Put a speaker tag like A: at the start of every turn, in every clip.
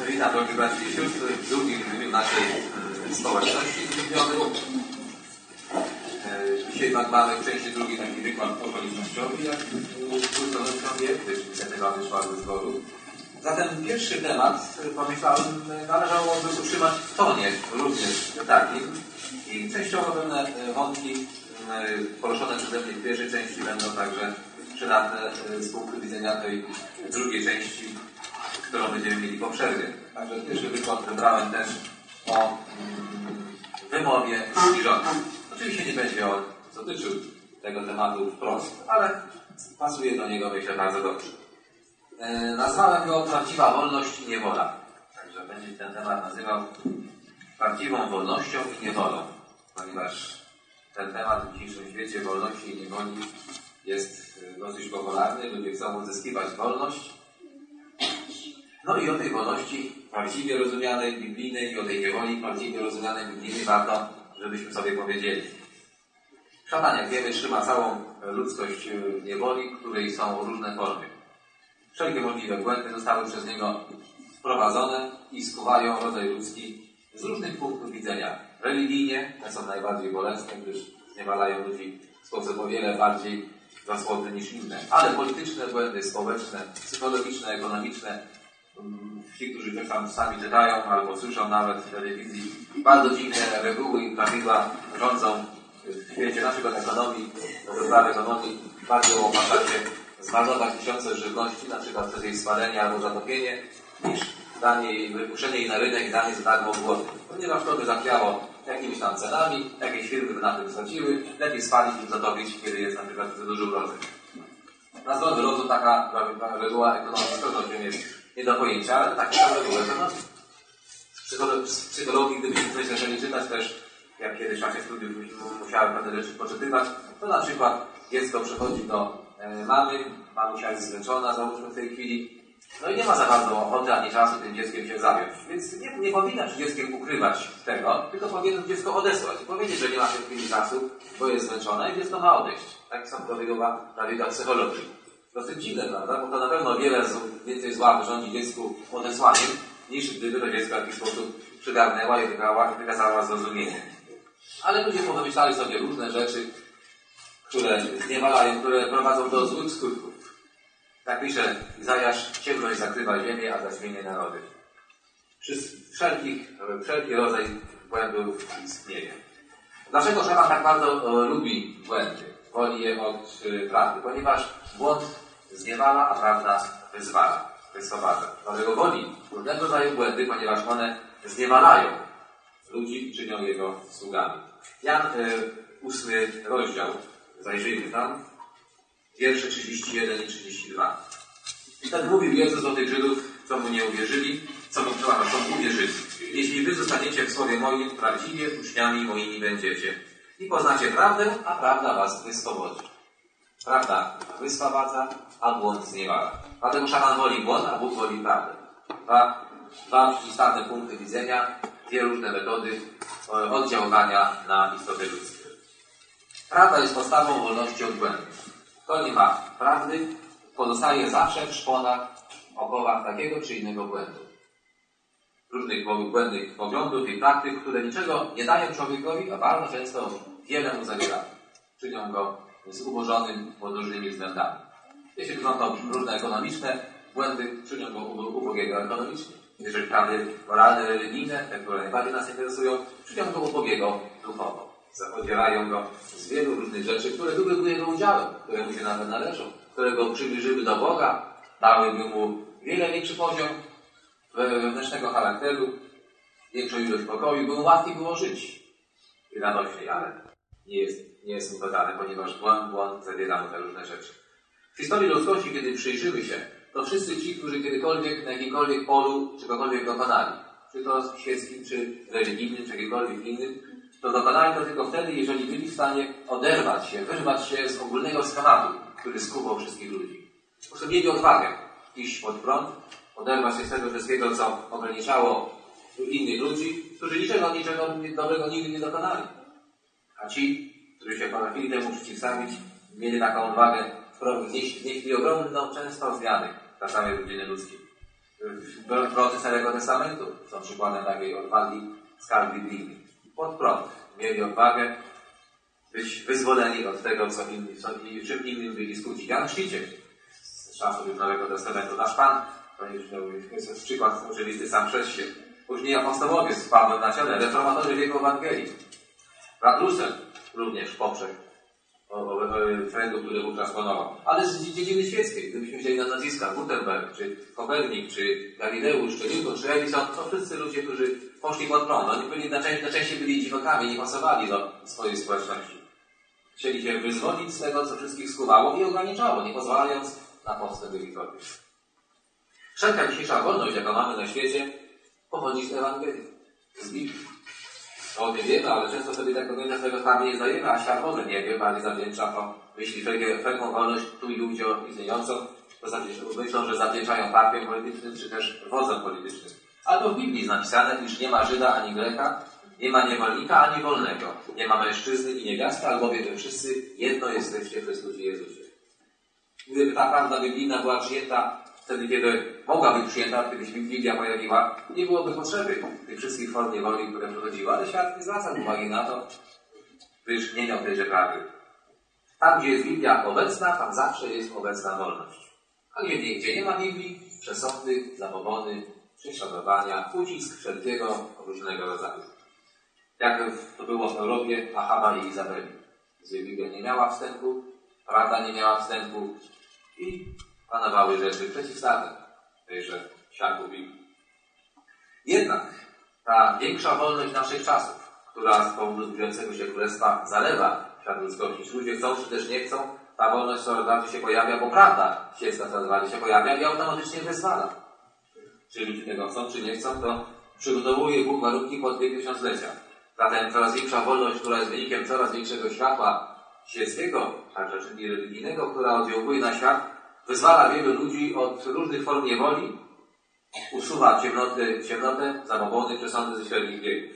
A: Witam, drogi braci i siostry, w drugim dniu naszej społeczności zbliżonej. Dzisiaj mamy w części drugiej taki wykład okolicznościowy, jak trudnością jest, dlatego wyszła do zboru. Zatem pierwszy temat, pomyślałem, należałoby utrzymać w tonie również takim i częściowo pewne wątki poruszone przeze mnie w pierwszej części będą także przydatne z punktu widzenia tej drugiej części, którą będziemy mieli po przerwie. Także pierwszy wykład wybrałem też o wymowie zbliżonej. Oczywiście nie będzie on dotyczył tego tematu wprost, ale pasuje do niego, myślę, bardzo dobrze. Nazwałem go Prawdziwa wolność i niewola. Także będzie ten temat nazywał Prawdziwą wolnością i niewolą, ponieważ ten temat w dzisiejszym świecie wolności i niewoli jest dosyć popularny. Ludzie chcą uzyskiwać wolność. No i o tej wolności prawdziwie rozumianej, biblijnej i o tej niewoli prawdziwie rozumianej, biblijnej warto, żebyśmy sobie powiedzieli. Szatan, jak wiemy, trzyma całą ludzkość w niewoli, której są różne formy. Wszelkie możliwe błędy zostały przez niego wprowadzone i skuwają rodzaj ludzki z różnych punktów widzenia. Religijnie, te są najbardziej bolesne, gdyż zniewalają ludzi w sposób o wiele bardziej zasłodny niż inne. Ale polityczne błędy, społeczne, psychologiczne, ekonomiczne, ci, którzy też tam sami czytają albo słyszą nawet w telewizji, bardzo dziwne reguły i prawidła rządzą w świecie naszego ekonomii, sprawy ekonomii, bardzo opłaca się zmarnować tysiące żywności, na przykład przez jej spalenie albo zatopienie, niż danie jej, wypuszczenie jej na rynek i danie za darmo w głowy. Ponieważ to by zachwiało jakimiś tam cenami, jakieś firmy by na tym straciły, lepiej spalić lub zatopić, kiedy jest na przykład za duży urodzeń. Na zdrowy rozum taka reguła ekonomiczna to jest nie do pojęcia, ale takie są reguły ekonomii. Z psychologii, gdybyśmy coś zaczęli czytać też, jak kiedyś w czasie studiów musiałem pewne rzeczy poczytywać, to na przykład dziecko przychodzi do mamy, mamusia jest zmęczona, załóżmy w tej chwili, no i nie ma za bardzo ochoty ani czasu tym dzieckiem się zająć. Więc nie powinna przed dzieckiem ukrywać tego, tylko powinno dziecko odesłać i powiedzieć, że nie ma w tej chwili czasu, bo jest zmęczona i dziecko ma odejść. Takie są prawidła psychologii. Dosyć dziwne, prawda? Bo to na pewno więcej zła wyrządzi dziecku odesłaniem, niż gdyby to dziecko w jakiś sposób przygarnęła i wykazała zrozumienie. Ale ludzie pomyślali sobie różne rzeczy, które zniewalają, które prowadzą do złych skutków. Tak pisze Izajasz, ciemność zakrywa ziemię, a zaćmienie narody. Wszelki rodzaj błędów istnieje. Dlaczego szatan tak bardzo lubi błędy? Woli je od prawdy? Ponieważ błąd zniewala, a prawda wyswobadza. Dlatego woli różnego rodzaju błędy, ponieważ one zniewalają ludzi, czynią jego sługami. Jan 8 rozdział, zajrzyjmy tam, wiersze 31 i 32. I tak mówił Jezus do tych Żydów, co mu nie uwierzyli, co mu uwierzyli. Jeśli wy zostaniecie w słowie moim, prawdziwie uczniami moimi będziecie. I poznacie prawdę, a prawda was wyswobodzi. Prawda wyswobadza, a błąd zniewala. Dlatego szatan woli błąd, a Bóg woli prawdę. Dwa przeciwstawne punkty widzenia, dwie różne metody oddziaływania na istotę ludzką. Prawda jest podstawą wolności od błędu. Kto nie ma prawdy, pozostaje zawsze w szponach, okowach takiego czy innego błędu. Różnych błędnych poglądów i praktyk, które niczego nie dają człowiekowi, a bardzo często wiele mu zabierają. Czynią go zubożonym pod różnymi względami. Jeśli są to różne ekonomiczne błędy, czynią go ubogiego ekonomicznie. Jeżeli prawdy moralne, religijne, te, które najbardziej nas interesują, czynią go ubogiego duchowo. Zapodzielają go z wielu różnych rzeczy, które byłyby jego udziałem, które mu się nawet należą, które go przybliżyły do Boga, dałyby mu wiele większy poziom wewnętrznego charakteru, większą ilość pokoju, by mu łatwiej było żyć i radośniej, ale nie jest mu to dane, ponieważ błąd zawiera mu te różne rzeczy. W historii ludzkości, kiedy przyjrzymy się, to wszyscy ci, którzy kiedykolwiek na jakimkolwiek polu czegokolwiek dokonali, czy to świeckim, czy religijnym, czy jakimkolwiek innym, to dokonali to tylko wtedy, jeżeli byli w stanie oderwać się, wyrwać się z ogólnego schematu, który skuwał wszystkich ludzi. Po prostu mieli odwagę iść pod prąd, oderwać się z tego wszystkiego, co ograniczało innych ludzi, którzy niczego dobrego nigdy nie dokonali. A ci, którzy się potrafili temu przeciwstawić, mieli taką odwagę wnieść ogromną często zmiany dla całej rodziny ludzkiej. Prorocy Starego Testamentu są przykładem takiej odwagi skal biblijnych. Pod prąd mieli odwagę być wyzwoleni od tego, czym innym byli skłócić. Jan Chrzciciel z czasów już Nowego Testamentu, nasz Pan, to już jest przykład oczywisty sam przez się. Później apostołowie z Pawłem na czele, reformatorzy wieku Ewangelii. Brat Russell również poprzek trendu, który wówczas panował. Ale z dziedziny świeckiej, gdybyśmy wzięli na nazwiska Gutenberg, czy Kopernik, czy Galileusz, czy Newton, czy Edison, to wszyscy ludzie, którzy poszli pod prąd. Oni byli najczęściej byli dziwakami, nie pasowali do swojej społeczności. Chcieli się wyzwolić z tego, co wszystkich skuwało i ograniczało, nie pozwalając na postęp jakikolwiek. Wszelka dzisiejsza wolność, jaką mamy na świecie, pochodzi z Ewangelii, z Biblii. To o tym wiemy, ale często sobie tak do końca swojego sprawy nie zdajemy, a świat może nie wie, bardziej zawdzięcza to, myśli wszelką wolność tu i ówdzie istniejącą, to myślą, że zawdzięczają partiom politycznym, czy też wodzom politycznym. A to w Biblii jest napisane, iż nie ma Żyda ani Greka, nie ma niewolnika ani wolnego, nie ma mężczyzny i niewiasty, albowiem wy wszyscy jedno jesteście w Chrystusie Jezusie. Gdyby ta prawda biblijna była przyjęta wtedy, kiedy mogła być przyjęta, kiedy się Biblia pojawiła, nie byłoby potrzeby tych wszystkich form niewoli, które przechodziły, ale świat nie zwraca uwagi na to, gdyż nie miał tejże prawy. Tam, gdzie jest Biblia obecna, tam zawsze jest obecna wolność. A gdzie nie ma Biblii, przesądy, zabobony, prześladowania, ucisk wszelkiego różnego rodzaju. Jak to było w Europie Ahaba i Izabeli, gdzie Biblia nie miała wstępu, prawda nie miała wstępu i panowały rzeczy przeciwstawne tejże światłu Biblii. Jednak ta większa wolność naszych czasów, która z powodu zbliżającego się królestwa zalewa świat ludzkości, czy ludzie chcą, czy też nie chcą, ta wolność coraz bardziej się pojawia, bo prawda świecka coraz bardziej się pojawia i automatycznie wyzwala. Czy ludzie tego chcą, czy nie chcą, to przygotowuje Bóg warunki pod wiek tysiąclecia. Zatem coraz większa wolność, która jest wynikiem coraz większego światła świeckiego, także czyli religijnego, która oddziałuje na świat, wyzwala wielu ludzi od różnych form niewoli, usuwa ciemnotę, zabobony, przesądy ze średnich wieków.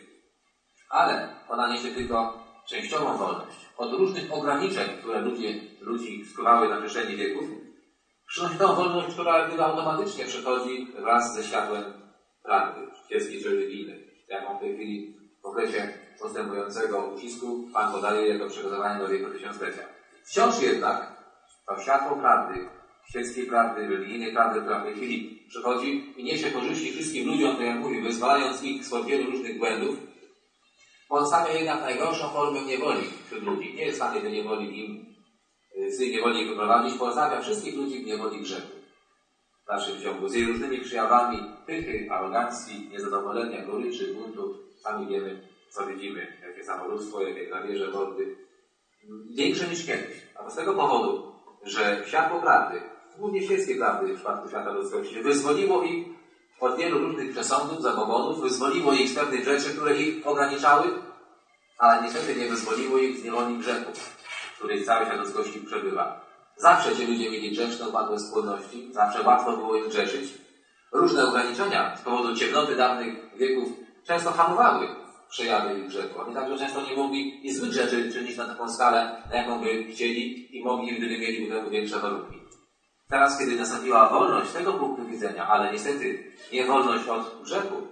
A: Ale ona niesie tylko częściową wolność. Od różnych ograniczeń, które ludzi skuwały na przestrzeni wieków, przynosi tą wolność, która automatycznie przychodzi wraz ze światłem prawdy, świeckiej czy religijnej, jaką w tej chwili w okresie postępującego ucisku Pan podaje jako przygotowanie do wieku tysiąclecia. Wciąż jednak to światło prawdy, świeckiej prawdy, religijnej prawdy, która w tej chwili przychodzi i niesie korzyści wszystkim ludziom, tak jak mówię, wyzwalając ich spod wielu różnych błędów, pozostawia jednak najgorszą formę niewoli wśród ludzi. Nie jest w stanie tej niewoli z tej niewoli wyprowadzić, pozostawia wszystkich ludzi w niewoli grzechu. W dalszym ciągu, z jej różnymi przejawami pychy, arogancji, niezadowolenia, goryczy, buntu. Sami wiemy, co widzimy, jakie samolubstwo, jakie grabieże, mordy. Większe niż kiedyś. A z tego powodu, że światło prawdy, głównie świeckiej prawdy w przypadku świata ludzkości, wyzwoliło ich od wielu różnych przesądów, zabobonów, wyzwoliło ich z pewnych rzeczy, które ich ograniczały, ale niestety nie wyzwoliło ich z niewoli grzechu, w której cały świat ludzkości przebywa. Zawsze ci ludzie mieli grzeszne, upadłe skłonności, zawsze łatwo było im grzeszyć. Różne ograniczenia z powodu ciemnoty dawnych wieków często hamowały przejawy ich grzechu. Oni także często nie mogli i złych rzeczy czynić na taką skalę, na jaką by chcieli i mogli, gdyby mieli ku temu większe warunki. Teraz, kiedy nastąpiła wolność z tego punktu widzenia, ale niestety nie wolność od grzechu,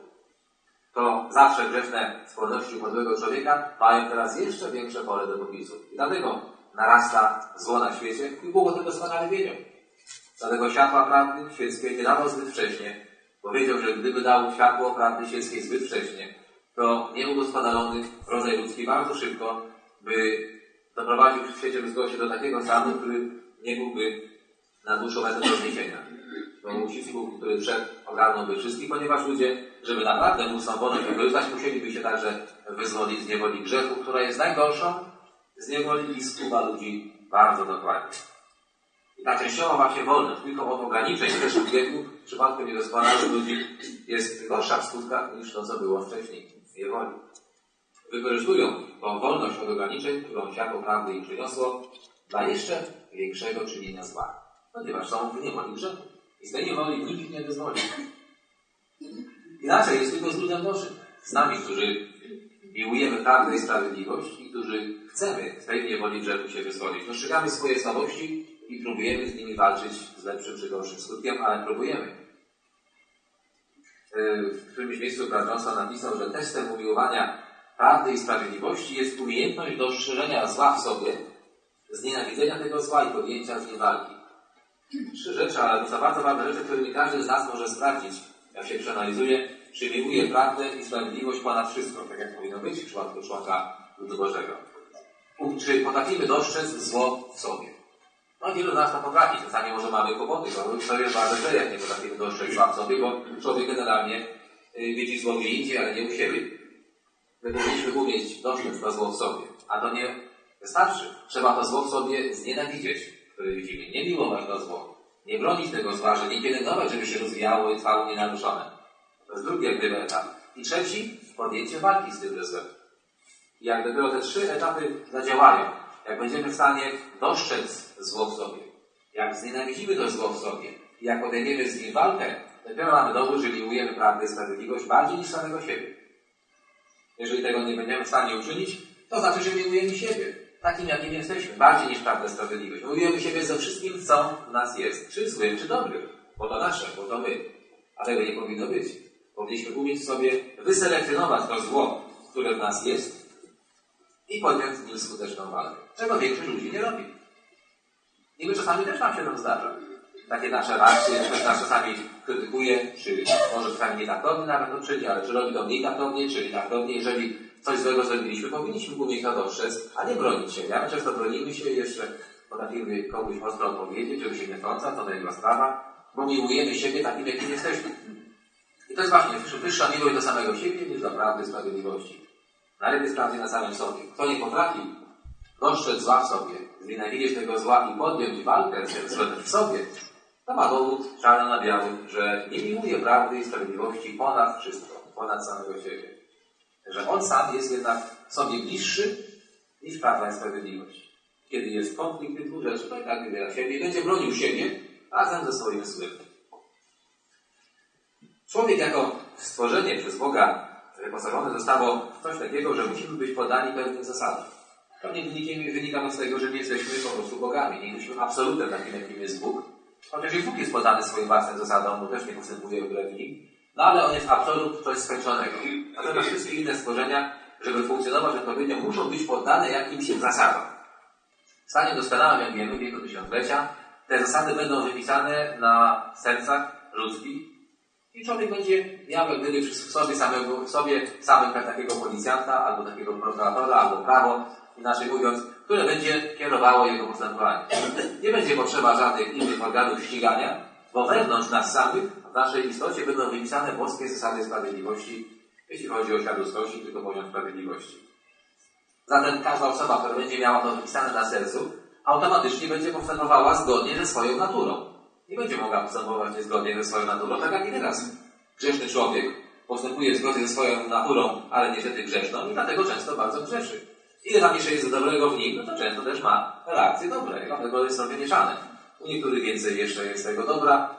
A: to zawsze grzeszne skłonności upadłego człowieka mają teraz jeszcze większe pole do popisu. I dlatego narasta zło na świecie i Bóg o tym doskonale wiedział. Dlatego światła prawdy świeckiej nie dawał zbyt wcześnie, bo wiedział, że gdyby dał światło prawdy świeckiej zbyt wcześnie, to nieudoskonalony rodzaj ludzki bardzo szybko by doprowadził w świecie ludzkości do takiego stanu, który nie byłby na dłuższą metę do zniesienia. Bo ucisku, który ogarnąłby wszystkich, ponieważ ludzie, żeby naprawdę móc tą wolność wykorzystać, musieliby się także wyzwolić z niewoli grzechu, która jest najgorszą z niewoli i skuwa ludzi bardzo dokładnie. I ta częściowa właśnie wolność, tylko od ograniczeń w przeszłym wieku, w przypadku niedoskonałych ludzi, jest gorsza w skutkach niż to, co było wcześniej w niewoli. Wykorzystują tą wolność od ograniczeń, którą światło prawdy im przyniosło, dla jeszcze większego czynienia zła. Ponieważ są w niewoli grzechu. I z tej niewoli nikt nie wyzwoli. Inaczej jest tylko z ludem Bożym. Z nami, którzy miłujemy prawdę i sprawiedliwość i którzy chcemy z tej niewoli grzechu się wyzwolić. Dostrzegamy swoje słabości i próbujemy z nimi walczyć z lepszym czy gorszym skutkiem, ale próbujemy. w którymś miejscu brat Johnson napisał, że testem umiłowania prawdy i sprawiedliwości jest umiejętność dostrzeżenia zła w sobie, znienawidzenia tego zła i podjęcia z nim walki. 3 rzeczy, ale to są bardzo ważne rzeczy, którymi każdy z nas może sprawdzić, jak się przeanalizuje, czy miłuje prawdę i sprawiedliwość ponad wszystko, tak jak powinno być w przypadku członka ludu Bożego. Czy potrafimy dostrzec zło w sobie? No wielu z nas to potrafi, czasami może mamy kłopoty, to jest bardzo źle, jak nie potrafimy dostrzec zła w sobie, bo człowiek generalnie widzi zło gdzie indziej, ale nie u siebie. My powinniśmy umieć dostrzec to zło w sobie, a to nie wystarczy. Trzeba to zło w sobie znienawidzieć, które widzimy, nie miłować to zło, nie bronić tego zła, że nie pielęgnować, żeby się rozwijało i trwało nienaruszone. To jest drugi jak gdyby etap. I trzeci, podjęcie walki z tym złem. I jak dopiero te 3 etapy zadziałają, jak będziemy w stanie dostrzec zło w sobie, jak znienawidzimy to zło w sobie i jak podejmiemy z nim walkę, dopiero mamy dowód, że miłujemy prawdę i sprawiedliwość bardziej niż samego siebie. Jeżeli tego nie będziemy w stanie uczynić, to znaczy, że miłujemy siebie takim, jakim jesteśmy, bardziej niż prawdę i sprawiedliwość. Miłujemy siebie ze wszystkim, co w nas jest, czy złym, czy dobrym, bo to nasze, bo to my. A tego nie powinno być. Powinniśmy umieć sobie wyselekcjonować to zło, które w nas jest i podjąć z nim skuteczną walkę. Czego większość ludzi nie robi. I my czasami też nam się to zdarza. Takie nasze reakcje, ktoś nas czasami krytykuje, czy może czasami nietaktownie nawet to czyni, ale czy robi to mniej taktownie, czy taktownie. Jeżeli coś złego zrobiliśmy, powinniśmy umieć to dostrzec, a nie bronić się. My często bronimy się i jeszcze potrafimy komuś ostro odpowiedzieć, żeby się nie wtrąca, to jego sprawa, bo miłujemy siebie takim, jakim jesteśmy. I to jest właśnie wyższa miłość do samego siebie niż do prawdy i sprawiedliwości. Najlepiej sprawdzić na samym sobie. Kto nie potrafi dostrzec zła w sobie, znienawidzieć tego zła i podjąć walkę z tym złem w sobie, to ma dowód czarno na białym, że nie miłuje prawdy i sprawiedliwości ponad wszystko, ponad samego siebie. Że on sam jest jednak sobie bliższy niż prawda i sprawiedliwość. Kiedy jest konflikt tych 2 rzeczy, to i tak wybiera siebie i będzie bronił siebie razem ze swoim złem. Człowiek jako stworzenie przez Boga wyposażone zostało w coś takiego, że musimy być poddani pewnym zasadom. To nie wynika z tego, że nie jesteśmy po prostu bogami. Nie jesteśmy absolutem takim, jakim jest Bóg. Chociaż i Bóg jest poddany swoim własnym zasadom, bo też nie postępuje wbrew nim. No ale on jest absolut coś skończonego. Natomiast wszystkie inne stworzenia, żeby funkcjonować odpowiednio, muszą być poddane jakimś zasadom. W stanie doskonałym, jak wiemy, w wieku 1000-lecia, te zasady będą wypisane na sercach ludzkich i człowiek będzie miał jak gdyby w sobie samym takiego policjanta, albo takiego prokuratora, albo prawo, inaczej mówiąc, które będzie kierowało jego postępowanie. Nie będzie potrzeba żadnych innych organów ścigania, bo wewnątrz nas samych, w naszej istocie będą wypisane boskie zasady sprawiedliwości, jeśli chodzi o świat ludzkości, tylko poziom sprawiedliwości. Zatem każda osoba, która będzie miała to wypisane na sercu, automatycznie będzie postępowała zgodnie ze swoją naturą. Nie będzie mogła postępować niezgodnie ze swoją naturą, tak jak i teraz. Grzeszny człowiek postępuje zgodnie ze swoją naturą, ale niestety grzeszną i dlatego często bardzo grzeszy. Ile tam jeszcze jest dobrego w nim, no to często też ma reakcje dobre, dlatego jest sobie mieszane. U niektórych więcej jeszcze jest tego dobra,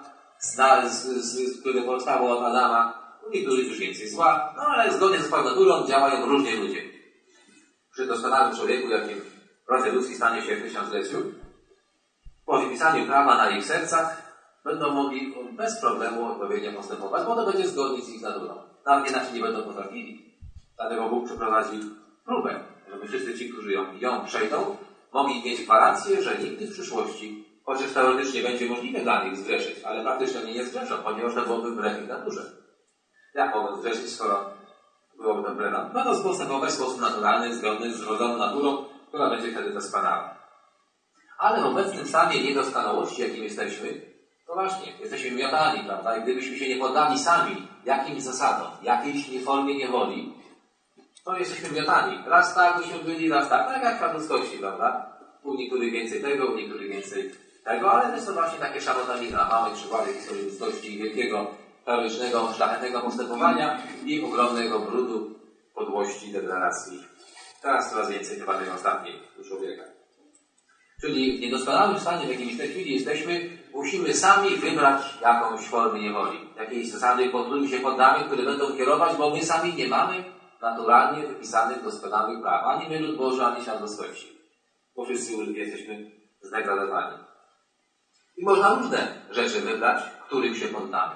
A: które powstało od Adama, u niektórych już więcej zła, no ale zgodnie ze swoją naturą działają różnie ludzie. Przy doskonałym człowieku, jakim rodzaj ludzki stanie się w 1000-leciu, po wypisaniu prawa na ich sercach będą mogli bez problemu odpowiednio postępować, bo to będzie zgodnie z ich naturą. Nawet inaczej nie będą potrafili. Dlatego Bóg przeprowadzi próbę, żeby wszyscy ci, którzy ją przejdą, mogli mieć gwarancję, że nigdy w przyszłości, chociaż teoretycznie będzie możliwe dla nich zgrzeszyć, ale praktycznie oni nie zgrzeszą, ponieważ to byłoby wbrew ich naturze. Jak mogą zgrzeszyć, skoro byłoby to wbrew? Będą postępować w sposób naturalny, zgodny z wrodzoną naturą, która będzie wtedy doskonała. Ale w obecnym stanie niedoskonałości, jakim jesteśmy, to właśnie, jesteśmy miotani, prawda? I gdybyśmy się nie poddali sami jakimś zasadom, jakiejś formie niewoli, to jesteśmy miotani. Raz tak byśmy byli, raz tak. Tak jak w ludzkości, prawda? U niektórych więcej tego, u niektórych więcej tego, ale to jest to właśnie takie szarlatanina. Mamy przykłady historii ludzkości wielkiego, heroicznego, szlachetnego postępowania i ogromnego brudu, podłości, degradacji. Teraz coraz więcej chyba tej ostatniej u człowieka. Czyli w niedoskonałym stanie, w jakim w tej chwili jesteśmy, musimy sami wybrać jakąś formę niewoli. Jakieś zasady, pod którymi się poddamy, które będą kierować, bo my sami nie mamy naturalnie wypisanych doskonałych praw. Ani my, lud Boży, ani świat ludzkości. Bo wszyscy jesteśmy zdegradowani. I można różne rzeczy wybrać, których się poddamy.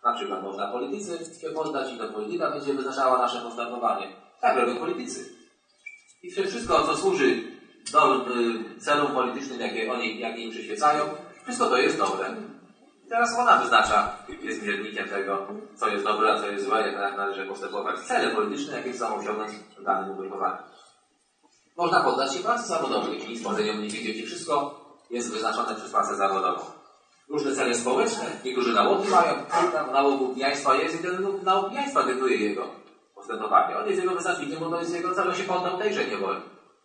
A: Na przykład można polityce się poddać i to polityka będzie wyznaczała nasze postępowanie. Tak robią politycy. I wszystko, co służy do celom politycznym, jakie im przyświecają, wszystko to jest dobre. Teraz ona wyznacza, jest miernikiem tego, co jest dobre, a co jest złe, jak należy postępować. Cele polityczne, jakie chcą osiągnąć w danym ugrupowaniu. Można poddać się pracy zawodowej i stworzeniu uniki, gdzie wszystko jest wyznaczone przez pracę zawodową. Różne cele społeczne, niektórzy nałogi mają, nałogu pijaństwa jest i ten nałóg pijaństwa dyktuje jego postępowanie. On jest jego wyznacznikiem, bo to jest jego cel, on się poddał tejże niewoli.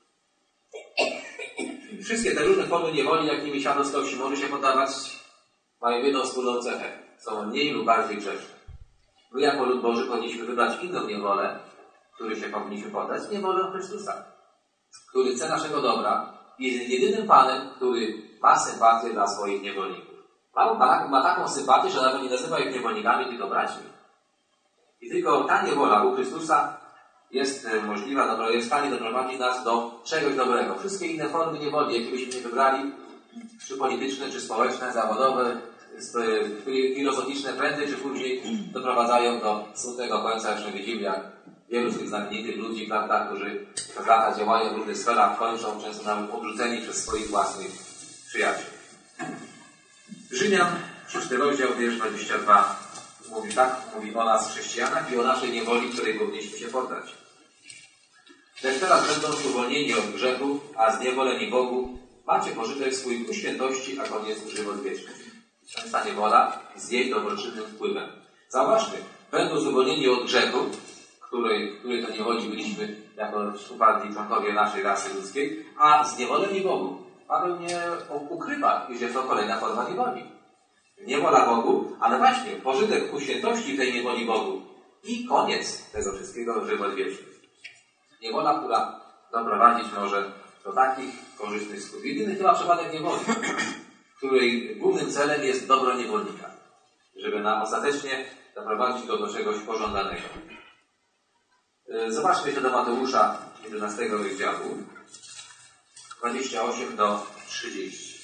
A: Wszystkie te różne formy niewoli, jakimi światowskości może się poddawać, mają jedną wspólną cechę. Są mniej lub bardziej grzeszne. My jako lud Boży powinniśmy wybrać inną niewolę, której się powinniśmy poddać, niewolę Chrystusa, który chce naszego dobra i jest jedynym Panem, który ma sympatię dla swoich niewolników. Ma taką sympatię, że nawet nie nazywa ich niewolnikami, tylko braćmi. I tylko ta niewola u Chrystusa jest możliwa, jest w stanie doprowadzić nas do czegoś dobrego. Wszystkie inne formy niewoli, jakie byśmy nie wybrali, czy polityczne, czy społeczne, zawodowe, filozoficzne, prędzej czy później doprowadzają do smutnego końca. Jeszcze widzimy, jak wielu z tych znamienitych ludzi, prawda, którzy przez lata działają w różnych sferach, kończą często nawet odrzuceni przez swoich własnych przyjaciół. Rzymian, 6 rozdział, wiersz 22, mówi o nas, chrześcijanach, i o naszej niewoli, której powinniśmy się poddać. Lecz teraz będąc uwolnieni od grzechu, a zniewoleni Bogu, macie pożytek swój ku świętości, a koniec żywot wieczny. To jest ta niewola z jej dobroczynnym wpływem. Zauważmy, będąc uwolnieni od grzechu, której to niewoli byliśmy jako upadli członkowie naszej rasy ludzkiej, a zniewoleni Bogu. Paweł nie ukrywa, iż jest to kolejna forma niewoli. Niewola Bogu, ale właśnie pożytek ku świętości tej niewoli Bogu i koniec tego wszystkiego, żywot wieczny. Niewola, która doprowadzić może do takich korzystnych skutków. Jedyny chyba przypadek niewoli, której głównym celem jest dobro niewolnika, żeby nam ostatecznie doprowadzić go do czegoś pożądanego. Zobaczmy jeszcze do Mateusza 11 rozdziału 28 do 30.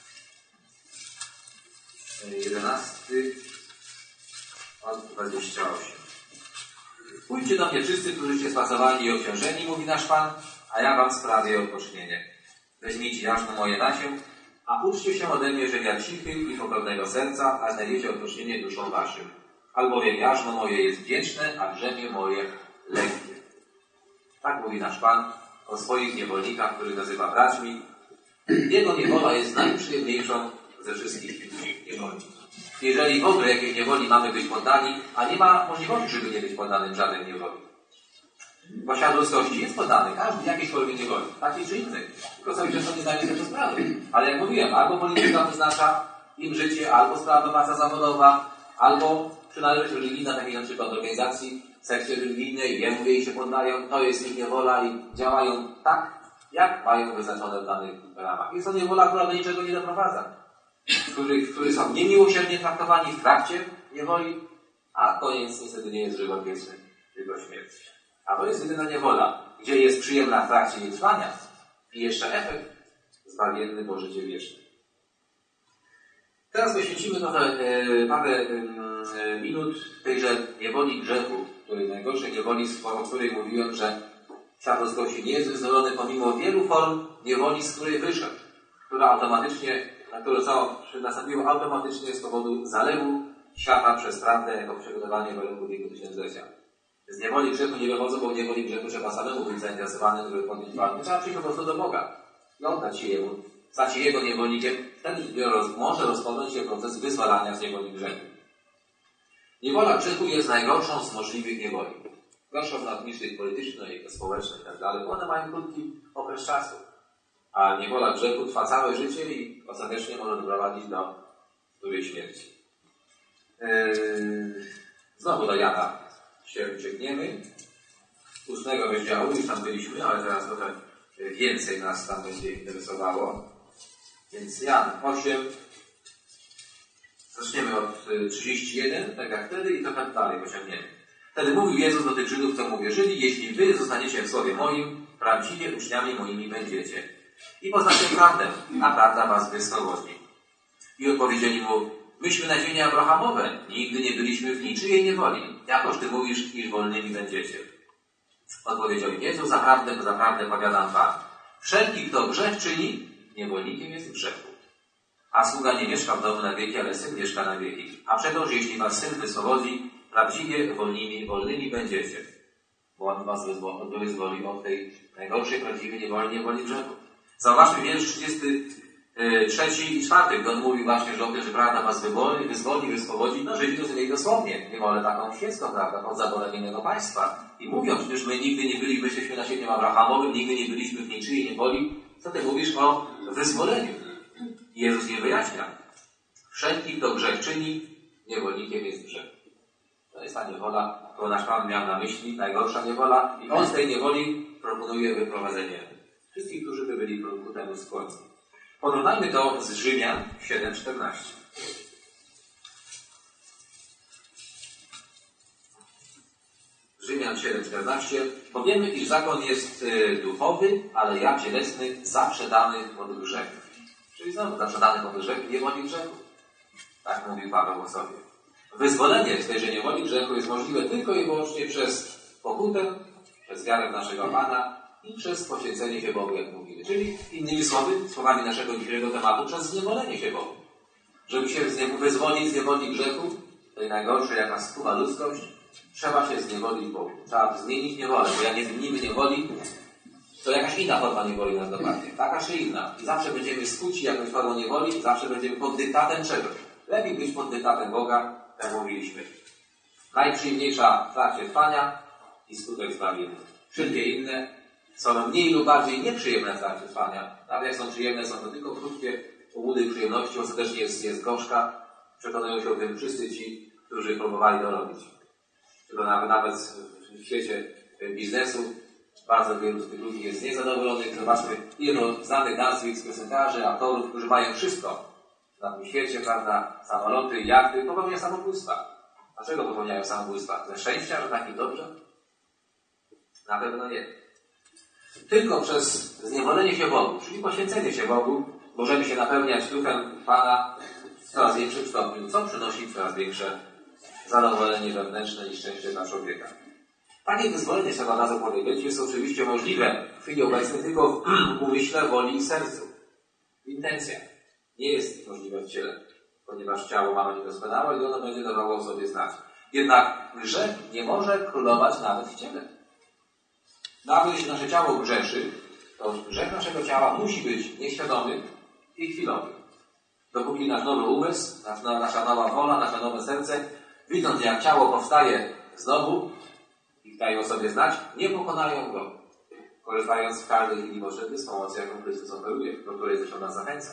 A: 11 od 28. Pójdźcie do mnie wszyscy, którzy się spasowali i obciążeni, mówi nasz Pan, a ja wam sprawię odpocznienie. Weźmijcie jarzmo moje na się, a uczcie się ode mnie, że ja cichy i pokornego serca, a znajdziecie odpocznienie duszom waszym. Albowiem jarzmo moje jest wdzięczne, a brzemię moje lekkie. Tak mówi nasz Pan o swoich niewolnikach, których nazywa braćmi. Jego niewola jest najprzyjemniejszą ze wszystkich niewoli. Jeżeli w ogóle jakiej niewoli mamy być poddani, a nie ma możliwości, żeby nie być poddanym żadnej niewoli. Bo świat ludzkości jest poddany każdy jakiejś formie niewoli, takiej czy innej. Tylko sobie często nie zdajemy sobie sprawy. Ale jak mówiłem, albo polityka wyznacza im życie, albo sprawa praca zawodowa, albo przynależność religijna, takiej na przykład organizacji, sekcie religijnej, jemu jej się poddają, to jest ich niewola i działają tak, jak mają wyznaczone w danych ramach. Jest to niewola, która do niczego nie doprowadza. Którzy są niemiłosiernie traktowani w trakcie niewoli, a koniec niestety nie jest żywot wieczny, tylko śmierć. A to jest jedyna niewola, gdzie jest przyjemna w trakcie jej trwania i jeszcze efekt zbawienny, bo życie wieczne. Teraz poświęcimy trochę parę minut tejże niewoli grzechu, tej najgorszej niewoli, o której mówiłem, że świat ludzkości nie jest wyzwolony pomimo wielu form niewoli, z której wyszedł, która automatycznie, co nastąpiło automatycznie z powodu zalewu świata przez prawdę jako przygotowanie warunków jego tysiąclecia. Z niewoli grzechu nie wychodzą, bo w niewoli grzechu trzeba samemu być zainteresowanym, żeby podjąć walkę. Trzeba przyjść po prostu do Boga i oddać się Jemu, stać się Jego niewolnikiem. Wtedy może rozpocząć się proces wyzwalania z niewoli grzechu. Niewola grzechu jest najgorszą z możliwych niewoli. Gorszą niż tych politycznych, społecznych i tak dalej, bo one mają krótki okres czasu. A niewola grzechu trwa całe życie i ostatecznie może doprowadzić do której śmierci. Znowu do Jana się uciekniemy. 8 rozdziału, już tam byliśmy, ale teraz trochę więcej nas tam będzie interesowało. Więc Jan 8. Zaczniemy od 31, tak jak wtedy, i trochę dalej pociągniemy. Wtedy mówił Jezus do tych Żydów, co mu wierzyli: jeśli wy zostaniecie w słowie moim, prawdziwie uczniami moimi będziecie. I poznacie prawdę, a prawda was wyswobodzi. I odpowiedzieli mu: Myśmy na ziemi Abrahamowe, nigdy nie byliśmy w niczyjej niewoli. Jakoż ty mówisz, iż wolnymi będziecie? Odpowiedział Jezus, zaprawdę powiadam wam. Wszelki, kto grzech czyni, niewolnikiem jest grzechu. A sługa nie mieszka w domu na wieki, ale syn mieszka na wieki. A przetoż, jeśli was syn wyswobodzi, prawdziwie wolnymi będziecie. Bo on was wyzwolił od tej najgorszej, prawdziwej niewoli grzechu. Zauważmy wiersz 33 i 4, gdy on mówi właśnie, że prawda was wyzwoli, wyswobodzi. No, Żydzi rozumieli dosłownie niewolę taką świecką, prawda, pod zaborem innego państwa. I mówią, przecież my nigdy nie byliśmy na ziemi Abrahamowym, nigdy nie byliśmy w niczyjej niewoli. Co ty mówisz o wyzwoleniu? I Jezus nie wyjaśnia. Wszelki, kto grzech czyni, niewolnikiem jest grzech. To jest ta niewola, którą nasz Pan miał na myśli, najgorsza niewola. I on z tej niewoli proponuje wyprowadzenie wszystkich, którzy by byli ku temu skłonni. Porównajmy to z Rzymian 7:14. Rzymian 7:14. Bo wiemy, iż zakon jest duchowy, ale ja cielesny, zaprzedany od grzechu. Czyli znowu zaprzedany od grzechu, niewoli grzechu. Tak mówił Paweł o sobie. Wyzwolenie z tejże niewoli grzechu jest możliwe tylko i wyłącznie przez pokutę, przez wiarę w naszego Pana i przez poświęcenie się Bogu, jak mówimy. Czyli innymi słowami naszego dzisiejszego tematu, przez zniewolenie się Bogu. Żeby się wyzwolić z niewoli grzechu, tej najgorszej, jaka skuwa ludzkość, trzeba się zniewolić Bogu. Trzeba zmienić niewolę, bo jak nie zmienimy niewoli, to jakaś inna forma niewoli nas dopadnie. Taka czy inna. I zawsze będziemy skuci jakąś formą niewoli, zawsze będziemy pod dyktatem czegoś. Lepiej być pod dyktatem Boga, jak mówiliśmy. Najprzyjemniejsza w trakcie trwania i skutek zbawienia. Wszystkie inne są mniej lub bardziej nieprzyjemne w trakcie trwania. Nawet jak są przyjemne, są to tylko krótkie ułudy przyjemności, ostatecznie jest gorzka. Przekonują się o tym wszyscy ci, którzy próbowali to robić. Tylko nawet w świecie biznesu bardzo wielu z tych ludzi jest niezadowolonych. Zobaczmy, ilu znanych nazwisk piosenkarzy, aktorów, którzy mają wszystko na tym świecie, prawda, samoloty, jachty, popełniają samobójstwa. Dlaczego popełniają samobójstwa? Ze szczęścia, że tak im dobrze? Na pewno nie. Tylko przez zniewolenie się Bogu, czyli poświęcenie się Bogu, możemy się napełniać duchem Pana w coraz większym stopniu, co przynosi coraz większe zadowolenie wewnętrzne i szczęście dla człowieka. Takie wyzwolenie, trzeba od razu powiedzieć, jest oczywiście możliwe w chwili obecnej tylko w umyśle, woli i sercu. Intencja nie jest możliwe w ciele, ponieważ ciało mamy niedoskonałe i ono będzie dawało o sobie znać. Jednak grzech nie może królować nawet w ciele. Nawet jeśli nasze ciało grzeszy, to grzech naszego ciała musi być nieświadomy i chwilowy. Dopóki nasz nowy umysł, nasza nowa wola, nasze nowe serce, widząc jak ciało powstaje znowu i daje o sobie znać, nie pokonają go, korzystając w każdej chwili potrzeby z pomocą, jaką Chrystus oferuje, do której zresztą nas zachęca.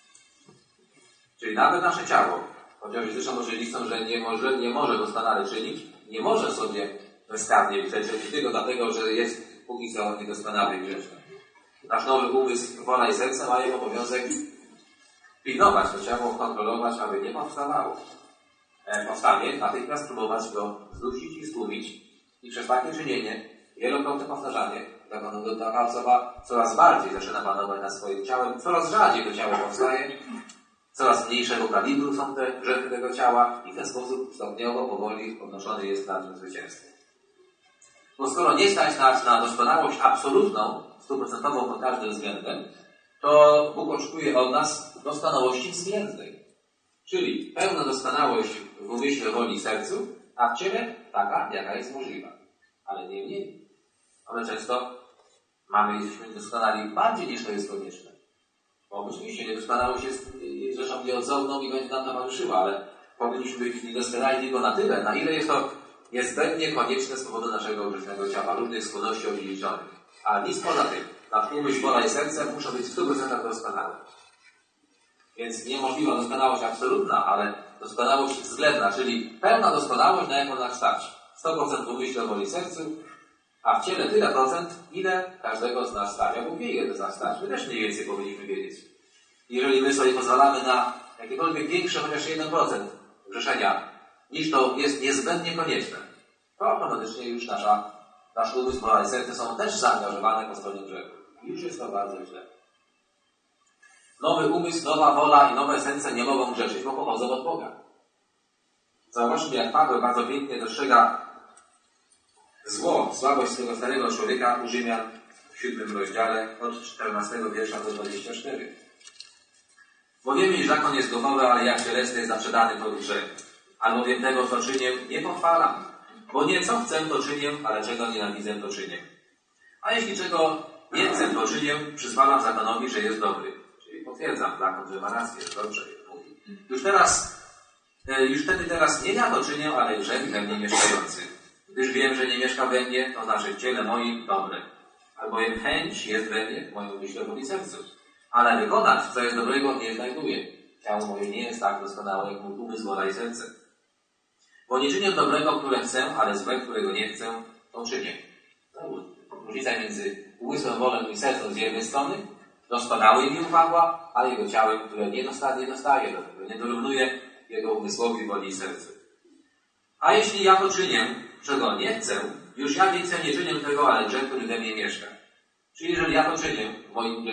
A: Czyli nawet nasze ciało, chociaż zresztą oczywistą, że nie może doskonale czynić, nie może sobie bezkarnie wyleczyć tylko dlatego, że jest póki co niedoskonały i grzeszny. Nasz nowy umysł, wola i serce mają obowiązek pilnować to ciało, kontrolować, aby nie powstawało. Jak powstanie, natychmiast próbować go zdusić i stłumić i przez takie czynienie, wielokrotne powtarzanie, taka osoba coraz bardziej zaczyna panować nad swoim ciałem, coraz rzadziej to ciało powstaje, coraz mniejszego kalibru są te grzechy tego ciała i w ten sposób stopniowo, powoli podnoszony jest nad nim zwycięstwo. Bo skoro nie stać nas na doskonałość absolutną, 100% pod każdym względem, to Bóg oczekuje od nas doskonałości względnej. Czyli pełna doskonałość w umyśle, woli i sercu, a w ciele taka, jaka jest możliwa. Ale nie mniej. Ale często jesteśmy doskonali bardziej niż to jest konieczne. Bo oczywiście niedoskonałość jest rzeczą nieodzowną i będzie nam towarzyszyła, ale powinniśmy być niedoskonali tylko na tyle, na ile jest to niezbędnie konieczne z powodu naszego grzesznego ciała, różnych skłonności odziedziczonych. A nic poza tym, nasz umysł, wola i serce muszą być w 100% doskonałe. Więc niemożliwa doskonałość absolutna, ale doskonałość względna, czyli pełna doskonałość, na jaką nas stać. 100% w umyśle, woli i sercu, a w ciele tyle procent, ile każdego z nas stać. Ja Bóg wie, ile z nas stać. My też mniej więcej powinniśmy wiedzieć. Jeżeli my sobie pozwalamy na jakiekolwiek większe, chociaż 1% grzeszenia, niż to jest niezbędnie konieczne, to automatycznie już nasz umysł, wola i serce są też zaangażowane po stronie grzechu. Już jest to bardzo źle. Nowy umysł, nowa wola i nowe serce nie mogą grzeszyć, bo pochodzą od Boga. Zauważmy, jak Paweł bardzo pięknie dostrzega zło, słabość swego starego człowieka u Rzymian w 7 rozdziale od 14 wiersza do 24. Bo wiemy, iż zakon jest duchowy, ale jak cielesny jest zaprzedany pod grzech. Albowiem tego, co czynię, nie pochwalam. Bo nie co chcę, to czynię, ale czego nienawidzę, to czynię. A jeśli czego nie chcę, to czynię, przyzwalam zakonowi, że jest dobry. Czyli potwierdzam zakon, że ma rację, że dobrze mówi. Już wtedy teraz nie ja to czynię, ale grzech we mnie mieszkający. Gdyż wiem, że nie mieszka we mnie, to znaczy w ciele moim dobre. Albowiem chęć jest we mnie, w moim myślowym i sercu. Ale wykonać, co jest dobrego, nie znajduję. Ciało moje nie jest tak doskonałe, jak mój umysł, wola i serce. Bo nie czynię dobrego, które chcę, ale złe, którego nie chcę, to czynię. Różnica między umysłem, wolą i sercem z jednej strony, doskonały mi u Pawła, a jego ciałem, które nie dostaje do tego, nie dorównuje jego umysłowi, woli i sercu. A jeśli ja to czynię, czego nie chcę, już ja więcej nie czynię tego, ale grzech, który we mnie mieszka. Czyli jeżeli ja to czynię w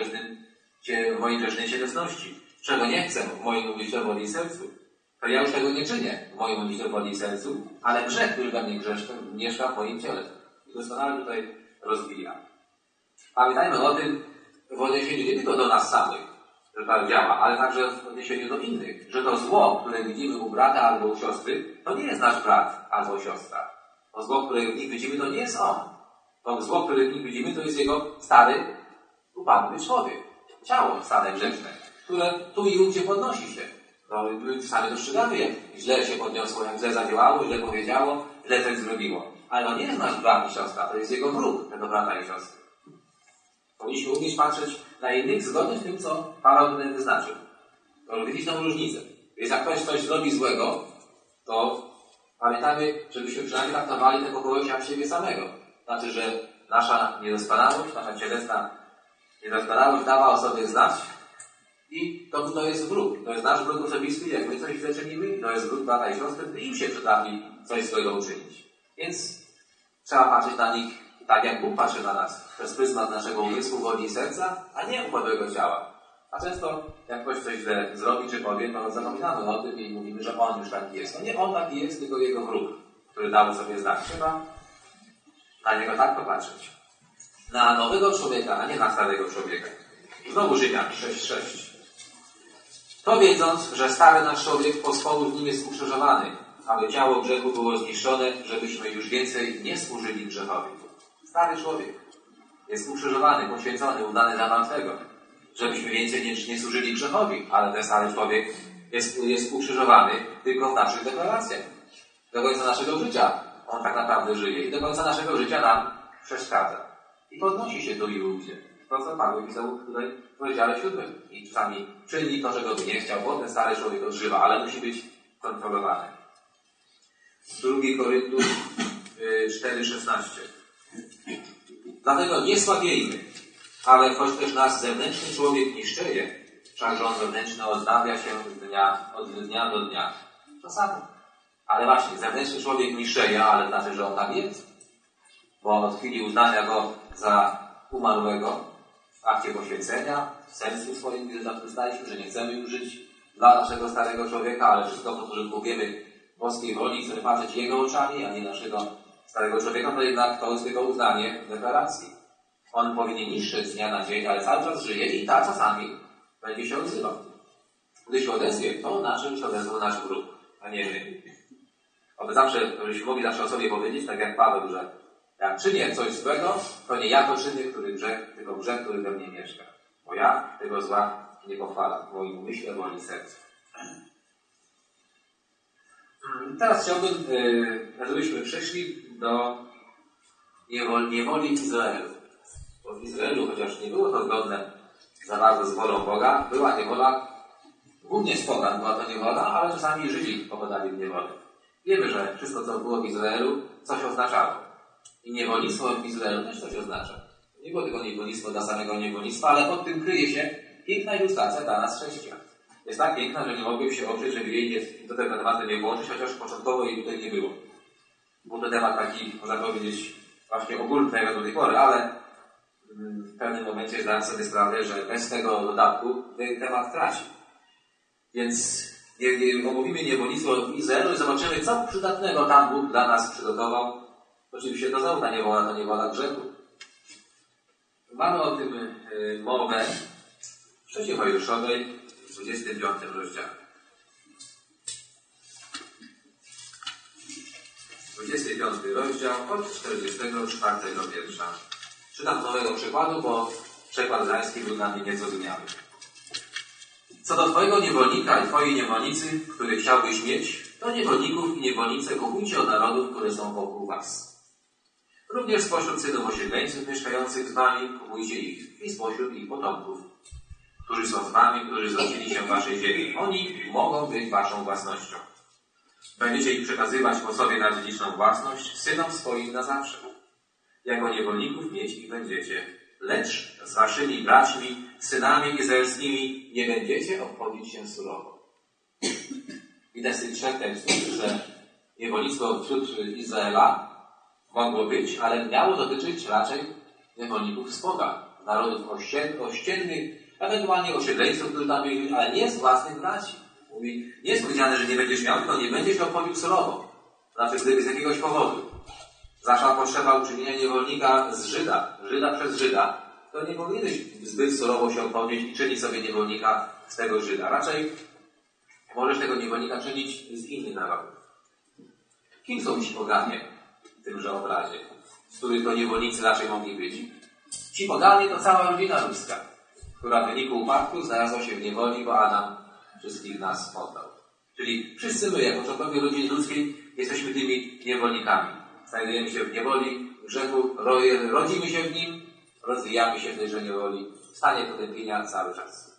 A: mojej grzesznej cielesności, czego nie chcę w moim umyśle, woli i sercu, to ja już tego nie czynię w moim umyśle, woli i sercu, ale grzech, który we mnie mieszka w moim ciele. I doskonale tutaj rozwija. Pamiętajmy o tym w odniesieniu nie tylko do nas samych, że tak działa, ale także w odniesieniu do innych, że to zło, które widzimy u brata albo u siostry, to nie jest nasz brat albo siostra. To zło, które w nich widzimy, to nie jest on. To zło, które w nich widzimy, to jest jego stary, upadły człowiek. Ciało stare, grzeszne, które tu i ówdzie podnosi się. To my sami dostrzegamy, jak źle się podniosło, jak źle zadziałało, źle powiedziało, źle coś zrobiło. Ale to nie jest nasz brat i siostra, to jest jego wróg, tego brata i siostry. Powinniśmy umieć patrzeć na innych zgodnie z tym, co Paweł tutaj wyznaczył. To widzieć tą różnicę. Więc jak ktoś coś zrobi złego, to pamiętajmy, żebyśmy przynajmniej traktowali tego kogoś jak siebie samego. Znaczy, że nasza niedoskonałość, nasza cielesna niedoskonałość dała o sobie znać i to jest wróg. To jest nasz wróg osobisty, jak my coś źle czynimy, to jest wróg brata i siostry, gdy im się przytrafi coś złego uczynić. Więc trzeba patrzeć na nich tak, jak Bóg patrzy na nas, przez pryzmat naszego umysłu, woli i serca, a nie upadłego ciała. A często, jak ktoś coś źle zrobi czy powie, to zapominamy o tym i mówimy, że on już taki jest. No nie on taki jest, tylko jego wróg, który dał sobie znać. Trzeba na niego tak popatrzeć. Na nowego człowieka, a nie na starego człowieka. Znowu Rzymian 6:6. To wiedząc, że stary nasz człowiek pospołu w nim jest ukrzyżowany, aby ciało grzechu było zniszczone, żebyśmy już więcej nie służyli grzechowi. Stary człowiek jest ukrzyżowany, poświęcony, udany za martwego, żebyśmy więcej nie służyli grzechowi, ale ten stary człowiek jest ukrzyżowany tylko w naszych deklaracjach. Do końca naszego życia on tak naprawdę żyje i do końca naszego życia nam przeszkadza. I podnosi się tu i ówdzie. To, co Paweł pisał tutaj w rozdziale 7. I czasami czyni to, czego by nie chciał, bo ten stary człowiek odżywa, ale musi być kontrolowany. 2 Koryntiów 4:16. Dlatego nie słabiejmy, ale choć też nasz zewnętrzny człowiek niszczeje, wszakże on wewnętrzny odnawia się od dnia do dnia. To samo. Ale właśnie, zewnętrzny człowiek niszczeje, ale znaczy, że on tam jest. Bo od chwili uznania go za umarłego w akcie poświęcenia, w sercu swoim, gdy zaprzestaliśmy, że nie chcemy już żyć dla naszego starego człowieka, ale wszystko po to, że powiemy boskiej woli, chcemy patrzeć jego oczami, a nie naszego starego człowieka, to jednak to jest tylko uznanie w deklaracji. On powinien niszczyć z dnia na dzień, ale cały czas żyje i tak czasami będzie się odzywał. Gdy się odezwie, to znaczy, że odezwał nasz wróg, a nie my. Żebyśmy mogli zawsze o sobie powiedzieć, tak jak Paweł, że jak czynię coś złego, to nie ja to czynię, tylko grzech, który we mnie mieszka. Bo ja tego zła nie pochwalam w moim umyśle, woli sercu. Teraz chciałbym, żebyśmy przeszli do niewoli Izraelu. Bo w Izraelu, chociaż nie było to zgodne za bardzo z wolą Boga, była niewola, głównie z pogan była to niewola, ale czasami Żydzi popadali w niewolę. Wiemy, że wszystko, co było w Izraelu, coś oznaczało. I niewolnictwo w Izraelu też coś oznacza. Nie było tylko niewolnictwo dla samego niewolnictwa, ale pod tym kryje się piękna ilustracja dla nas chrześcijan. Jest tak piękna, że nie mogłem się oprzeć, żeby jej do tego tematu nie włączyć, chociaż początkowo jej tutaj nie było. Był to temat taki, można powiedzieć, właśnie ogólny do tej pory, ale w pewnym momencie zdałem sobie sprawę, że bez tego dodatku ten temat traci. Więc omówimy niewolnictwo w Izraelu i zobaczymy, co przydatnego tam Bóg dla nas przygotował. Oczywiście to znowu ta niewola, to niewola grzechu. Mamy o tym mowę w 3 Mojżeszowej, w 25 rozdziale. 25 rozdział od 44 wiersza. Czytam z nowego przykładu, bo przekład gdański był dla mnie niezrozumiały. Co do Twojego niewolnika i Twojej niewolnicy, których chciałbyś mieć, to niewolników i niewolnice kupujcie od narodów, które są wokół Was. Również spośród synów osiedleńców mieszkających z Wami kupujcie ich i spośród ich potomków, którzy są z Wami, którzy zrodzili się w Waszej ziemi. Oni mogą być Waszą własnością. Będziecie ich przekazywać po sobie na dziedziczną własność synom swoim na zawsze. Jako niewolników mieć ich będziecie. Lecz z Waszymi braćmi, synami izraelskimi nie będziecie obchodzić się surowo. Widać z tych 3 tekstów, że niewolnictwo wśród Izraela mogło być, ale miało dotyczyć raczej niewolników z pogan, narodów ościennych, ewentualnie osiedleńców, którzy tam byli, ale nie z własnych braci. Mówi, nie jest powiedziane, że nie będziesz miał, tylko nie będziesz obchodził surowo. Znaczy, gdyby z jakiegoś powodu zaszła potrzeba uczynienia niewolnika z Żyda przez Żyda, to nie powinieneś zbyt surowo się obchodzić i czynić sobie niewolnika z tego Żyda. Raczej możesz tego niewolnika czynić z innych narodów. Kim są ci poganie w tymże obrazie, z których to niewolnicy raczej mogli być? Ci poganie to cała rodzina ludzka, która w wyniku upadku znalazła się w niewoli, bo Adam wszystkich nas poddał. Czyli wszyscy my, jako członkowie rodziny ludzkiej, jesteśmy tymi niewolnikami. Znajdujemy się w niewoli, w grzechu, rodzimy się w nim, rozwijamy się w tejże niewoli, w stanie potępienia cały czas.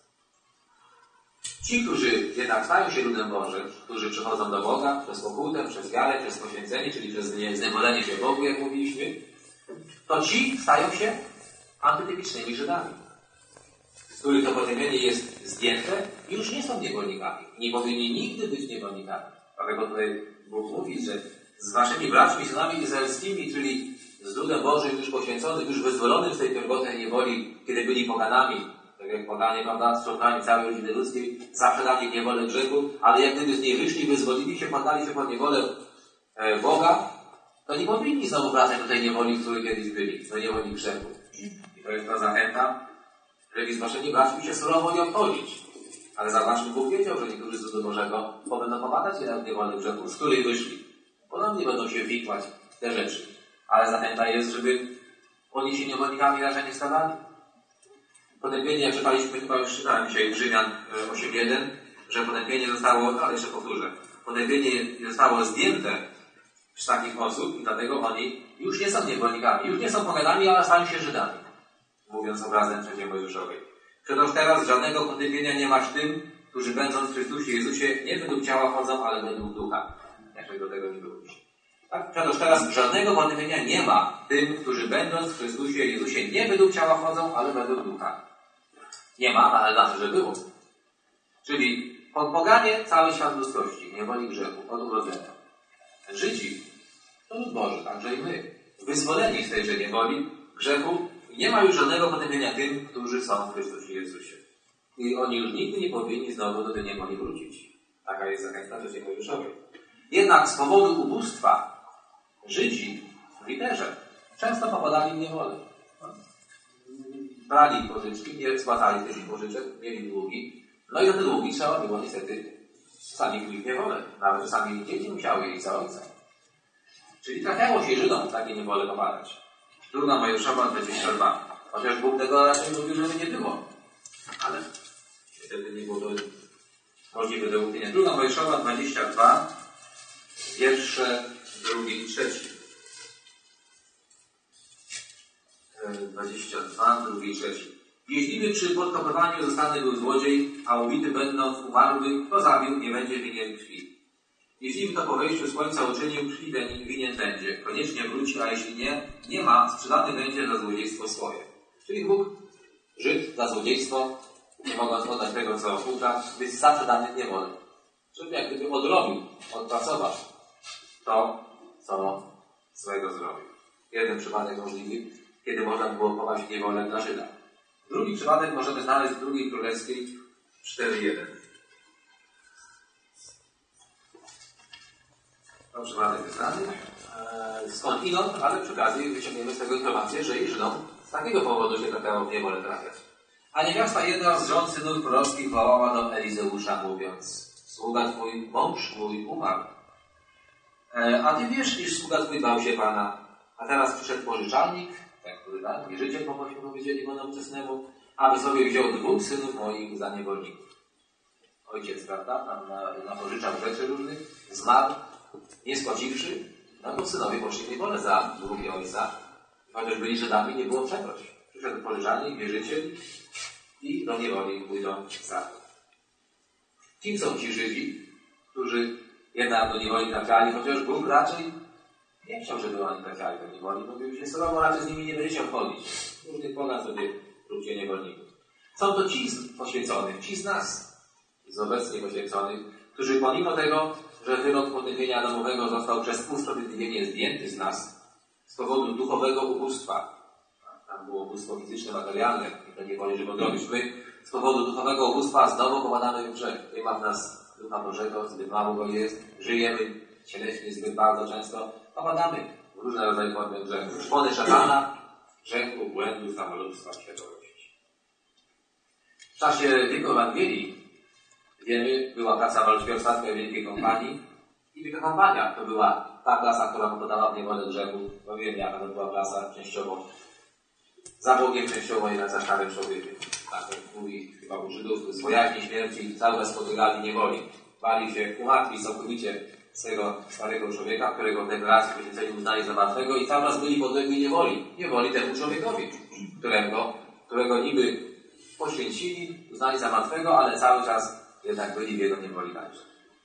A: Ci, którzy jednak stają się ludem Bożym, którzy przychodzą do Boga przez pokutę, przez wiarę, przez poświęcenie, czyli przez zniewolenie się Bogu, jak mówiliśmy, to ci stają się antytypicznymi Żydami, z których to potępienie jest zdjęte i już nie są niewolnikami. Nie powinni nigdy być niewolnikami. Dlatego tutaj Bóg mówi, że z waszymi braćmi, synami izraelskimi, czyli z ludem Bożym już poświęconym, już wyzwolonym z tej pierwotnej niewoli, kiedy byli poganami, tak jak poganie, prawda, członkami całej rodziny ludzkiej, zawsze dali niewolę grzechu, ale jak gdyby z niej wyszli, wyzwolili się, poddali się pod niewolę Boga, to nie powinni znowu wracać do tej niewoli, w której kiedyś byli, do niewoli grzechu. I to jest ta zachęta, żeby z waszymi braćmi się surowo nie obchodzić. Ale zauważmy, Bóg wiedział, że niektórzy z ludu Bożego będą popadać w niewolę grzechu, z której wyszli. Ponownie będą się wikłać w te rzeczy. Ale zachęta jest, żeby oni się niewolnikami raczej nie stawali. Potępienie, jak czytaliśmy, chyba już czytałem dzisiaj w Rzymian 8:1, że potępienie zostało, ale jeszcze powtórzę, potępienie zostało zdjęte z takich osób i dlatego oni już nie są niewolnikami, już nie są poganami, ale stają się Żydami. Mówiąc obrazem 3 Mojżeszowej. Przecież teraz żadnego potępienia nie masz tym, którzy będąc w Chrystusie Jezusie nie według ciała chodzą, ale według ducha. Jak do tego nie wróci. Tak? Przecież teraz żadnego potępienia nie ma tym, którzy będąc w Chrystusie Jezusie nie według ciała chodzą, ale według ducha. Nie ma, ale znaczy, że było. Czyli poganie cały świat ludzkości, niewoli grzechu, od urodzenia. Żydzi to lud Boży, także i my. Wyzwoleni z tejże niewoli grzechu, nie ma już żadnego potępienia tym, którzy są w Chrystusie Jezusie. I oni już nigdy nie powinni znowu do tej niewoli wrócić. Taka jest zachęta 3 Mojżeszowej. Jednak z powodu ubóstwa Żydzi w literze często popadali w niewolę. Brali pożyczki, nie spłacali tych pożyczek, mieli długi. No i za te długi trzeba było niestety czasami w niewolę. Nawet czasami dzieci musiały iść za ojca. Czyli trafiało się Żydom takie niewolę popadać. 2 Mojżeszowa 22. Chociaż Bóg tego raczej mówił, żeby nie było. Ale wtedy nie było to możliwe do uczynienia. 2 Mojżeszowa 22, wiersze 2 i 3. 22, 2 i 3. Jeśli przy podkopywaniu zostany był złodziej, a ubity będąc umarły, to zabił, nie będzie winien krwi. Jeśli to po wejściu słońca uczynił, krwi winien będzie. Koniecznie wróci, a jeśli nie, nie ma, sprzedany będzie za złodziejstwo swoje. Czyli Bóg, Żyd za złodziejstwo, nie mogąc oddać tego, co ukradł, jest zawsze dany w niewolę. Żeby jak gdyby odrobił, odpracował to, co złego zrobił. Jeden przypadek możliwy kiedy można było popaść w niewolę dla Żyda. Drugi przypadek możemy znaleźć w II Królewskiej 4:1. To przypadek jest znany. Skąd inąd, ale przy okazji wyciągniemy z tego informację, że i Żydom z takiego powodu się trafiało w niewolę trafiać. A niewiasta jedna z żon synów prorockich wołała do Elizeusza, mówiąc: sługa twój, mąż mój umarł. A ty wiesz, iż sługa twój bał się Pana. A teraz przyszedł pożyczalnik, ten, który tak, wierzyciel poprosił powiedzieli nowoczesnemu, aby sobie wziął 2 synów moich za niewolników. Ojciec, prawda, nam pożyczał rzeczy różnych, zmarł, nie spłaciwszy, no to synowie poszli w niewolę za długi ojca. Chociaż byli Żydami, nie było czegoś. Przyszedł pożyczalnik, wierzyciel i do niewoli pójdą za to. Kim są ci Żydzi, którzy jednak do niewoli trafiali, chociaż Bóg raczej nie chciał, żeby oni trafiali do niewoli, bo już jest raczej z nimi nie będzie się obchodzić. Różnych pogan sobie róbcie niewolników. Są to ci poświęconych, ci z nas, z obecnie poświęconych, którzy pomimo tego, że wyrok potępienia domowego został przez usprawiedliwienie zdjęty z nas z powodu duchowego ubóstwa. Tam było ubóstwo fizyczne, materialne, i to nie woli, żeby odrobić. My z powodu duchowego ubóstwa znowu popadamy w grzech. Nie ma w nas Ducha Bożego, zbyt mało go jest, żyjemy cieleśnie zbyt bardzo często, popadamy w różne rodzaje formy grzechu. Szpony szatana, grzechu, błędu, samolubstwa, światowości. W czasie wieku Ewangelii, wiemy, była klasa malutkiowska Wielkiej Kompanii i Wielka Kompania to była ta klasa, która popadała w niewolę grzechu. Bo wiem, jaka to była klasa częściowo za Bogiem, częściowo jednak za starym człowiekiem. Tak mówi chyba u Żydów, z bojaźni śmierci cały czas spotygali niewoli. Bali się umartwić całkowicie swojego starego człowieka, którego w deklaracji poświęcenia uznali za martwego i cały czas byli podlegli niewoli. Niewoli temu człowiekowi, którego niby poświęcili, uznali za martwego, ale cały czas jednak byli w jego niewoli także.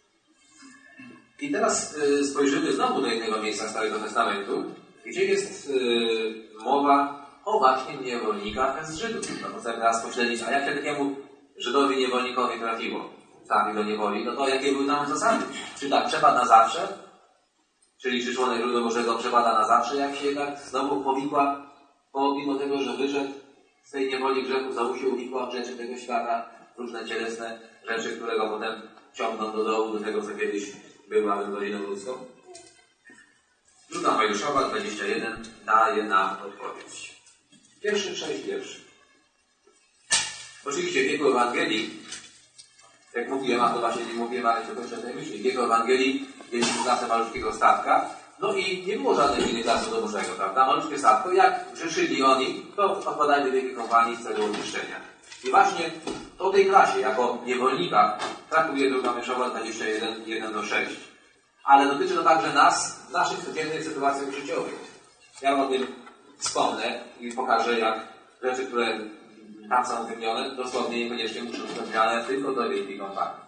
A: I teraz spojrzymy znowu do jednego miejsca Starego Testamentu, gdzie jest mowa o właśnie niewolnikach z Żydów. No bo chcemy teraz pośledzić, a jak się takiemu Żydowi niewolnikowi trafił do niewoli, no to jakie były tam zasady? Czy tak przepadł na zawsze? Czyli czy członek ludu Bożego przepada na zawsze, jak się jednak znowu powikła, pomimo tego, że wyszedł z tej niewoli grzechu, znowu się uwikła w rzeczy tego świata, różne cielesne rzeczy, które go potem ciągną do dołu, do tego, co kiedyś była rodziną ludzką? Druga Mojżeszowa 21 daje nam odpowiedź. Pierwszy 6 wierszy. Oczywiście w wieku Ewangelii, jak mówiłem, a to właśnie nie mówiłem, ale się kończę tej myśli, w wieku Ewangelii mieliśmy klasę malutkiego statka, no i nie było żadnej innej klasy do Bożego, prawda? Malutkie statko, jak grzeszyli oni, to odpadali do Wielkiej Kompanii w celu oczyszczenia. I właśnie o tej klasie, jako niewolnikach, traktuje druga Mojżeszowa 21, 1-6. Ale dotyczy to także nas w naszych codziennych sytuacjach życiowych. Ja o tym wspomnę i pokażę, jak rzeczy, które tam są wymienione, dosłownie niekoniecznie muszą być wymienione tylko do Wielkiej Kompanii.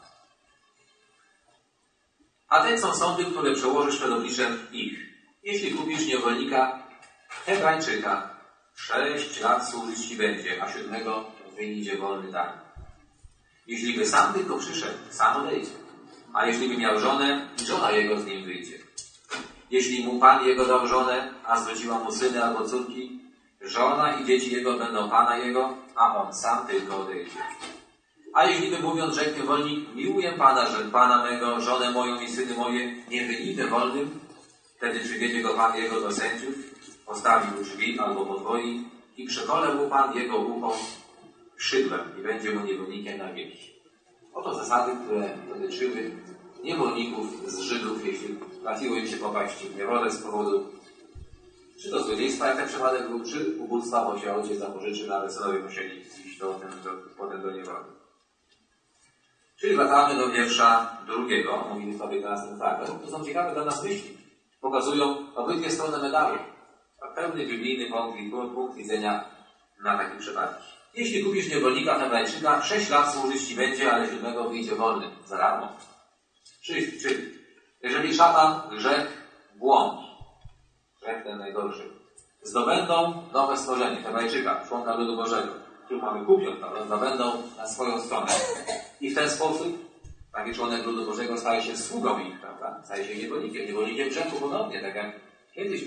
A: A te są sądy, które przełożysz przed obliczem ich. Jeśli kupisz niewolnika Hebrajczyka, 6 lat służyć ci będzie, a 7 wyjdzie wolny dar. Jeśli by sam tylko przyszedł, sam odejdzie. A jeśli by miał żonę, żona jego z nim wyjdzie. Jeśli mu Pan jego dał żonę, a zwróciła mu syny albo córki, żona i dzieci jego będą Pana jego, a on sam tylko odejdzie. A jeśli by mówiąc rzekł niewolnik, miłuję Pana, że Pana mego, żonę moją i syny moje, nie wyjdę wolnym, wtedy przywiedzie go Pan jego do sędziów, postawi mu drzwi albo podwoi i przekole mu Pan jego ucho szydłem i będzie mu niewolnikiem na wieki. Oto zasady, które dotyczyły niewolników z Żydów, jeśli trafiło im się popaść w niewolę z powodu czy to złodziejstwa, jak ten przypadek był, czy ubóstwa, bo się ojciec zapożyczył, ale synowie musieli iść potem do niewoli. Czyli wracamy do wiersza 2. Mówimy sobie teraz ten fragment. To są ciekawe dla nas myśli. Pokazują obydwie strony medalu. Pełny biblijny punkt widzenia na taki przypadek. Jeśli kupisz niewolnika Hebrajczyka, 6 lat służyć ci będzie, ale 7 wyjdzie wolny. Za darmo. Czyli jeżeli szatan, grzech, błąd, grzech ten najgorszy, zdobędą nowe stworzenie Hebrajczyka, członka ludu Bożego, który mamy kupion, zdobędą na swoją stronę. I w ten sposób taki członek ludu Bożego staje się sługą ich, prawda? Staje się niewolnikiem grzechu ponownie, tak jak kiedyś był.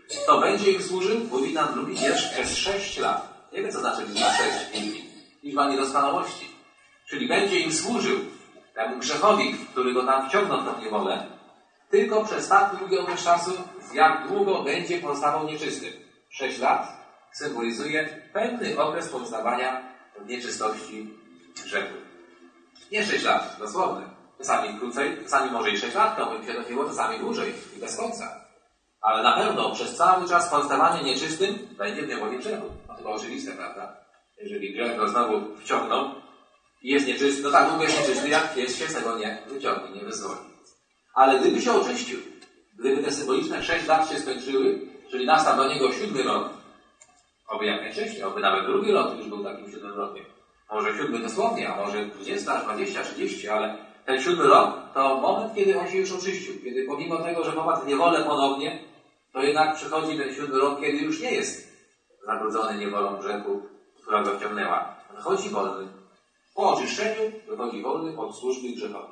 A: to będzie im służył, mówi nam drugi wiersz, przez 6 lat. Nie wiem, co znaczy liczba 6. Liczba niedoskonałości. Czyli będzie im służył temu grzechowi, który go tam wciągnął w tą niewolę, tylko przez tak długi okres czasu, jak długo będzie pozostawał nieczystym. 6 lat symbolizuje pewny okres pozostawania w nieczystości grzechu. Nie 6 lat, dosłownie. Czasami krócej, czasami może i 6 lat, to by się trafiło, czasami dłużej i bez końca. Ale na pewno przez cały czas pozostawania nieczystym będzie w niewoli grzechu. No to oczywiste, prawda? Jeżeli grzech go znowu wciągnął i jest nieczysty, no tak długo jest nieczysty, jak pies się z tego nie wyciągnie, nie wyzwoli. Ale gdyby się oczyścił, gdyby te symboliczne 6 lat się skończyły, czyli nastał do niego 7 rok, oby jak najwcześniej, oby nawet drugi rok już był takim 7 rokiem. Może 7 dosłownie, a może 20, 20, 30, ale ten 7 rok to moment, kiedy on się już oczyścił. Kiedy pomimo tego, że popadł w niewolę ponownie, to jednak przychodzi ten 7 rok, kiedy już nie jest zabrudzony niewolą grzechu, która go wciągnęła. Wychodzi wolny. Po oczyszczeniu wychodzi wolny od służby grzechowi.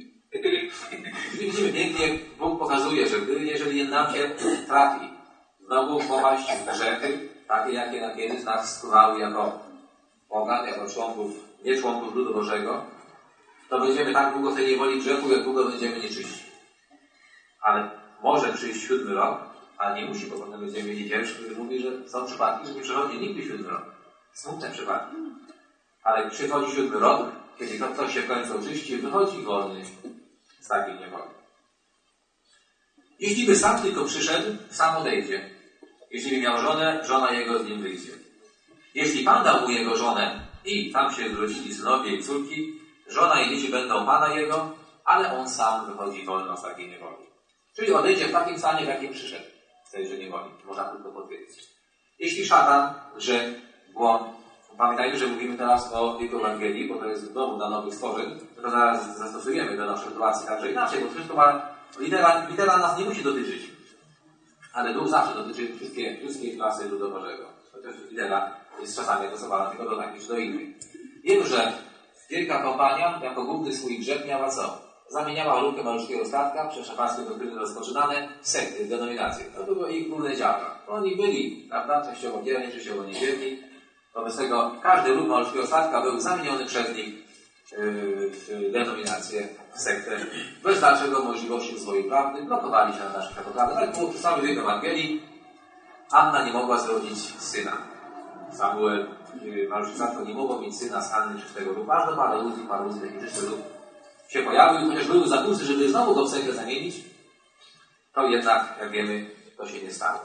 A: Widzimy pięknie, Bóg pokazuje, że jeżeli nam się trafi znowu popaść w grzechy, takie jakie na kiedyś nas skrywały jako pogan, jako członków, nie członków ludu Bożego, to będziemy tak długo w tej niewoli grzechu, jak długo będziemy nieczyści. Ale może przyjść 7 rok, a nie musi, bo potem będziemy mieli wiersz, który mówi, że są przypadki, że nie przychodzi nigdy 7 rok. Smutne przypadki. Ale przychodzi 7 rok, kiedy ktoś się w końcu oczyści, wychodzi wolny z takiej niewoli. Jeśli by sam tylko przyszedł, sam odejdzie. Jeśli by miał żonę, żona jego z nim wyjdzie. Jeśli Pan dał mu jego żonę i tam się zwrócili synowie i córki, żona i dzieci będą Pana jego, ale on sam wychodzi wolno z takiej niewoli. Czyli odejdzie w takim stanie, w jakim przyszedł z tejże niewoli. Można tylko potwierdzić. Jeśli szatan, grzech, błąd, pamiętajmy, że mówimy teraz o jego Ewangelii, bo to jest dowód na nowych stworzeń, to zaraz zastosujemy do naszej sytuacji także inaczej, bo wszystko ma, litera nas nie musi dotyczyć, ale duch zawsze dotyczy wszystkie klasy ludu Bożego. Chociaż litera jest czasami adresowana tylko do takich czy do innych. Wiemy, że wielka kompania jako główny swój grzech miała co? Zamieniała lukę malutkiego statka przez szatańskie doktryny rozpoczynane w sekty, denominacje. To były ich główne działa. Oni byli, prawda, częściowo wierni, częściowo niewierni. Wobec tego każdy ruch malutkiego statka był zamieniony przez nich w denominację, w sektę. Bez dalszego możliwości swojej prawdy blokowali się na naszych katokradach. Tak było przy samym wielkim Ewangelii. Anna nie mogła zrodzić syna. Samuel, malutkie statko nie mogło mieć syna z Anny czystego ruchu. Aż do paraluzji, taki czysty ruch się pojawił, chociaż były zakusy, żeby znowu go w sektę zamienić, to jednak, jak wiemy, to się nie stało.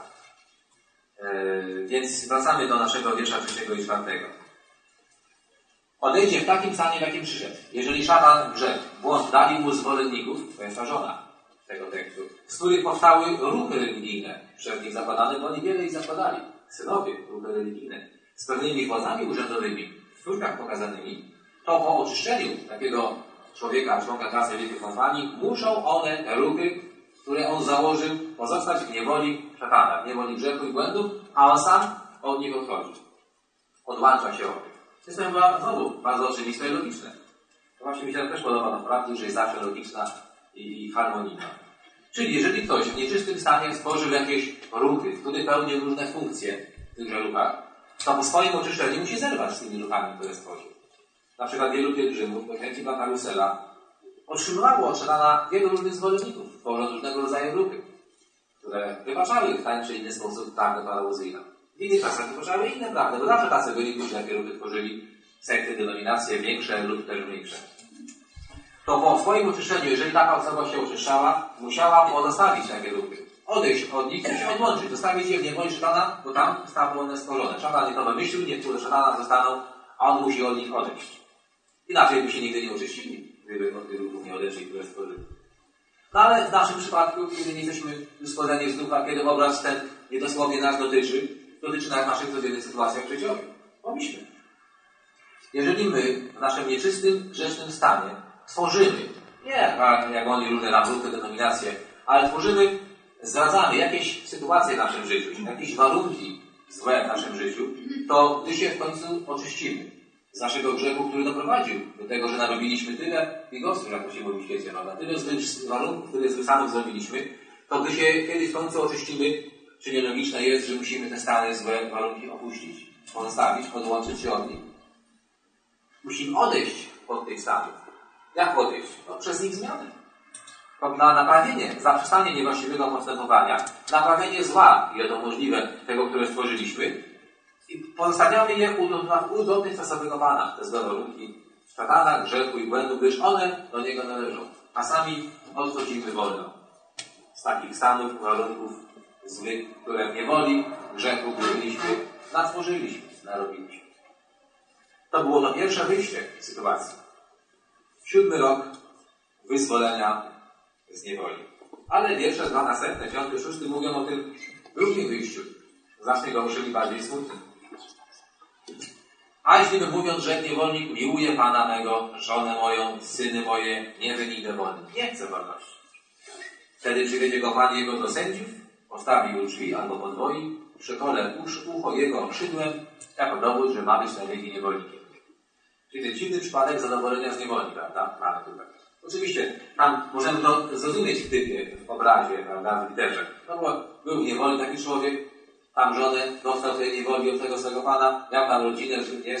A: Więc wracamy do naszego wiersza 3 i 4. Odejdzie w takim stanie, w jakim przyszedł. Jeżeli szatan, grzech, błąd dali mu zwolenników, to jest ta żona tego tekstu, z których powstały ruchy religijne, przez nich zakładane, bo oni wiele ich zakładali. Synowie, ruchy religijne, z pewnymi władzami urzędowymi, w sztuczkach pokazanymi, to po oczyszczeniu takiego człowieka, członka klasy wielkiej kompanii, muszą one, te ruchy, które on założył, pozostać w niewoli szatana, w niewoli grzechu i błędów, a on sam od nich odchodzi. Odłącza się od nich. Jest to chyba znowu bardzo oczywiste i logiczne. To właśnie mi się też podoba na prawdzie, że jest zawsze logiczna i harmonijna. Czyli jeżeli ktoś w nieczystym stanie stworzył jakieś ruchy, które pełnią różne funkcje w tychże ruchach, to po swoim oczyszczeniu musi zerwać z tymi ruchami, które stworzył. Na przykład wielu pielgrzymów, do chęci brata Rusela, otrzymywało od szatana wielu różnych zwolenników, tworząc różnego rodzaju ruchy, które wybaczały w ten czy inny sposób prawdę parauzyjną. W innych czasach wybaczały inne prawdy, bo zawsze tacy byli, którzy takie ruchy tworzyli, sekty, denominacje większe lub też mniejsze. To po swoim oczyszczeniu, jeżeli taka osoba się oczyszczała, musiała pozostawić takie ruchy. Odejść od nich i się odłączyć, zostawić je w niewoli szatana, bo tam zostały one stworzone. Szatan nie to wymyślił, niektóre szatana zostaną, a on musi od nich odejść. Inaczej by się nigdy nie oczyścili, gdyby od tych ruchów nie odeszli, które stworzyli. No ale w naszym przypadku, kiedy nie jesteśmy stworzeni z ducha, kiedy obraz ten niedosłownie nas dotyczy nas w naszych codziennych sytuacjach życiowych. Pomyślmy. Jeżeli my w naszym nieczystym, grzesznym stanie tworzymy, nie jak oni różne nam ruchy, denominacje, ale tworzymy, zdradzamy jakieś sytuacje w naszym życiu, jakieś warunki złe w naszym życiu, to gdy się w końcu oczyścimy z naszego grzechu, który doprowadził do tego, że narobiliśmy tyle bigosów, jak to się mówi w świecie, prawda? Tyle złych warunków, które złych samych zrobiliśmy, to gdy się kiedyś w końcu oczyścimy, Czy nielogiczne jest, że musimy te stare, złe warunki opuścić, pozostawić, odłączyć się od nich? Musimy odejść od tych stanów. Jak odejść? No, przez ich zmiany. Na naprawienie, zaprzestanie niewłaściwego postępowania, naprawienie zła, ile to możliwe, tego, które stworzyliśmy, i pozostawiamy je u dotychczasowego Pana, te złe warunki szatana, grzechu i błędu, gdyż one do niego należą. A sami odchodzimy wolno z takich stanów, warunków złych, które w niewoli, grzechu byliśmy, natworzyliśmy, narobiliśmy. To było to pierwsze wyjście z sytuacji. 7 rok wyzwolenia z niewoli. Ale wiersze 2 następne, 5, 6 mówią o tym drugim wyjściu. Znacznie gorszym i bardziej smutnym. A jeśli mówiąc, że niewolnik miłuje Pana mego, żonę moją, syny moje, nie wyjdę wolny. Nie chcę wolności. Wtedy przywiedzie go Pan jego do sędziów, postawi u drzwi albo podwoi, przekole ucho jego szydłem, jako dowód, że ma być na wieki niewolnikiem. Czyli ten dziwny przypadek zadowolenia z niewoli, prawda? Mamy tutaj. Oczywiście, tam możemy to zrozumieć w typie, w obrazie, prawda, w literze. No bo był w niewoli taki człowiek, tam żonę dostał tej niewoli od tego swego Pana, miał tam rodzinę,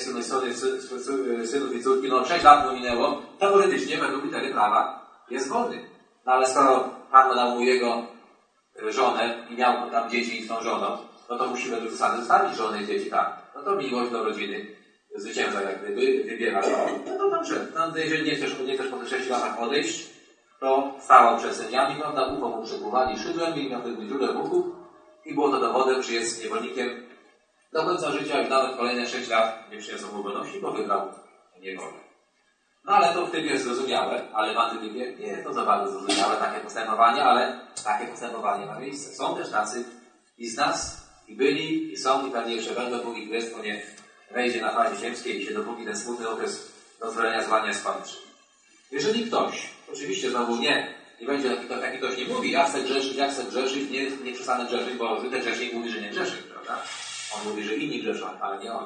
A: synów i córki, no 6 lat mu minęło, teoretycznie, według litery prawa, jest wolny. No ale skoro Pan dał mu jego żonę i miał tam dzieci z tą żoną, no to musi według zasady zostawić żonę i dzieci tam. No to miłość do rodziny, zwycięża jak gdyby, wybiera to. No to dobrze, no, jeżeli nie chcesz po tych 6 latach odejść, to stawał przed sędziami, prawda, ucho mu przepływali szydłem i miał wtedy dziurę w uchu i było to dowodem, że jest niewolnikiem do końca życia i nawet kolejne 6 lat nie przyniosą mu wolności, bo wybrał niewolę. No ale to w tym jest zrozumiałe, ale w antytypie nie jest to za bardzo zrozumiałe takie postępowanie, ale takie postępowanie ma miejsce. Są też tacy i z nas, i byli, i są, i pewnie jeszcze będą, póki Królestwo nie wejdzie na fazie ziemskiej i się dopóki ten smutny okres dozwolenia zła nie skończy. Jeżeli ktoś, oczywiście znowu nie będzie taki ktoś nie mówi, ja chcę grzeszyć, nie przestanę grzeszyć, bo ten grzesznik mówi, że nie grzeszy, prawda? On mówi, że inni grzeszą, ale nie on.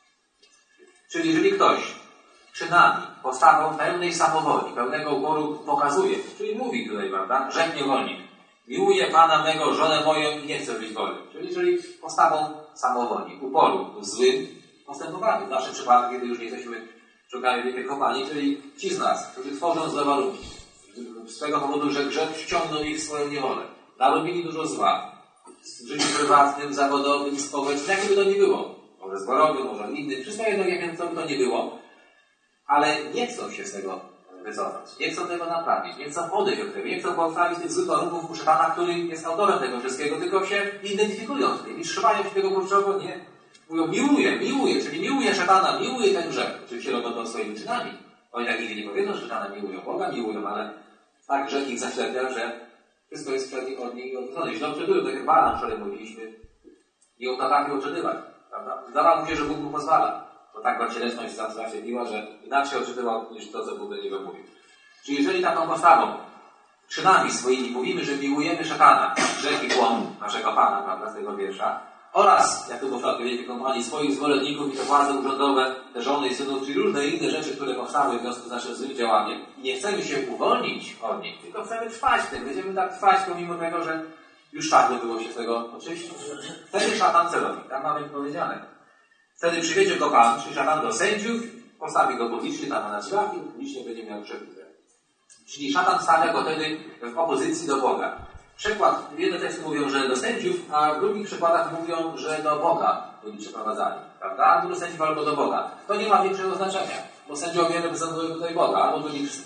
A: Czyli jeżeli ktoś czynami, postawą pełnej samowoli, pełnego uporu pokazuje, czyli mówi tutaj, prawda, rzekł niewolnik, miłuję Pana mego, żonę moją i nie chcę być wolny. Czyli jeżeli postawą samowoli, uporu, w złym postępowaniu, w naszym przypadku, kiedy już nie jesteśmy członkami wielkiej kompanii, czyli ci z nas, którzy tworzą złe warunki, z tego powodu, że grzech ściągnął ich w swoją niewolę, narobili dużo zła, w życiu prywatnym, zawodowym, społecznym, jakie by to nie było, może zborowym, może innym, wszystko jedno, jakie to nie było, ale nie chcą się z tego wycofać, nie chcą tego naprawić, nie chcą odejść od tego, nie chcą postawić tych złych warunków u szatana, który jest autorem tego wszystkiego, tylko się identyfikują z tym i trzymają się tego kurczowo, nie. Mówią, miłuję, czyli miłuję szatana, miłuję ten grzech. Oczywiście robią to swoimi czynami. Oni tak nigdy nie powiedzą, że szatana miłują, Boga miłują, ale tak grzech ich zaślepia, że wszystko jest od nich odwrócone. Źle odczytują, tak jak Balan wczoraj mówiliśmy, i od ataku odczytywać, prawda? Zdawało mu się, że Bóg mu pozwala. Bo tak cielesność zaślepiła, że inaczej odczytywał niż to, co Bóg do niego mówił. Czyli jeżeli taką postawą, czynami swoimi mówimy, że miłujemy szatana, grzech i błąd naszego Pana, prawda, z tego wiersza, oraz, jak to było w przypadku Wielkiej Kompanii, swoich zwolenników i te władze urzędowe, te żony i synów, czyli różne inne rzeczy, które powstały w związku z naszym złym działaniem. I nie chcemy się uwolnić od nich, tylko chcemy trwać w tym. Będziemy tak trwać, pomimo tego, że już tak by było się z tego oczyścić. Wtedy szatan celowi, tam mamy powiedziane. Wtedy przywiedzie go Pan, czyli szatan do sędziów, postawi go publicznie tam na drzwiach i publicznie będzie miał grzech. Czyli szatan stawia go wtedy w opozycji do Boga. Przykład, jedne teksty mówią, że do sędziów, a w drugich przykładach mówią, że do Boga byli przeprowadzani. Prawda? Albo do sędziów, albo do Boga. To nie ma większego znaczenia, bo sędziowie reprezentują tutaj Boga. Albo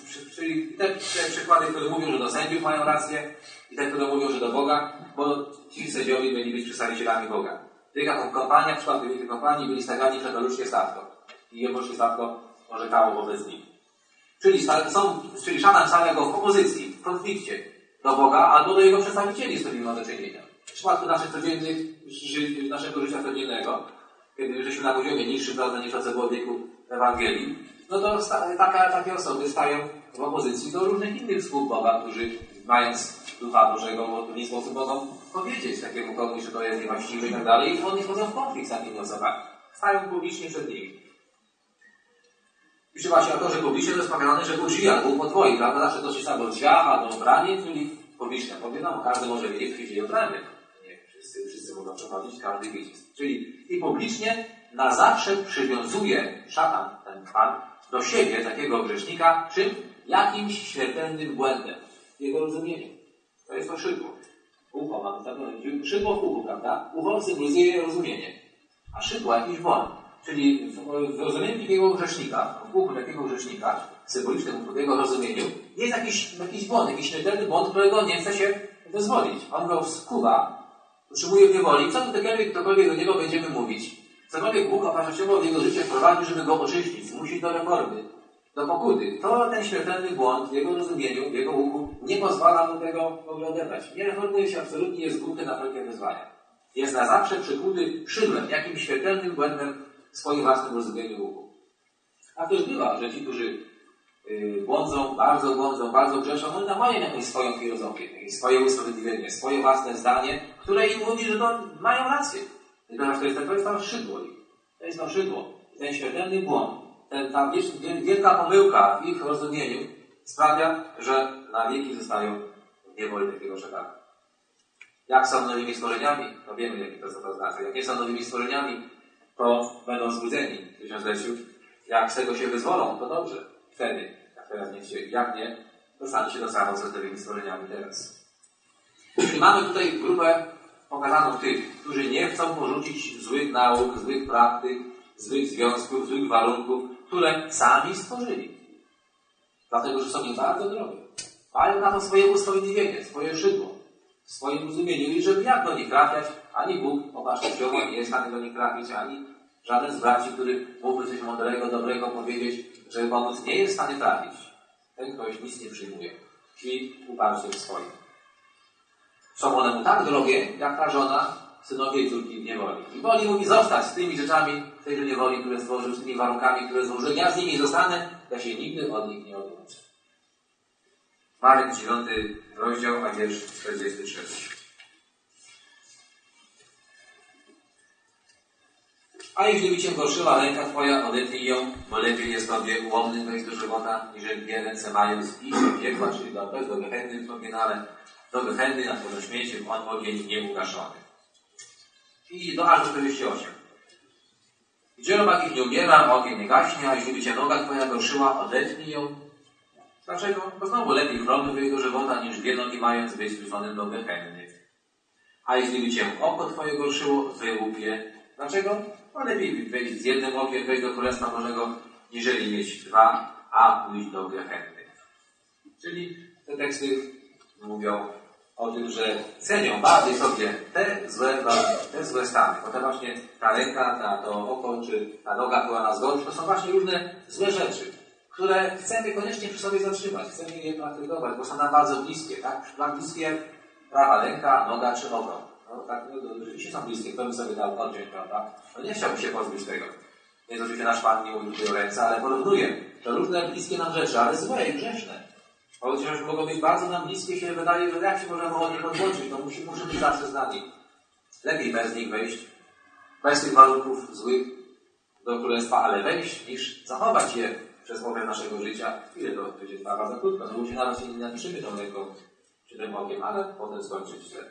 A: czyli te przykłady, które mówią, że do sędziów mają rację i te, które mówią, że do Boga, bo ci sędziowie mieli być przedstawicielami Boga. Wielka kompania, w przypadku Wielkiej Kompanii byli stawiani przed ludzkie statko. I jeboczkie statko orzekało wobec nich. Czyli szatan stawia go w opozycji, w konflikcie do Boga albo do jego przedstawicieli, z którymi ma do czynienia. W przypadku naszego życia codziennego, kiedy jesteśmy na poziomie niższym, prawda, niż to, co było w wieku Ewangelii, no to takie osoby stają w opozycji do różnych innych sług Boga, którzy mając Ducha Bożego w odpowiedni sposób mogą powiedzieć takiemu komuś, że to jest niewłaściwe i tak dalej, i oni wchodzą w konflikt z takimi osobami. Stają publicznie przed nimi. I właśnie o to, że publicznie to jest powiedziane, że u drzwi albo u podwoi, prawda? Zawsze to się albo w drzwiach, albo w bramie, czyli publicznie. Bo wiadomo, każdy może wiedzieć, co się dzieje w bramie. Nie Wszyscy mogą przechodzić, każdy widzi. Czyli i publicznie na zawsze przywiązuje szatan, ten pan, do siebie, takiego grzesznika, czym? Jakimś śmiertelnym błędem w jego rozumieniu. To jest to szydło. Ucho mamy tak, szydło w uchu, prawda? Ucho symbolizuje rozumienie, a szydło jakiś błąd. Czyli w rozumieniu takiego grzesznika, w uchu takiego grzesznika, symbolicznym w jego rozumieniu, jest jakiś błąd, jakiś śmiertelny błąd, którego nie chce się dozwolić. On go skuwa, utrzymuje w niewoli. Co ktokolwiek do niego będziemy mówić? Cokolwiek Bóg opatrzciowo w jego życie wprowadzi, żeby go oczyścić, zmusić do reformy, do pokuty. To ten śmiertelny błąd w jego rozumieniu, w jego uchu nie pozwala mu tego w ogóle odebrać. Nie reformuje się absolutnie, jest głuchy na wszelkie wyzwania. Jest na zawsze przykuty szydłem, jakimś śmiertelnym błędem w swoim własnym rozumieniu uchu. A też bywa, że ci, którzy błądzą, bardzo grzeszą, oni mają jakąś swoją filozofię, jakieś swoje usprawiedliwienie, swoje własne zdanie, które im mówi, że to mają rację. I teraz to jest to szydło. To jest to szydło. Ten śmiertelny błąd, ta wielka pomyłka w ich rozumieniu sprawia, że na wieki zostają w niewoli takiego szatana. Jak są nowymi stworzeniami, to wiemy, co to znaczy. Jak nie są nowymi stworzeniami, to będą zbudzeni w tysiącleciu. Jak z tego się wyzwolą, to dobrze. Wtedy, jak teraz nie chcieli. Jak nie, to stanie się to samo, co z nowymi stworzeniami teraz. Czyli mamy tutaj grupę pokazaną tych, którzy nie chcą porzucić złych nauk, złych praktyk, złych związków, złych warunków, które sami stworzyli. Dlatego, że są im bardzo drogie. Mają na to swoje usprawiedliwienie, swoje szydło, w swoim rozumieniu i żeby jak do nich trafiać, ani Bóg opatrzciowo nie jest w stanie do nich trafić, ani żaden z braci, który mógłby coś mądrego, dobrego powiedzieć, żeby pomóc, nie jest w stanie trafić. Ten ktoś nic nie przyjmuje. Czyli uparcie w swoim. Są one mu tak drogie, jak ta żona, synowie i córki w niewoli. I woli mówi zostać z tymi rzeczami w tejże niewoli, które stworzył, z tymi warunkami, które złożył. Ja z nimi zostanę, ja się nigdy od nich nie odłączę. Marek 9 rozdział, a wiersz 43. A jeśli by cię gorszyła ręka twoja, odetnij ją, bo lepiej jest tobie ułomnym wejść do żywota, niżeli dwie ręce mając iść do piekła, czyli do Gehenny w Nogienale, do Gehenny, na którą śmieciem on ogień nieugaszony. I do aż 48. Gdzie robak ich nie umiera, ogień nie gaśnie, a jeśli by cię noga twoja gorszyła, odetnij ją. Dlaczego? Bo znowu lepiej chromny wyjść do żywota, niż dwie nogi mając być wrzuconym do Gehenny. A jeśli by cię oko twoje gorszyło, wyłup je. Dlaczego? No lepiej wejść z jednym okiem, wejść do Królestwa Bożego, niżeli mieć dwa, a pójść do Gehenny. Czyli te teksty mówią o tym, że cenią bardziej sobie te złe stany. Bo to właśnie ta ręka, to oko, czy ta noga, która nas godzi, to są właśnie różne złe rzeczy, które chcemy koniecznie przy sobie zatrzymać, chcemy je praktykować, bo są nam bardzo bliskie, tak? Nam bliskie prawa ręka, noga czy oko. No tak, rzeczywiście są bliskie, kto by sobie dał odciąć, prawda? No nie chciałbym się pozbyć tego. Więc oczywiście nasz Pan nie mówi tutaj o ręce, ale porównuje to różne bliskie nam rzeczy, ale złe i grzeszne. Chociaż mogą być bardzo nam bliskie, się wydaje, że jak się możemy od nich odłączyć, to muszę być zawsze z nami. Lepiej bez nich wejść, bez tych warunków złych do Królestwa, ale wejść, niż zachować je przez okres naszego życia. Ile to będzie trwa za krótko, no ludzie nawet się nie napiszemy tą ręką czy tym okiem, ale potem skończyć źle.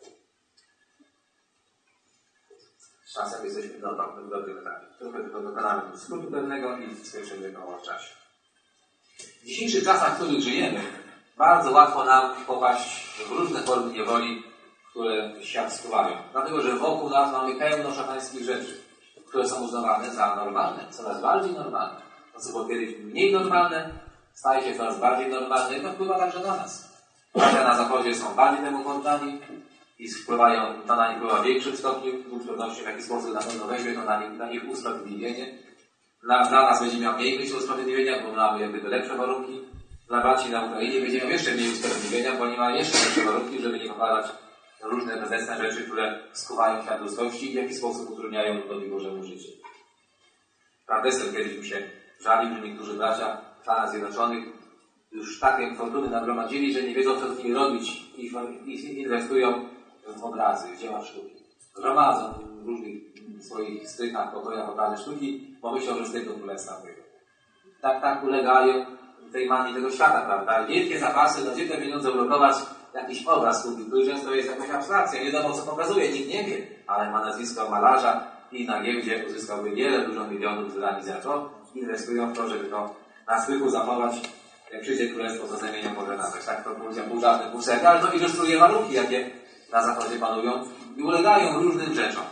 A: Z czasem jesteśmy na dobrym etapie. Trochę tylko dokonamy skrótu pewnego i skończymy go w czasie. W dzisiejszych czasach, w których żyjemy, bardzo łatwo nam popaść w różne formy niewoli, które świat skuwają. Dlatego, że wokół nas mamy pełno szatańskich rzeczy, które są uznawane za normalne, coraz bardziej normalne. To, co było kiedyś mniej normalne, staje się coraz bardziej normalne i to wpływa także na nas. Bracia na zachodzie są bardziej temu poddani i wpływają, to na nich wpływa w większym stopniu, z pewnością w jakiś sposób na pewno weźmie to na nich usprawiedliwienie. Dla nas będzie miał mniej być usprawiedliwienia, bo mamy jakby lepsze warunki. Dla braci na Ukrainie będzie miał jeszcze mniej usprawiedliwienia, bo oni mają jeszcze lepsze warunki, żeby nie popadać w różne bezecne rzeczy, które skuwają świat ludzkości i w jakiś sposób utrudniają ludowi Bożemu życie. Prawdesem kiedyś mi się żalił, że niektórzy bracia w Stanach Zjednoczonych już takie fortuny nagromadzili, że nie wiedzą, co z nimi robić i inwestują w obrazy, w dzieła sztuki. Gromadzą w różnych swoich strychach, pokojach obrazy sztuki, bo myślą, że z tego królestwa wyjdą. Tak ulegają tej manii tego świata, prawda? Wielkie zapasy, no gdzie te pieniądze blokować, jakiś obraz kupił, który często jest jakąś abstrakcją, nie wiadomo co pokazuje, nikt nie wie, ale ma nazwisko malarza i na giełdzie uzyskałby dużo milionów dolarów za to, inwestują w to, żeby to na styku zachować. Jak przyjdzie królestwo, to zamienią może na coś. Tak to powiedział pół żarty, pół serio, ale to ilustruje warunki, jakie na zachodzie panują i ulegają różnym rzeczom.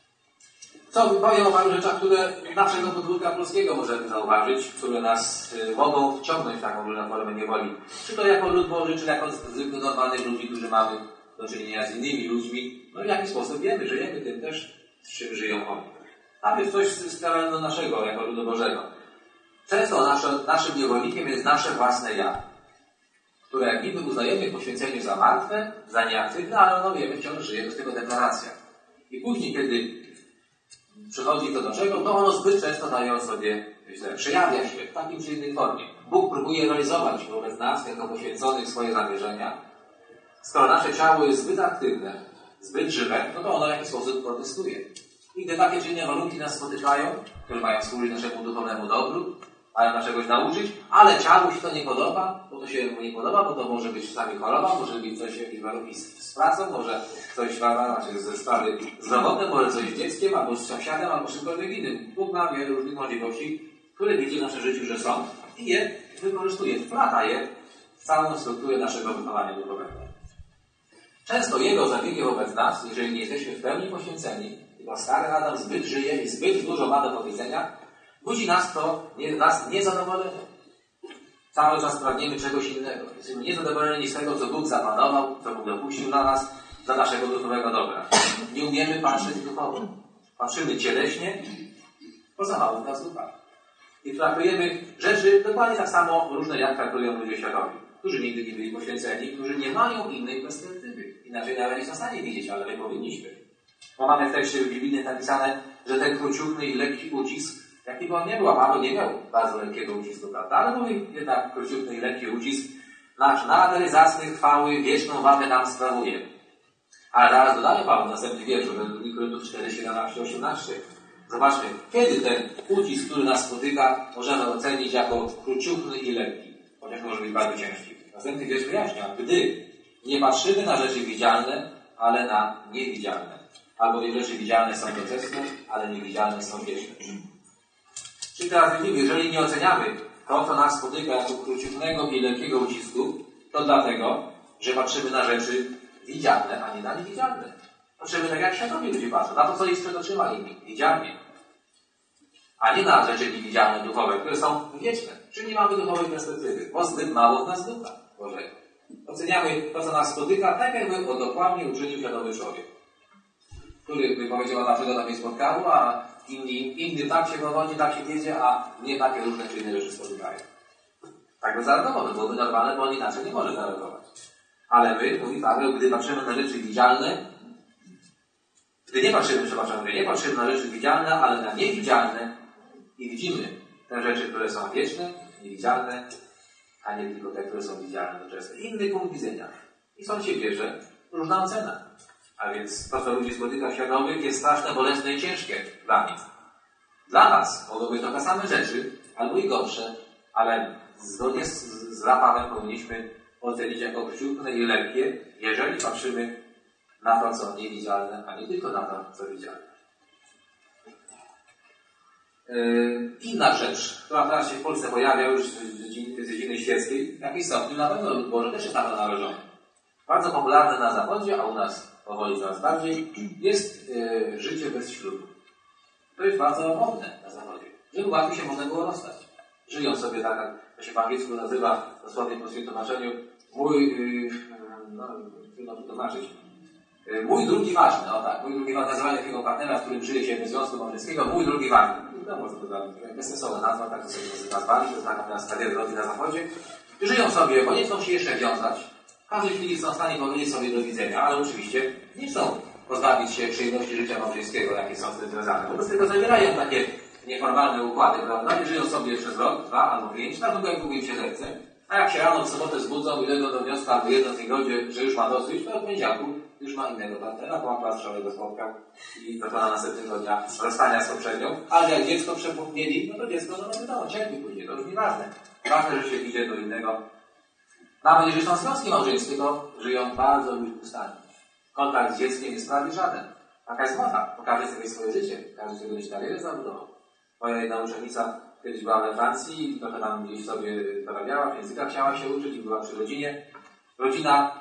A: Co powiem o paru rzeczach, które naszego podwórka polskiego możemy zauważyć, które nas mogą wciągnąć w taką różną formę niewoli. Czy to jako lud Boży, czy jako zwykle normalnych ludzi, którzy mamy do czynienia z innymi ludźmi. No w jaki sposób wiemy, żyjemy tym też, z czym żyją oni. Tam jest coś skrajnego naszego, jako ludu Bożego. Często naszym niewolnikiem jest nasze własne ja, które jak niby uznajemy w poświęceniu za martwe, za nieaktywne, ale ono wiemy, wciąż żyje, to jest tylko deklaracja. I później, kiedy przychodzi to do czego, to ono zbyt często daje o sobie źle. Przejawia się w takim czy innej formie. Bóg próbuje realizować wobec nas, jako poświęconych, swoje zamierzenia. Skoro nasze ciało jest zbyt aktywne, zbyt żywe, no to ono w jakiś sposób protestuje. I gdy takie czy inne warunki nas spotykają, które mają służyć naszemu duchownemu dobru, mają nas czegoś nauczyć, ale ciału się to nie podoba, bo to się mu nie podoba, bo to może być czasami choroba, może być coś, jakieś warunki z pracą, może coś ze sprawy zdrowotne, może coś z dzieckiem, albo z sąsiadem, albo z czymkolwiek innym. Bóg ma wiele różnych możliwości, które widzi w naszym życiu, że są i je wykorzystuje, wplata je w całą strukturę naszego wychowania duchowego. Często Jego zabiegi wobec nas, jeżeli nie jesteśmy w pełni poświęceni, bo stary Adam zbyt żyje i zbyt dużo ma do powiedzenia, budzi nas to, nas niezadowolenie. Cały czas pragniemy czegoś innego. Jesteśmy niezadowoleni z tego, co Bóg zaplanował, co Bóg dopuścił na nas, dla naszego duchowego dobra. Nie umiemy patrzeć duchowo. Patrzymy cieleśnie, poza małym nas ducha. I traktujemy rzeczy dokładnie tak samo różne, jak traktują ludzie światowi, którzy nigdy nie byli poświęceni, którzy nie mają innej perspektywy. Inaczej nawet nie są w stanie widzieć, ale my powinniśmy. Bo mamy w tekście biblijnym napisane, że ten króciutny i lekki ucisk, jaki by on nie był, a Paweł nie miał bardzo lekkiego ucisku, prawda? Ale mówi jednak króciutny i lekki ucisk, nasz nader zacny chwały wieczną wagę nam sprawuje. Ale zaraz dodaje Paweł w następnym wierszu, według 2 Koryntiów 4, 17, 18. Zobaczmy, kiedy ten ucisk, który nas spotyka, możemy ocenić jako króciutny i lekki, chociaż może być bardzo ciężki. Następny wiersz wyjaśnia, gdy nie patrzymy na rzeczy widzialne, ale na niewidzialne. Albowiem rzeczy widzialne są doczesne, ale niewidzialne są wieczne. Czyli teraz widzimy, jeżeli nie oceniamy to, co nas spotyka jako króciutnego i lekkiego ucisku, to dlatego, że patrzymy na rzeczy widzialne, a nie na niewidzialne. Patrzymy tak, jak światowi ludzie patrzą, na to, co ich przed oczyma inni, widzialnie. A nie na rzeczy niewidzialne, duchowe, które są wieczne. Czyli nie mamy duchowej perspektywy, bo zbyt mało w nas ducha Bożego. Oceniamy to, co nas spotyka, tak jakby to dokładnie uczynił świadomy człowiek, który by powiedział, na przykład mnie spotkało, a inny tak się powodzi, tak się wiedzie, a nie takie różne czy inne rzeczy spotykają. Tak by zareagował, to byłoby normalne, bo on inaczej nie może zareagować. Ale my, mówi Paweł, gdy patrzymy na rzeczy widzialne, nie patrzymy na rzeczy widzialne, ale na niewidzialne i widzimy te rzeczy, które są wieczne, niewidzialne, a nie tylko te, które są widzialne doczesne. Inny punkt widzenia. I są się bierze różna ocena. A więc to, co ludzi spotyka światowych, jest straszne, bolesne i ciężkie dla nich. Dla nas mogą być to te same rzeczy, albo i gorsze, ale zgodnie z Pawłem powinniśmy ocenić jako króciutne i lekkie, jeżeli patrzymy na to, co niewidzialne, a nie tylko na to, co widzialne. Inna rzecz, która teraz się w Polsce pojawia już z dziedziny świeckiej, w jakimś stopniu na pewno lud Boży też jest na to narażony. Bardzo popularne na Zachodzie, a u nas powoli coraz bardziej, jest życie bez ślubu. To jest bardzo modne na Zachodzie, żeby łatwiej się można było rozstać. Żyją sobie tak, jak to się po angielsku nazywa, dosłownie po swoim tłumaczeniu, trudno to tłumaczyć, mój drugi ważny, mój drugi ważny, nazywanie takiego partnera, z którym żyje się bez związku małżeńskiego, mój drugi ważny. No może to bezsensowna nazwa, tak to sobie nazwali, to jest taka teraz kariery robi na Zachodzie. I żyją sobie, bo nie chcą się jeszcze wiązać. W każdej chwili są w stanie powiedzieć sobie do widzenia, ale oczywiście nie chcą pozbawić się przyjemności życia małżeńskiego, jakie są z tym związane. Wobec tego zawierają takie nieformalne układy, prawda? I żyją sobie przez rok, 2 albo 5, tak długo jak długo im się zechce. A jak się rano w sobotę zbudzą i dojdą do wniosku albo jedno tygodnie, że już ma dosyć, to od poniedziałku już ma innego partnera, bo ma plastrzowy go spotkał i dokona następnego dnia rozstania z poprzednią. Ale jak dziecko przepomnieli, no to dziecko, no wiadomo, cierpi później, to już nieważne. Ważne, że się idzie do innego Nawet jeżeli są związki małżeńskie, to żyją bardzo ustami. Kontakt z dzieckiem jest prawie żaden. Taka jest moda, bo każdy chce mieć swoje życie, każdy chce mieć karierę zawodową. Moja jedna uczennica kiedyś była we Francji, trochę tam gdzieś sobie dorabiała, w językach chciała się uczyć i była przy rodzinie. Rodzina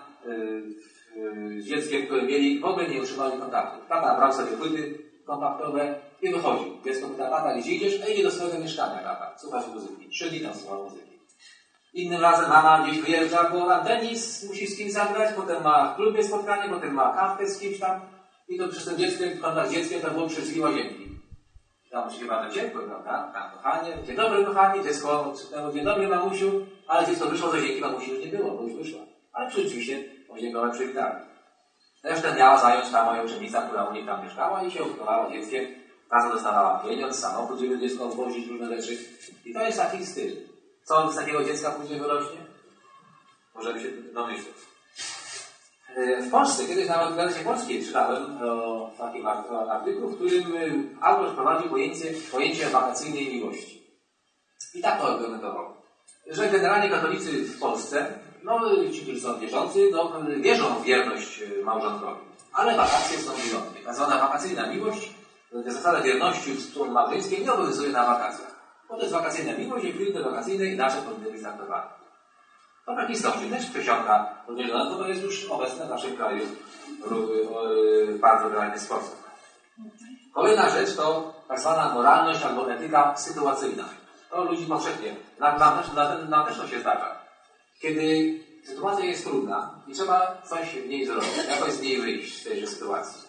A: z dzieckiem, które mieli, w ogóle nie utrzymali kontaktu. Tata brał sobie płyty kompaktowe i wychodził. Dziecko pyta, tata, gdzie idziesz? A idzie do swojego mieszkania, tata. Słuchasz muzyki. 3 dni tam słuchał muzyki. Innym razem mama gdzieś wyjeżdża, bo na tenis musi z kimś zagrać, potem ma w klubie spotkanie, potem ma kawkę z kimś tam. I to przez ten kontakt z dzieckiem to było przez 2 łazienki. Tam się chyba to ciepło, prawda? Tam kochanie, dzień dobry kochanie, dziecko krzyknęło, dzień dobry mamusiu, ale dziecko wyszło z łazienki, mamusi już nie było, bo już wyszła. Ale rzeczywiście łazienkowe przywitali. Zresztą miała zająć ta moja uczennica, która u nich tam mieszkała i się opiekowała dzieckiem. Razem dostawała pieniądz, samochód, żeby dziecko odwozić, różne rzeczy. I to jest taki styl. Co z takiego dziecka później wyrośnie? Możemy się domyśleć. W Polsce, kiedyś nawet w Gazecie Polskiej czytałem o takim artykuł, w którym autor wprowadził pojęcie wakacyjnej miłości. I tak to argumentował, że generalnie katolicy w Polsce, ci, którzy są wierzący, wierzą w wierność małżonkowi. Ale wakacje są wyjątkiem. Tak zwana wakacyjna miłość, zasada wierności w wspólnocie małżeńskiej nie obowiązuje na wakacjach. Bo to jest wakacyjna miłość i filtry wakacyjne inaczej powinny być traktowane. To taki stocznik też przesiąka, również to jest już obecne w naszym kraju w bardzo wyraźny sposób. Kolejna rzecz to tak zwana moralność albo etyka sytuacyjna. To ludzi powszechnie. Nam też to się zdarza. Kiedy sytuacja jest trudna i trzeba coś w niej zrobić, jakoś z niej wyjść z tej sytuacji,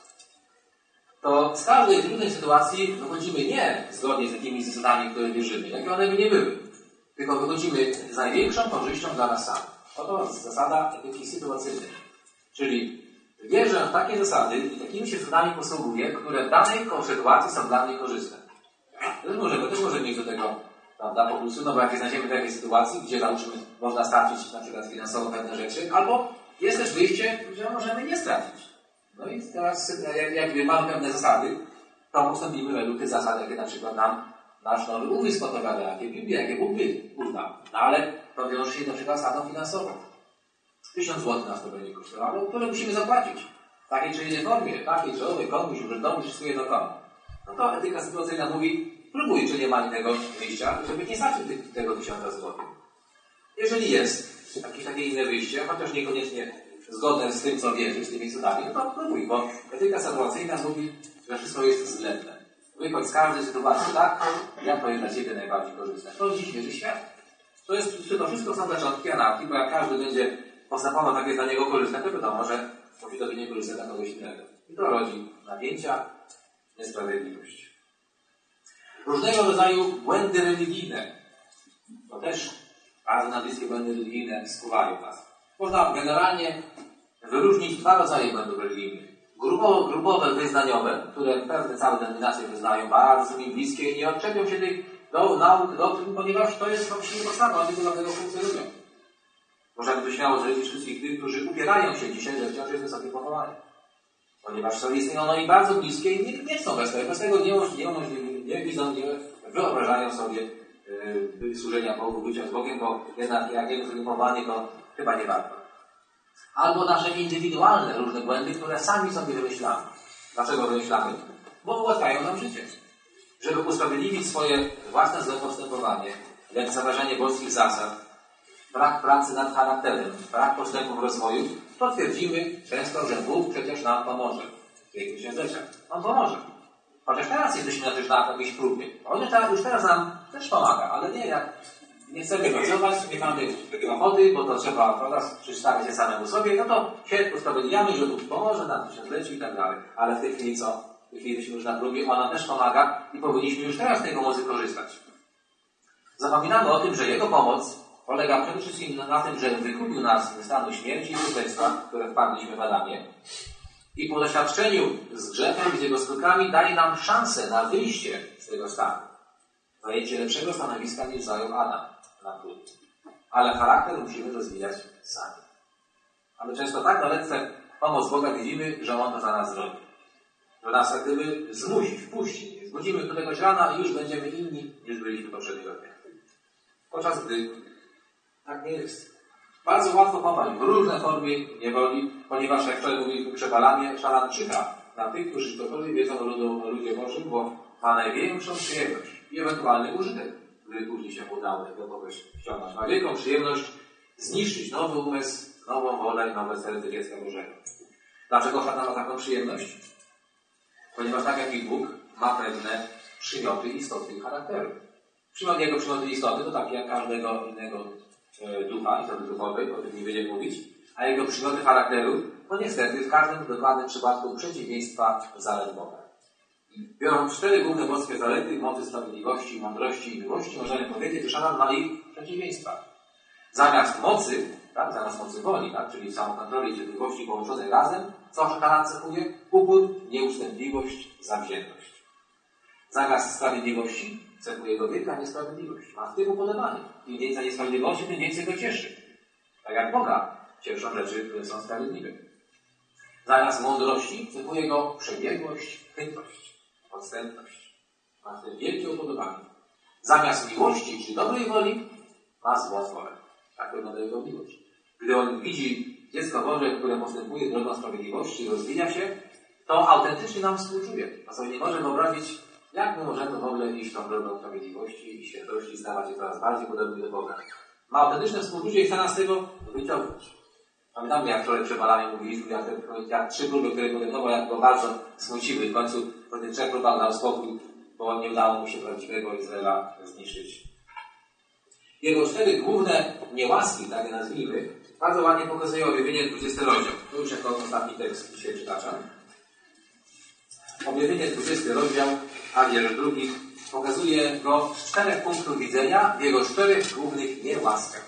A: to z każdej trudnej sytuacji wychodzimy nie zgodnie z jakimiś zasadami, które wierzymy, jakie one by nie były, tylko wychodzimy z największą korzyścią dla nas samych. Oto zasada etyki sytuacyjnej. Czyli wierzę w takie zasady i takimi się zasadami posługuję, które w danej sytuacji są dla mnie korzystne. Też możemy mieć do tego, prawda, populsu, bo jak znajdziemy w takiej sytuacji, gdzie załóżmy można stracić na przykład finansowo pewne rzeczy, albo jest też wyjście, że możemy nie stracić. No i teraz, jak mamy pewne zasady, to postąpimy według tych zasad, jakie na przykład nam nasz nowy umysł podpowiada, jakie Bóg by uznał. No ale to wiąże się na przykład z zasadą finansową. 1000 zł nas to będzie kosztowało, które musimy zapłacić. W takiej czy innej formie, takiej czy owej, komuś urzędowi, czy swoje do komu. No to etyka sytuacyjna mówi, próbuj, czy nie ma innego wyjścia, żeby nie stracić tego 1000 zł. Jeżeli jest jakieś takie inne wyjście, chociaż niekoniecznie zgodne z tym, co wierzysz, z tymi cudami, no to próbuj, bo etyka sytuacyjna mówi, że wszystko jest względne. Wychodź z każdej sytuacji tak, jak to jest dla Ciebie najbardziej korzystne. To dziś wierzy świat. To wszystko są zaczątki anarchii, bo jak każdy będzie postępował tak, jest dla niego korzystne, to wiadomo, że musi to być niekorzystne dla kogoś innego. I to rodzi napięcia, niesprawiedliwość. Różnego rodzaju błędy religijne. To też bardzo nazwiskie błędy religijne skuwają nas. Można generalnie wyróżnić 2 rodzaje błędów religijnych. Grupowe, wyznaniowe, które pewne całe denominacje wyznają, bardzo są im bliskie i nie odczepią się tych nauk, doktryn, ponieważ to jest fałszywa podstawa, oni do tego funkcjonują. Możemy tu śmiało zrobić wszystkich tych, którzy upierają się dzisiaj, że wciąż jest wysokie powołanie. Ponieważ są one im bardzo bliskie i nie chcą bez tego nie widzą, nie wyobrażają sobie służenia Bogu, bycia z Bogiem, bo jednak jak jego sobie powołanie, to chyba nie warto. Albo nasze indywidualne różne błędy, które sami sobie wymyślamy. Dlaczego wymyślamy? Bo ułatwiają nam życie. Żeby usprawiedliwić swoje własne złe postępowanie, lekceważenie boskich zasad, brak pracy nad charakterem, brak postępu w rozwoju, to twierdzimy często, że Bóg przecież nam pomoże. W tej księżyczach. On pomoże. Chociaż teraz jesteśmy też na jakiejś próbie. On już teraz nam też pomaga, ale nie jak nie chcemy pracować, nie mamy ochoty, bo to trzeba teraz przystawić się samemu sobie, no to się usprawiedliwiamy, że Bóg pomoże nam w tysiącleciu i tak dalej. Ale w tej chwili co? W tej chwili jesteśmy już na próbie, ona też pomaga i powinniśmy już teraz z tej pomocy korzystać. Zapominamy o tym, że Jego pomoc polega przede wszystkim na tym, że wykupił nas ze stanu śmierci i przestępstwa, w które wpadliśmy w Adamie. I po doświadczeniu z grzechem i z jego skutkami daje nam szansę na wyjście z tego stanu. Zajęcie lepszego stanowiska niż zajął Adam na trud. Ale charakter musimy rozwijać sami. Ale często tak dalece pomoc Boga widzimy, że On to za nas zrobi. Że nas jak gdyby zmusi, wpuści. Zbudzimy któregoś rana i już będziemy inni, niż byliśmy poprzedniego dnia. Podczas gdy tak nie jest. Bardzo łatwo popaść w różne formy niewoli, ponieważ jak wczoraj mówiliśmy przepalanie, szatan czyha na tych, którzy cokolwiek wiedzą o ludzie Bożym, bo ma największą przyjemność i ewentualny użytek, gdy później się udało tego kogoś ściągnąć. Ma wielką przyjemność zniszczyć nowy umysł, nową wolę i nowe serce dziecka Bożego. Dlaczego szatan ma taką przyjemność? Ponieważ tak jak i Bóg ma pewne przymioty istoty i charakteru. Jego przymioty istoty to takie jak każdego innego ducha, istoty duchowej, o tym nie będziemy mówić, a jego przymioty charakteru to niestety w każdym dokładnym przypadku przeciwieństwa zalet Boga. Biorąc 4 główne boskie zalety, mocy sprawiedliwości, mądrości i miłości, możemy powiedzieć, że szatan ma ich przeciwieństwa. Zamiast mocy, tak, zamiast mocy woli, tak, czyli samokontroli i cierpliwości połączonej razem, co szatana cechuje? Upór, nieustępliwość, zawziętość. Zamiast sprawiedliwości cechuje go wielka niesprawiedliwość. Ma w tym upodobanie. Im więcej niesprawiedliwości, tym więcej go cieszy. Tak jak Boga cieszą rzeczy, które są sprawiedliwe. Zamiast mądrości cechuje go przebiegłość, chytrość, podstępność. Ma w tym wielkie upodobanie. Zamiast miłości, czyli dobrej woli, ma złą wolę. Tak wygląda jego miłość. Gdy on widzi dziecko Boże, które postępuje drogą sprawiedliwości, rozwija się, to autentycznie nam współczuje. A sobie nie może wyobrazić, jak my możemy w ogóle iść tą drogą sprawiedliwości i świętości, stawać się coraz bardziej podobny do Boga. Ma autentyczne współczucie i chce nas z tego wyciągnąć. Pamiętamy, jak wczoraj przy balanie mówiliśmy, jak 3 próby, które podejmował, jak go bardzo smuciły. W końcu po tych 3 próbach dał spokój, bo nie udało mu się prawdziwego Izraela zniszczyć. Jego 4 główne niełaski, tak je nazwijmy, bardzo ładnie pokazują Objawienie 20 rozdział. To już jako ostatni tekst dzisiaj przytaczam. Objawienie 20 rozdział, a wiersz 2, pokazuje go z 4 punktów widzenia w jego 4 głównych niełaskach.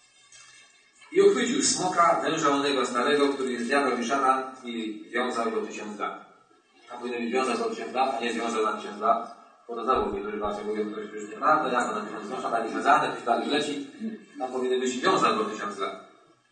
A: I uchwycił smoka, węża onego starego, który zjadał i szatan i wiązał go 1000 lat. A powinien być wiązał go 1000 lat, a nie związał na 1000 lat. Bo to znowu niektórzy bracia mówią, że już nieprawda, jak na 1000 lat, szatan jest związany, ktoś dalej leci. Tam powinien być wiązał go 1000 lat.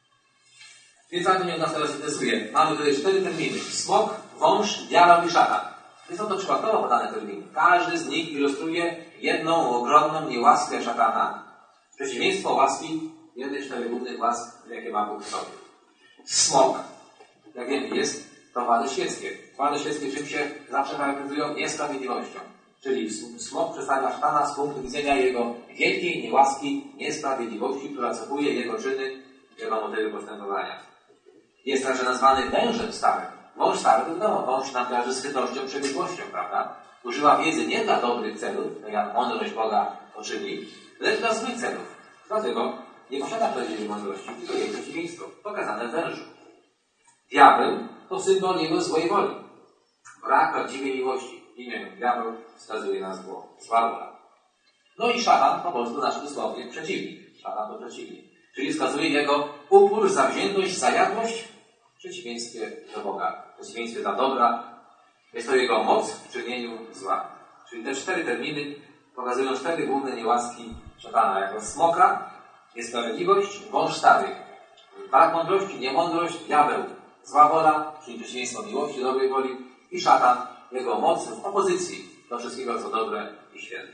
A: Więc tak mnie nas teraz interesuje. Mamy tutaj 4 terminy. Smok, wąż, diabeł i szatan. Nie są to przypadkowo podane terminy. Każdy z nich ilustruje jedną ogromną niełaskę szatana. Przeciwieństwo łaski, jednej z 4 głównych łask, jakie ma Bóg w sobie. Smok, jak wiemy, jest to władze świeckie. Władze świeckie czym się zawsze charakteryzują? Niesprawiedliwością. Czyli smok przedstawia szatana z punktu widzenia jego wielkiej niełaski, niesprawiedliwości, która cechuje jego czyny, jego motywy postępowania. Jest także nazwany wężem starym. Wąż stary to wiadomo, wąż nam kojarzy z chytrością, przebiegłością, prawda? Używa wiedzy nie dla dobrych celów, tak jak mądrość Boga to czyni, lecz dla złych celów. Dlatego nie posiada prawdziwej mądrości, tylko jej przeciwieństwo, pokazane w wężu. Diabeł to symbol jego złej woli. Brak prawdziwej miłości. Imię diabeł wskazuje na zło. Zła wola. No i szatan po polsku znaczy dosłownie przeciwnik. Szatan to przeciwnik. Czyli wskazuje jego upór, zawziętość, zajadłość w przeciwieństwie do Boga. W przeciwieństwie dla dobra. Jest to jego moc w czynieniu zła. Czyli te 4 terminy pokazują 4 główne niełaski szatana. Jako smoka, niesprawiedliwość, wąż stary. Brak mądrości, niemądrość, diabeł. Zła wola, czyli przeciwieństwo miłości, dobrej woli. I szatan, jego moc w opozycji do wszystkiego, co dobre i święte.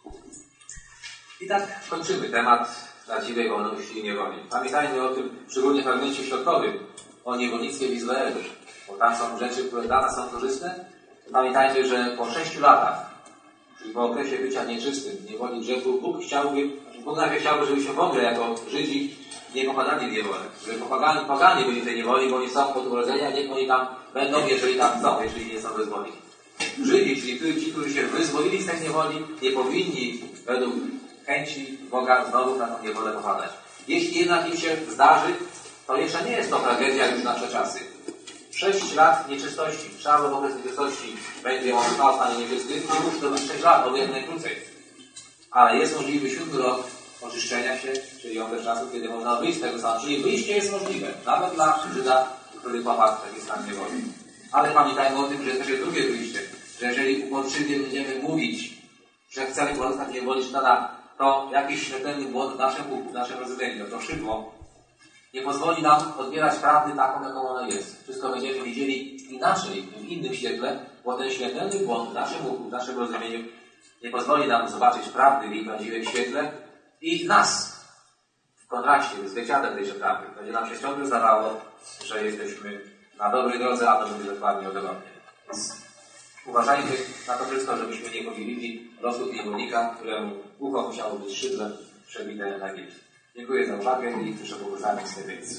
A: I tak kończymy temat prawdziwej wolności i niewoli. Pamiętajmy o tym, szczególnie w fragmencie środkowym, o niewolnictwie w Izraelu, bo tam są rzeczy, które dla nas są korzystne. Pamiętajmy, że po 6 latach, czyli po okresie bycia nieczystym, niewoli grzechu, Bóg najpierw chciałby, żebyśmy w ogóle jako Żydzi nie popadali w niewolę. Żeby poganie byli w tej niewoli, bo oni są od urodzenia, niech oni tam będą, jeżeli tam są, jeżeli nie są wyzwoleni. Żydzi, czyli ci, którzy się wyzwolili z tej niewoli, nie powinni według chęci Boga znowu na tą niewolę popadać. Jeśli jednak im się zdarzy, to jeszcze nie jest to tragedia już na nasze czasy. 6 lat nieczystości, trzeba w okres nieczystości będzie on trwał w stanie nieczystym, nie musi to być 6 lat, bo jak najkrócej. Ale jest możliwy 7 rok oczyszczenia się, czyli okres czasu, kiedy można wyjść z tego stanu. Czyli wyjście jest możliwe, nawet dla Żyda, który popadł w taki stan niewoli. Ale pamiętajmy o tym, że jest też drugie wyjście, że jeżeli uporczywie będziemy mówić, że chcemy pozostać niewoli szatana, to jakiś śmiertelny błąd w naszym uchu, w naszym rozumieniu, to szydło, nie pozwoli nam odbierać prawdy taką, jaką ona jest. Wszystko będziemy widzieli inaczej, w innym świetle, bo ten śmiertelny błąd w naszym uchu, w naszym rozumieniu nie pozwoli nam zobaczyć prawdy w jej prawdziwym świetle i nas kontraście, zwierciadłem tej prawdy. Będzie nam się ciągle zdawało, że jesteśmy na dobrej drodze, a to będzie dokładnie odwrotnie. Uważajmy na to wszystko, żebyśmy nie powielili rozsąd niewolnika, któremu ucho musiało być szydłem przebite na gipс. Dziękuję za uwagę i proszę błogosławić z tej lekcji.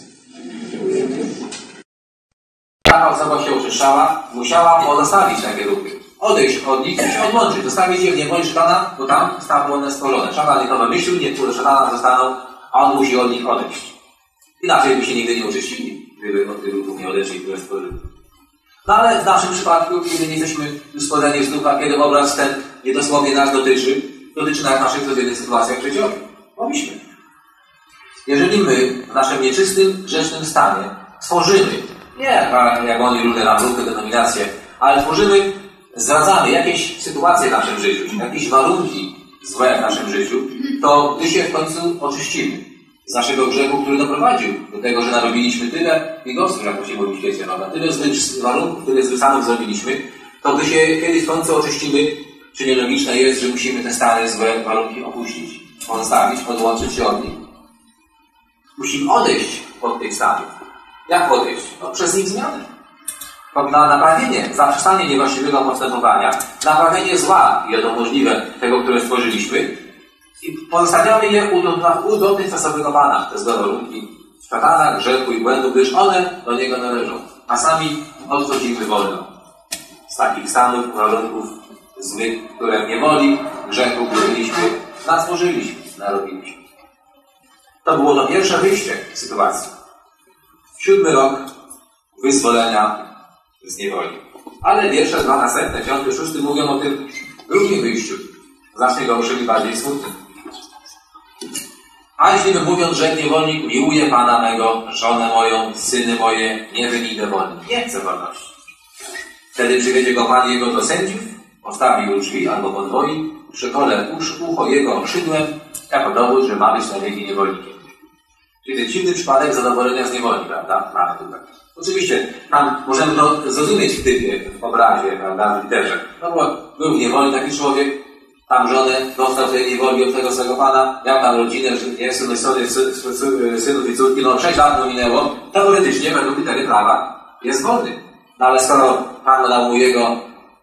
A: Taka osoba się oczyszczała, musiała pozostawić takie ruchy. Odejść od nich i się odłączyć. Zostawić je w niewoli szatana, bo tam zostały one stworzone. Szatan ich wymyślił, niektóre szatana zostaną, a on musi od nich odejść. Inaczej by się nigdy nie oczyścili, gdyby od tych ruchów nie odeszli, które stworzyli. No ale w naszym przypadku, kiedy nie jesteśmy już stworzeni z ducha, kiedy obraz ten niedosłownie nas dotyczy nas w naszych codziennych sytuacjach życiowych. Pomyślmy. Jeżeli my w naszym nieczystym, grzesznym stanie tworzymy, nie jak oni różne tam ruchy, denominacje, ale tworzymy, zdradzamy jakieś sytuacje w naszym życiu, jakieś warunki złe w naszym życiu, to gdy się w końcu oczyścimy z naszego grzechu, który doprowadził do tego, że narobiliśmy tyle bigosów, jak to się mówi w świecie, tyle złych warunków, tyle złych stanów zrobiliśmy, to gdy się kiedyś w końcu oczyścimy, czy nielogiczne jest, że musimy te stare, złe warunki opuścić, pozostawić, odłączyć się od nich. Musimy odejść od tych stanów. Jak odejść? No, przez ich zmianę. Na naprawienie, zaprzestanie niewłaściwego postępowania, naprawienie zła, ile to możliwe, tego, które stworzyliśmy, i pozostawiamy je u dotychczasowego Pana, te złe warunki szatana, grzechu i błędu, gdyż one do Niego należą. A sami odchodzimy wolno z takich stanów, warunków złych, które w niewoli, grzechu, byliśmy, natworzyliśmy, narobiliśmy. To było to pierwsze wyjście z sytuacji. 7. rok wyzwolenia z niewoli. Ale wiersze 2 następne, 5, 6 mówią o tym drugim wyjściu. Znacznie gorszym i bardziej smutnym. A jeśli mówiąc, że niewolnik miłuje Pana mego, żonę moją, syny moje, nie wyjdę wolny. Nie chcę wolności. Wtedy przywiedzie go Pan jego do sędziów, postawi u drzwi albo podwoi, przykole ucho jego szydłem, jako dowód, że ma być na wieki niewolnikiem. Czyli ten dziwny przypadek zadowolenia z niewoli, prawda? Mamy tutaj. Oczywiście, tam możemy to zrozumieć w typie, w obrazie, prawda, w literze. No bo był w niewoli taki człowiek, tam żonę dostał tej niewoli od tego swego Pana, miał tam rodzinę, że nie, synów i córki, no 6 lat mu minęło, teoretycznie, według litery prawa, jest wolny. No ale skoro Pan dał mu jego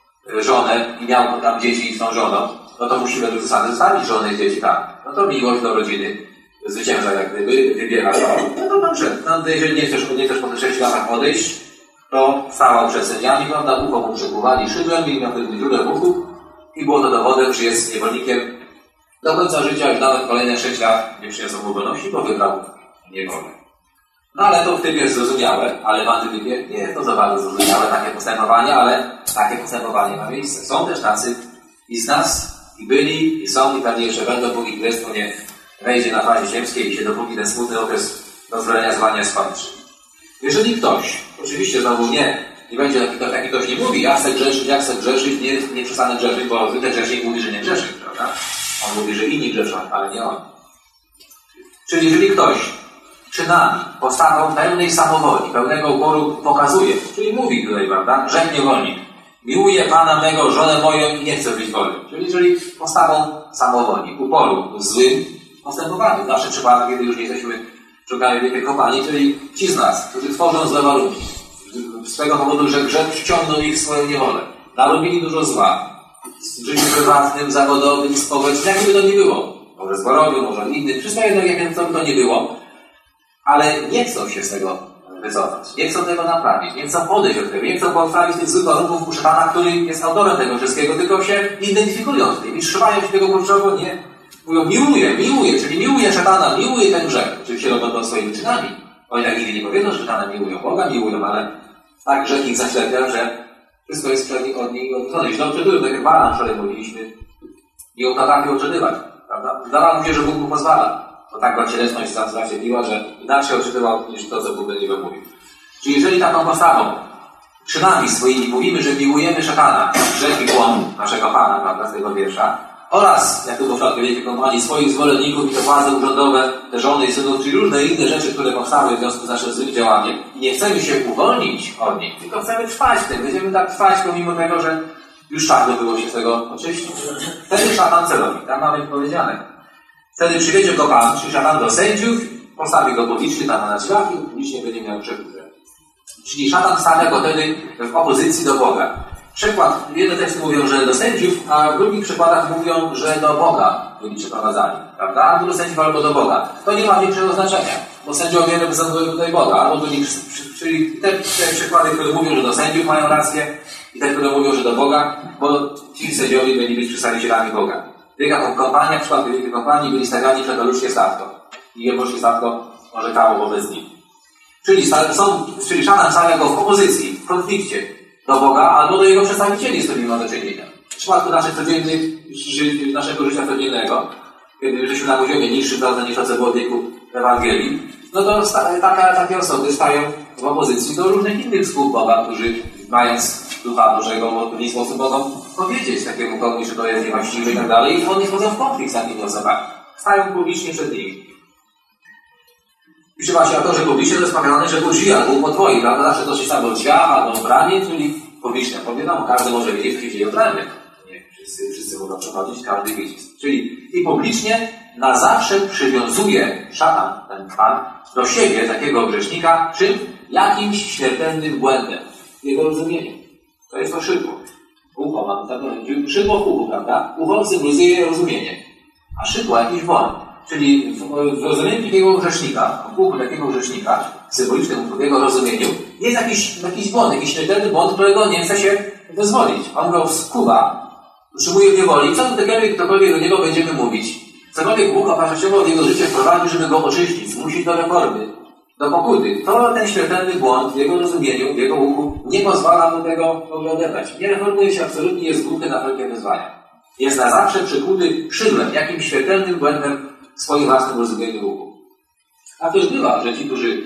A: żonę i miał tam dzieci z tą żoną, no to musi według zasady zostawić żonę i dzieci tam. No to miłość do rodziny zwycięża jak gdyby, wybiera to. No to dobrze, no, jeżeli nie chcesz po tych 6 latach odejść, to stał przed sędziami, prawda, ucho mu przekuwali szydłem i miał wtedy dziurę w uchu i było to dowodem, że jest niewolnikiem do końca życia, już nawet kolejne 6 lat nie przyniosą mu wolności, bo wybrał niewolę. No ale to w tym jest zrozumiałe, ale w antytypie nie jest to za bardzo zrozumiałe takie postępowanie, ale takie postępowanie ma miejsce. Są też tacy i z nas, i byli, i są, i pewnie jeszcze będą, póki królestwo nie wejdzie na fazie ziemskiej i się dopóki ten smutny okres dozwolenia zwania skończy. Jeżeli ktoś, oczywiście znowu nie będzie taki ktoś nie mówi, ja chcę grzeszyć, nie przestanę grzeszyć, bo zwykle grzesznik mówi, że nie grzeszy, prawda? On mówi, że inni grzeszą, ale nie on. Czyli jeżeli ktoś czynami, postawą pełnej samowoli, pełnego uporu pokazuje, czyli mówi tutaj, prawda, rzekł niewolnik, miłuję Pana mego, żonę moją i nie chcę być wolny. Czyli postawą samowoli, uporu, złym postępowaniu. W naszym przypadku, kiedy już nie jesteśmy członkami wielkiej kompanii, czyli ci z nas, którzy tworzą złe warunki, z tego powodu, że grzech wciągnął ich w swoją niewolę. Narobili dużo zła. W życiu prywatnym, zawodowym, społecznym, jakby to nie było. Może zborowym, może innym. Wszystko jedno, jak to nie było. Ale nie chcą się z tego wycofać. Nie chcą tego naprawić. Nie chcą odejść od tego. Nie chcą postawić tych złych warunków u szatana, który jest autorem tego wszystkiego, tylko się identyfikują z tym i trzymają się tego kurczowo. Nie. Mówią, miłuję, czyli miłuję szatana, miłuję ten grzech. Oczywiście robią to swoimi czynami. Oni tak nigdy nie powiedzą, że szatana miłują, Boga miłują, ale tak grzech ich zaślepia, że wszystko jest przed nich od nich odwrócone. Źle odczytują, tak jak Baran wczoraj mówiliśmy. I o tak odczytywać, prawda? Wydawało mu się, że Bóg mu pozwala. To tak go cielesność zaślepiła, że inaczej odczytywał niż to, co Bóg do niego mówił. Czyli jeżeli taką postawą, czynami swoimi mówimy, że miłujemy szatana, grzech i błąd naszego Pana, prawda, z tego wiersza, oraz, jak tu w początku wielkiej kompanii, swoich zwolenników i te władze urzędowe, te żony i synów, czyli różne inne rzeczy, które powstały w związku z naszym złym działaniem. I nie chcemy się uwolnić od nich, tylko chcemy trwać w tym. Będziemy tak trwać, pomimo tego, że już szatno było się z tego oczyścić. Wtedy szatan celowi, tak mamy powiedziane. Wtedy przywiedzie go Pan, czyli szatan do sędziów postawi go publicznie tam na drzwiach i publicznie będzie miał grzechów. Czyli szatan stawia go wtedy w opozycji do Boga. Przykład, jedne teksty mówią, że do sędziów, a w drugich przykładach mówią, że do Boga byli przeprowadzani. Prawda? Albo do sędziów, albo do Boga. To nie ma większego znaczenia, bo sędziowie reprezentują tutaj Boga. Albo byli, czyli te przykłady, które mówią, że do sędziów mają rację i te, które mówią, że do Boga, bo ci sędziowie byli być przedstawicielami Boga. Wielka kompania, w przypadku Wielkiej Kompanii byli stawiani przed ludzkie statko. I jebożskie statko orzekało wobec nich. Czyli szatan stawia go w opozycji, w konflikcie do Boga albo do jego przedstawicieli, z którymi ma do czynienia. W przypadku naszego życia codziennego, kiedy żyliśmy na poziomie niższym, prawda, niż to, co było w wieku Ewangelii, no to takie osoby stają w opozycji do różnych innych sług Boga, którzy mając Ducha Bożego w odpowiedni sposób mogą powiedzieć takiemu komuś, że to jest niewłaściwe i tak dalej, i oni wchodzą w konflikt z takimi osobami. Stają publicznie przed nimi. I trzeba się autorze publicznie to jest pokazane, że u drzwi albo u podwoi, prawda? Zawsze to się albo w drzwiach, albo w bramie, czyli publicznie. Powiadam, każdy może wiedzieć, co się dzieje w bramie. Nie, wszyscy mogą przechodzić, każdy widzi. Czyli i publicznie na zawsze przywiązuje szatan, ten pan, do siebie, takiego grzesznika, czym? Jakimś śmiertelnym błędem. Jego rozumieniem. To jest to szydło. Ucho mam tak, szydło w uchu, prawda? Ucho symbolizuje rozumienie. A szydło jakiś błąd. Czyli w rozumieniu takiego grzesznika, w uchu takiego grzesznika, symbolicznym w jego rozumieniu, jest jakiś błąd, jakiś śmiertelny błąd, którego nie chce się wyzwolić. On go skuwa, utrzymuje w niewoli. Co ktokolwiek do niego będziemy mówić? Cokolwiek Bóg wartościowo w jego życie wprowadzi, żeby go oczyścić, zmusić do reformy, do pokuty. To ten śmiertelny błąd w jego rozumieniu, w jego uchu nie pozwala mu tego w ogóle odebrać. Nie reformuje się absolutnie, jest głuchy na wszelkie wyzwania. Jest na zawsze przykuty szydłem, jakimś śmiertelnym błędem w swoim własnym rozumieniu uchu. A też bywa, że ci, którzy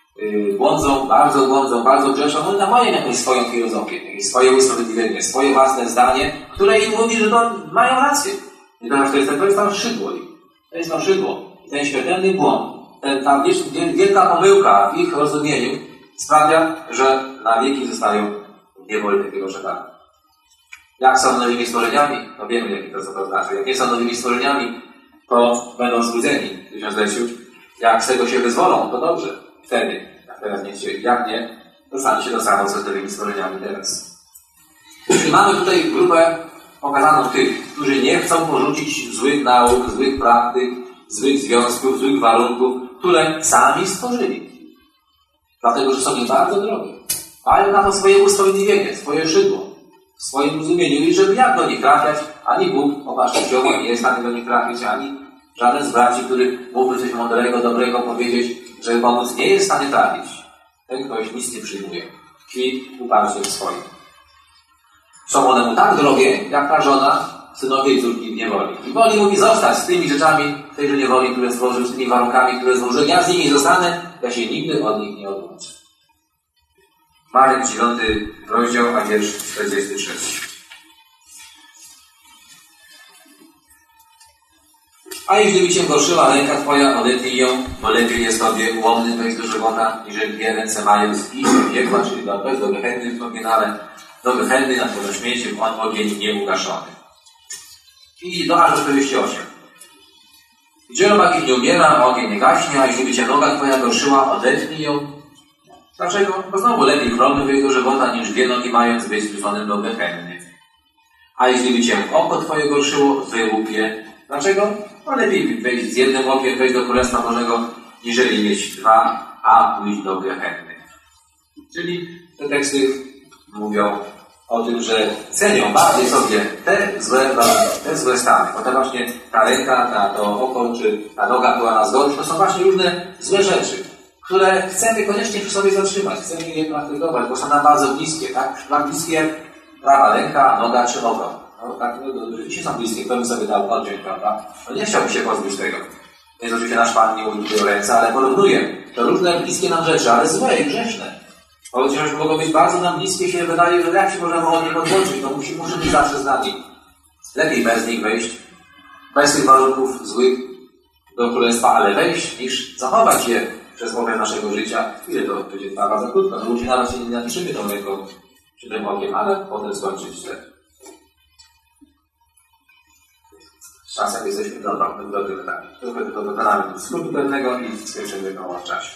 A: błądzą, bardzo grzeszą, oni mają jakąś swoją filozofię, jakieś swoje usprawiedliwienie, swoje własne zdanie, które im mówi, że to mają rację. I to jest tam szydło. To jest tam szydło. I ten śmiertelny błąd, ta wielka pomyłka w ich rozumieniu sprawia, że na wieki zostają w niewoli takiego szatana. Jak są nowymi stworzeniami? No wiemy, jakie to znaczy. Jak nie są nowymi stworzeniami, to będą zbudzeni w tysiącleciu. Jak z tego się wyzwolą, to dobrze. Wtedy. Jak teraz nie chcieli. Jak nie, to stanie się to samo, co z nowymi stworzeniami teraz. Czyli mamy tutaj grupę pokazaną tych, którzy nie chcą porzucić złych nauk, złych praktyk, złych związków, złych warunków, które sami stworzyli. Dlatego, że są im bardzo drogie. Mają na to swoje usprawiedliwienie, swoje szydło, w swoim rozumieniu i żeby jak do nich trafiać, ani Bóg opatrznościowo nie jest w stanie do nich trafić, ani żaden z braci, który mógłby coś mądrego, dobrego powiedzieć, żeby pomóc, nie jest w stanie trafić. Ten ktoś nic nie przyjmuje. Tkwi uparcie w swoim. Są one mu tak drogie, jak ta żona, synowie i córki w niewoli. I woli mówi zostać z tymi rzeczami w tejże niewoli, które stworzył, z tymi warunkami, które stworzył. Ja z nimi zostanę, ja się nigdy od nich nie odłączę. Marek 9 rozdział, a wiersz 43. A jeśli by cię gorszyła ręka twoja, odetnij ją, bo lepiej jest tobie ułomny wejść do żywota, niżeli dwie ręce mając iść do piekła, czyli do Gehenny w ogienale, do Gehenny na twoją śmieciem, on ogień nieugaszony. I do aż 48. Gdzie robak nie umiera, a ogień nie gaśnie, a jeśli by cię noga twoja gorszyła, odetnij ją. Dlaczego? Bo znowu lepiej chromny wyjść do żywota, niż dwie nogi mając być zrzuconym do Gehenny. A jeśli by cię oko twoje gorszyło, wyłup je. Dlaczego? No lepiej wejść z jednym okiem, wejść do Królestwa Bożego, niżeli mieć dwa, a pójść do Gehenny. Czyli te teksty mówią o tym, że cenią bardziej sobie te złe stany. Bo to właśnie ta ręka, to oko, czy ta noga, która nas gorszy, to są właśnie różne złe rzeczy, które chcemy koniecznie przy sobie zatrzymać, chcemy je praktykować, bo są nam bardzo bliskie, tak bliskie jak prawa ręka, noga czy oko. No tak, rzeczywiście są bliskie, kto by sobie dał odciąć, prawda? No nie chciałby się pozbyć tego. Więc oczywiście nasz Pan nie mówi tutaj o ręce, ale porównuje. To różne bliskie nam rzeczy, ale złe i grzeszne. Chociaż mogą być bardzo nam bliskie, się wydaje, że jak się możemy od nich odłączyć, to muszę być zawsze z nami. Lepiej bez nich wejść, bez tych warunków złych do Królestwa, ale wejść, niż zachować je przez okres naszego życia. Ile to będzie trwa bardzo krótko. No ludzie nawet się nie napiszemy tą ręką czy tym okiem, ale potem skończyć źle. czasem jesteśmy w dobrym etapie. Tylko dokonamy skrótu pewnego i skończymy go w czasie.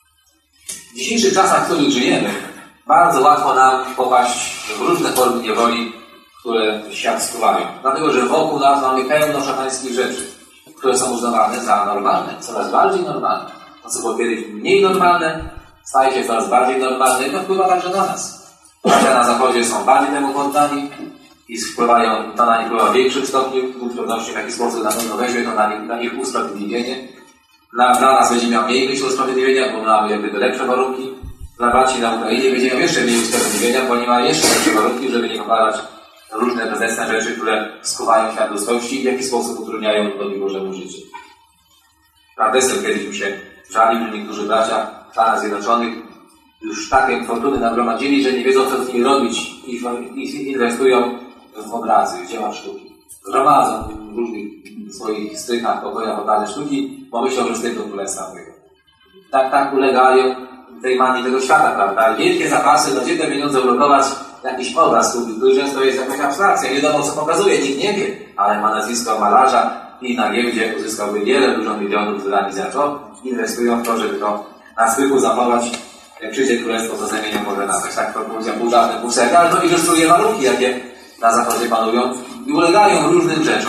A: W dzisiejszych czasach, w których żyjemy, bardzo łatwo nam popaść w różne formy niewoli, które świat skuwają. Dlatego, że wokół nas mamy pełno szatańskich rzeczy, które są uznawane za normalne, coraz bardziej normalne. To, co było kiedyś mniej normalne, staje się coraz bardziej normalne i to wpływa także na nas. Bracia na Zachodzie są bardziej temu poddani i to na nich wpływa w większym stopniu. Bóg z pewnością w jakiś sposób na pewno weźmie to na nich usprawiedliwienie. Dla nas będzie miał mniej myśl usprawiedliwienia, bo mamy jakby lepsze warunki. Dla braci na Ukrainie będzie miał jeszcze mniej usprawiedliwienia, bo nie ma jeszcze lepsze warunki, żeby nie popadać różne bezecne rzeczy, które skuwają świat ludzkości i w jakiś sposób utrudniają ludowi Bożemu życie. Prawdesem kiedyś mi się żalił, że niektórzy bracia w Stanach Zjednoczonych już takie fortuny nagromadzili, że nie wiedzą, co z nimi robić i inwestują w obrazy, w dzieła sztuki. Gromadzą w różnych swoich strykach, pokojach obrazy sztuki, bo myślą, że z tego królestwa wyjdą. Tak ulegają tej manii tego świata, prawda? Wielkie zapasy, no gdzie te pieniądze ulokować jakiś obraz sztuki, który często jest jakaś abstrakcja, nie wiadomo co pokazuje, nikt nie wie, ale ma nazwisko malarza i na giełdzie uzyskałby dużo milionów dolarów za to, inwestują w to, żeby to na strychu zachować. Jak przyjdzie królestwo, to zamienią może na coś. Tak propozycja pół żartem, pół serio, ale to ilustruje warunki, jakie na Zachodzie panują i ulegają różnym rzeczom.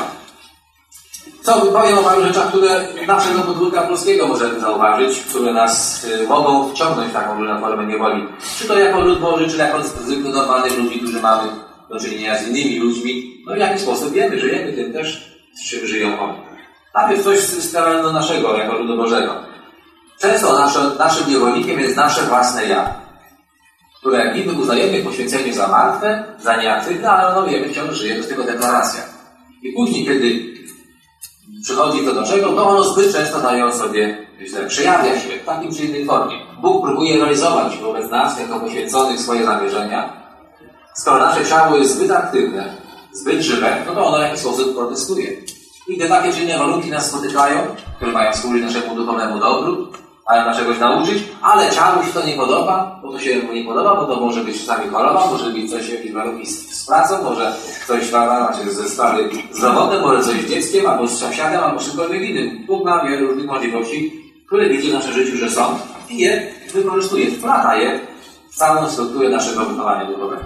A: Co powiem o paru rzeczach, które naszego podwórka polskiego możemy zauważyć, które nas mogą wciągnąć w taką różną formę niewoli. Czy to jako lud Boży, czy jako zwykłych, normalnych ludzi, którzy mamy do czynienia z innymi ludźmi. No w jaki sposób żyjemy tym też, z czym żyją oni. Najpierw coś z terenu naszego, jako ludu Bożego. Często naszym niewolnikiem jest nasze własne ja, które jak niby uznajemy poświęcenie za martwe, za nieaktywne, ale ono wiemy, wciąż żyje, to jest tylko deklaracja. I później, kiedy przychodzi to do czego, to ono zbyt często daje o sobie źle. Przejawia się w takim czy innej formie. Bóg próbuje realizować wobec nas, jako poświęconych, swoje zamierzenia. Skoro nasze ciało jest zbyt aktywne, zbyt żywe, no to ono w jakiś sposób protestuje. I gdy takie czy inne warunki nas spotykają, które mają służyć naszemu duchowemu dobru, mają nas czegoś nauczyć, ale ciału się to nie podoba, bo to się mu nie podoba, bo to może być czasami choroba, może być coś, jakieś warunki z pracą, może coś ze sprawy zdrowotne, może coś z dzieckiem, albo z sąsiadem, albo czymkolwiek innym. Bóg ma wiele różnych możliwości, które widzi w naszym życiu, że są i je wykorzystuje, wplata je w całą strukturę naszego wychowania duchowego.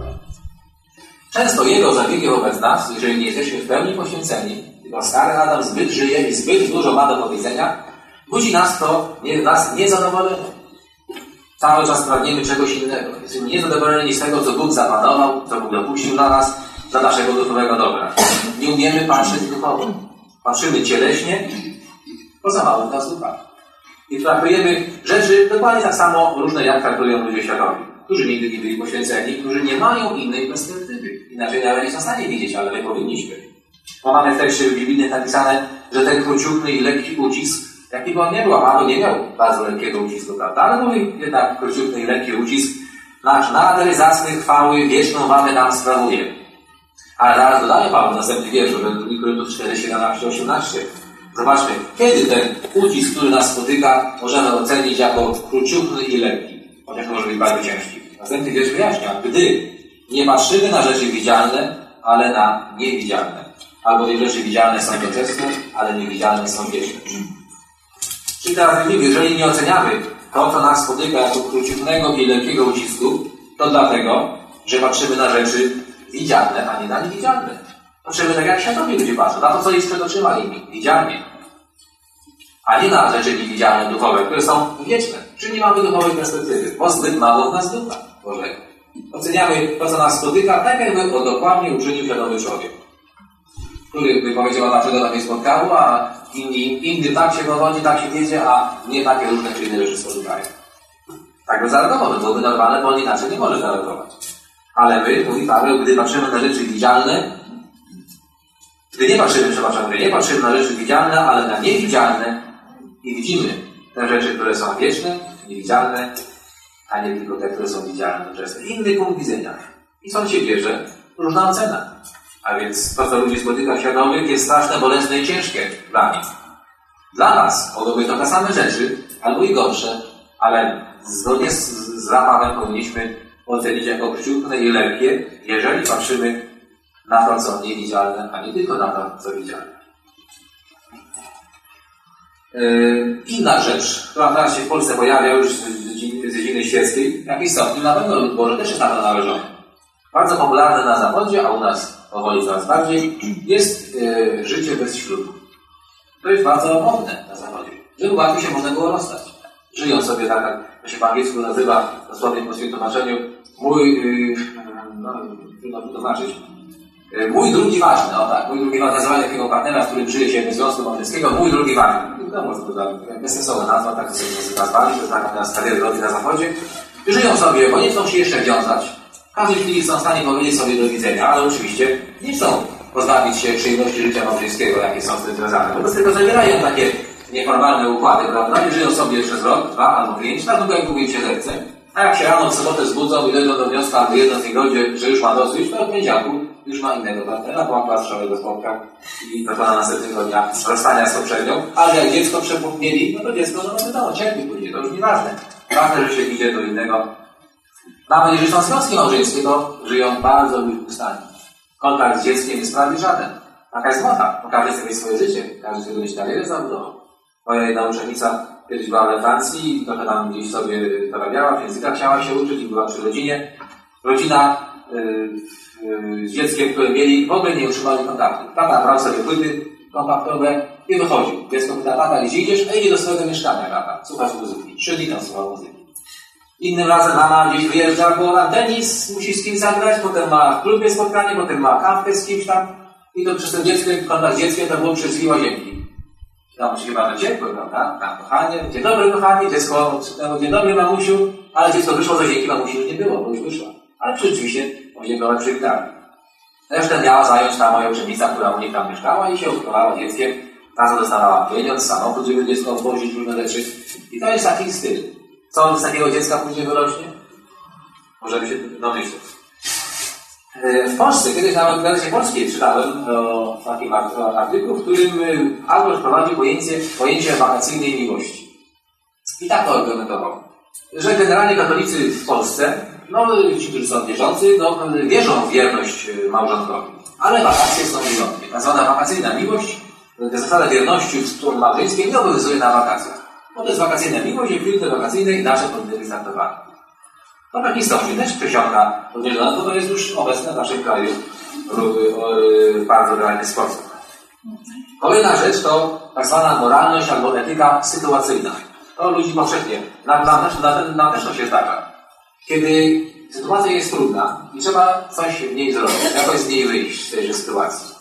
A: Często Jego zabiegi wobec nas, jeżeli nie jesteśmy w pełni poświęceni, tylko stary Adam zbyt żyje i zbyt dużo ma do powiedzenia, budzi nas niezadowolenie. Cały czas pragniemy czegoś innego. Jesteśmy niezadowoleni z tego, co Bóg zaplanował, co Bóg dopuścił dla nas, dla naszego duchowego dobra. Nie umiemy patrzeć duchowo. Patrzymy cieleśnie, bo za mało nas ducha. I traktujemy rzeczy dokładnie tak samo różne, jak traktują ludzie światowi, którzy nigdy nie byli poświęceni, którzy nie mają innej perspektywy. Inaczej nawet nie są w stanie widzieć, ale my powinniśmy. Bo mamy w tekście biblijnym napisane, że ten króciuchny i lekki ucisk, jaki by on nie był, a Paweł nie miał bardzo lekkiego ucisku, prawda? Ale mówi jednak króciuchny i lekki ucisk, nasz nader zacny chwały wieczną wagę nam sprawuje. Ale zaraz dodaje Paweł następny wiersz, do 2 Koryntiów 4, 17, 18. Zobaczmy, kiedy ten ucisk, który nas spotyka, możemy ocenić jako króciuchny i lekki, chociaż może być bardzo ciężki. Następny wiersz wyjaśnia, gdy nie patrzymy na rzeczy widzialne, ale na niewidzialne. Albowiem rzeczy widzialne są doczesne, ale niewidzialne są wieczne. Czyli teraz mówimy, jeżeli nie oceniamy to, co nas spotyka jako króciuchnego i lekkiego ucisku, to dlatego, że patrzymy na rzeczy widzialne, a nie na niewidzialne. Patrzymy tak, jak światowi ludzie patrzą, na to, co jest przed oczyma nimi, widzialnie. A nie na rzeczy niewidzialne, duchowe, które są wieczne. Czyli nie mamy duchowej perspektywy, bo zbyt mało w nas ducha Bożego. Oceniamy to, co nas spotyka, tak jakby to dokładnie uczynił świadomy człowiek, który by powiedział, a dlaczego to mnie spotkało, a innym tak się powodzi, tak się wiedzie, a nie takie różne czy inne rzeczy spotykają. Tak by zareagował, to byłoby normalne, bo on inaczej nie może zareagować. Ale my, mówi Paweł, gdy patrzymy na rzeczy widzialne, gdy nie patrzymy na rzeczy widzialne, ale na niewidzialne i widzimy te rzeczy, które są wieczne, niewidzialne, a nie tylko te, które są widzialne, to jest inny punkt widzenia. I stąd się bierze różna ocena. A więc to, co ludzi spotyka świadomych, jest straszne, bolesne i ciężkie dla nich. Dla nas mogą być to te same rzeczy, albo i gorsze, ale zgodnie z Pawłem powinniśmy ocenić jako króciuchne i lekkie, jeżeli patrzymy na to, co niewidzialne, a nie tylko na to, co widzialne. Inna rzecz, która teraz się w Polsce pojawia już z dziedziny świeckiej, w jakimś stopniu na pewno lud Boży też jest na to narażony. Bardzo popularne na Zachodzie, a u nas powoli coraz bardziej, jest życie bez ślubu. To jest bardzo modne na Zachodzie. Żeby łatwiej się można było rozstać. Żyją sobie tak, jak to się po angielsku nazywa, dosłownie po swoim tłumaczeniu, trudno to tłumaczyć. Mój drugi ważny, o tak, mój drugi ważny, nazywanie takiego partnera, z którym żyje się bez związku małżeńskiego, mój drugi ważny. No może to bezsensowna nazwa, tak to sobie nazwali, to jest taka nas kariery robi na Zachodzie. I żyją sobie, bo nie chcą się jeszcze wiązać. W każdej chwili są w stanie powiedzieć sobie do widzenia, ale oczywiście nie chcą pozbawić się przyjemności życia małżeńskiego, jakie są z tym związane. Wobec tego zawierają takie nieformalne układy, prawda? I żyją sobie przez rok, 2 albo 5, tak długo jak długo im się zechce. A jak się rano w sobotę zbudzą i dojdą do wniosku, albo jedno z nich dojdzie, że już ma dosyć, to w poniedziałku już ma innego partnera, bo ma płaszczowego spotka i dokona następnego dnia rozstania z poprzednią. Ale jak dziecko mieli, no to dziecko, no wiadomo, cierpi później, to już nieważne. Ważne, że się idzie do innego. Nawet jeżeli są związki małżeńskie, to żyją bardzo w ustanie. Kontakt z dzieckiem jest prawie żaden. Taka jest moda, bo każdy chce mieć swoje życie, każdy chce mieć karierę zawodową. Moja jedna uczennica kiedyś była we Francji, trochę tam gdzieś sobie dorabiała, języka chciała się uczyć i była przy rodzinie. Rodzina z dzieckiem, które mieli, w ogóle nie utrzymali kontaktu. Tata brał sobie płyty kontaktowe i wychodził. Dziecko pyta, tata, gdzie idziesz? A idzie do swojego mieszkania, tata. Słuchać muzyki. 3 dni tam słuchał muzyki. Innym razem mama gdzieś wyjeżdża, bo na tenis musi z kimś zagrać, potem ma w klubie spotkanie, potem ma kawkę z kimś tam. I to przez ten dzieckiem, kontakt z dzieckiem to było przez drzwi łazienki. Tam się chyba ciepło, prawda? Tam kochanie, dzień dobry kochanie, dziecko odczytało, dzień dobry mamusiu, ale dziecko wyszło z łazienki, mamusi już nie było, bo już wyszła. Ale rzeczywiście łazienkowe przywitali. Resztę miała zająć ta moja uczennica, która u nich tam mieszkała i się opiekowała dzieckiem. Ta dostawała pieniądz, samochód, żeby dziecko odwozić, różne rzeczy. I to jest taki styl. Co z takiego dziecka później wyrośnie? Możemy się domyśleć. W Polsce, kiedyś nawet w Gazecie Polskiej czytałem o takim artykuł, w którym autor wprowadził pojęcie wakacyjnej miłości. I tak to argumentował, że generalnie katolicy w Polsce, no ci, którzy są wierzący, no, wierzą w wierność małżonkowi, ale wakacje są wyjątkiem. Tak zwana wakacyjna miłość, zasada wierności w wspólnej małżeńskiej nie obowiązuje na wakacjach. Bo to jest wakacyjna miłość i filtry wakacyjne inaczej powinny być traktowane. To w jakiś stopniu też przesiąka podzielone, bo to jest już obecne w naszym kraju w bardzo realny sposób. Kolejna rzecz to tak zwana moralność albo etyka sytuacyjna. To ludzi powszechnie. Nam też to się zdarza. Kiedy sytuacja jest trudna i trzeba coś w niej zrobić, jakoś z niej wyjść z tej sytuacji,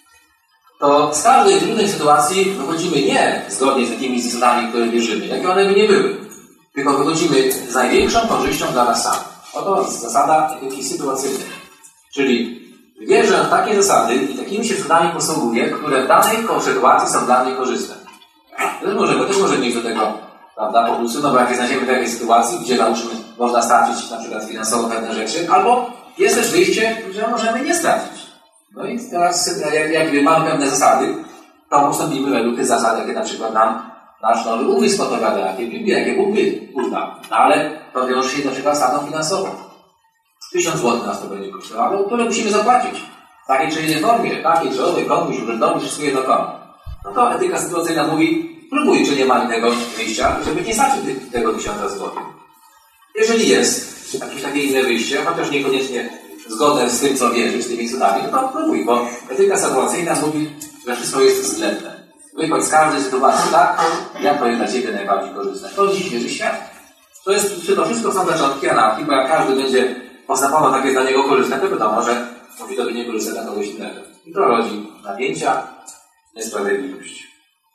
A: to z każdej trudnej sytuacji wychodzimy nie zgodnie z takimi zasadami, które wierzymy, jakie one by nie były, tylko wychodzimy z największą korzyścią dla nas samych. Oto zasada etyki sytuacyjnej. Czyli wierzę w takie zasady i takimi się zasadami posługuję, które w danej sytuacji są dla mnie korzystne. Też możemy mieć do tego, prawda, populsy, no bo jak znajdziemy w jakiejś sytuacji, gdzie załóżmy można stracić na przykład finansowo pewne rzeczy, albo jest też wyjście, że możemy nie stracić. No i teraz, jak mamy pewne zasady, to postąpimy według tych zasad, jakie na przykład nam nasz nowy umysł podpowiada, jakie Bóg uznał. No ale to wiąże się na przykład z staną finansową. 1000 zł nas to będzie kosztowało, które musimy zapłacić. W takiej czy innej formie, takiej czy owej, komuś, urzędowi, wszystko jedno komu. No to etyka sytuacyjna mówi, próbuj, czy nie ma innego wyjścia, żeby nie stracić tego 1000 zł. Jeżeli jest jakieś takie inne wyjście, chociaż niekoniecznie zgodne z tym, co wierzysz, z tymi cudami, no to próbuj, bo etyka sytuacyjna mówi, że wszystko jest względne. Wychodź z każdej sytuacji tak, jak to jest dla Ciebie najbardziej korzystne. To dziś wierzy świat. To wszystko są zaczątki anarchii, bo jak każdy będzie postępował tak jest dla niego korzystne, to wiadomo, że musi to być niekorzystne dla kogoś innego. I to rodzi napięcia, niesprawiedliwość.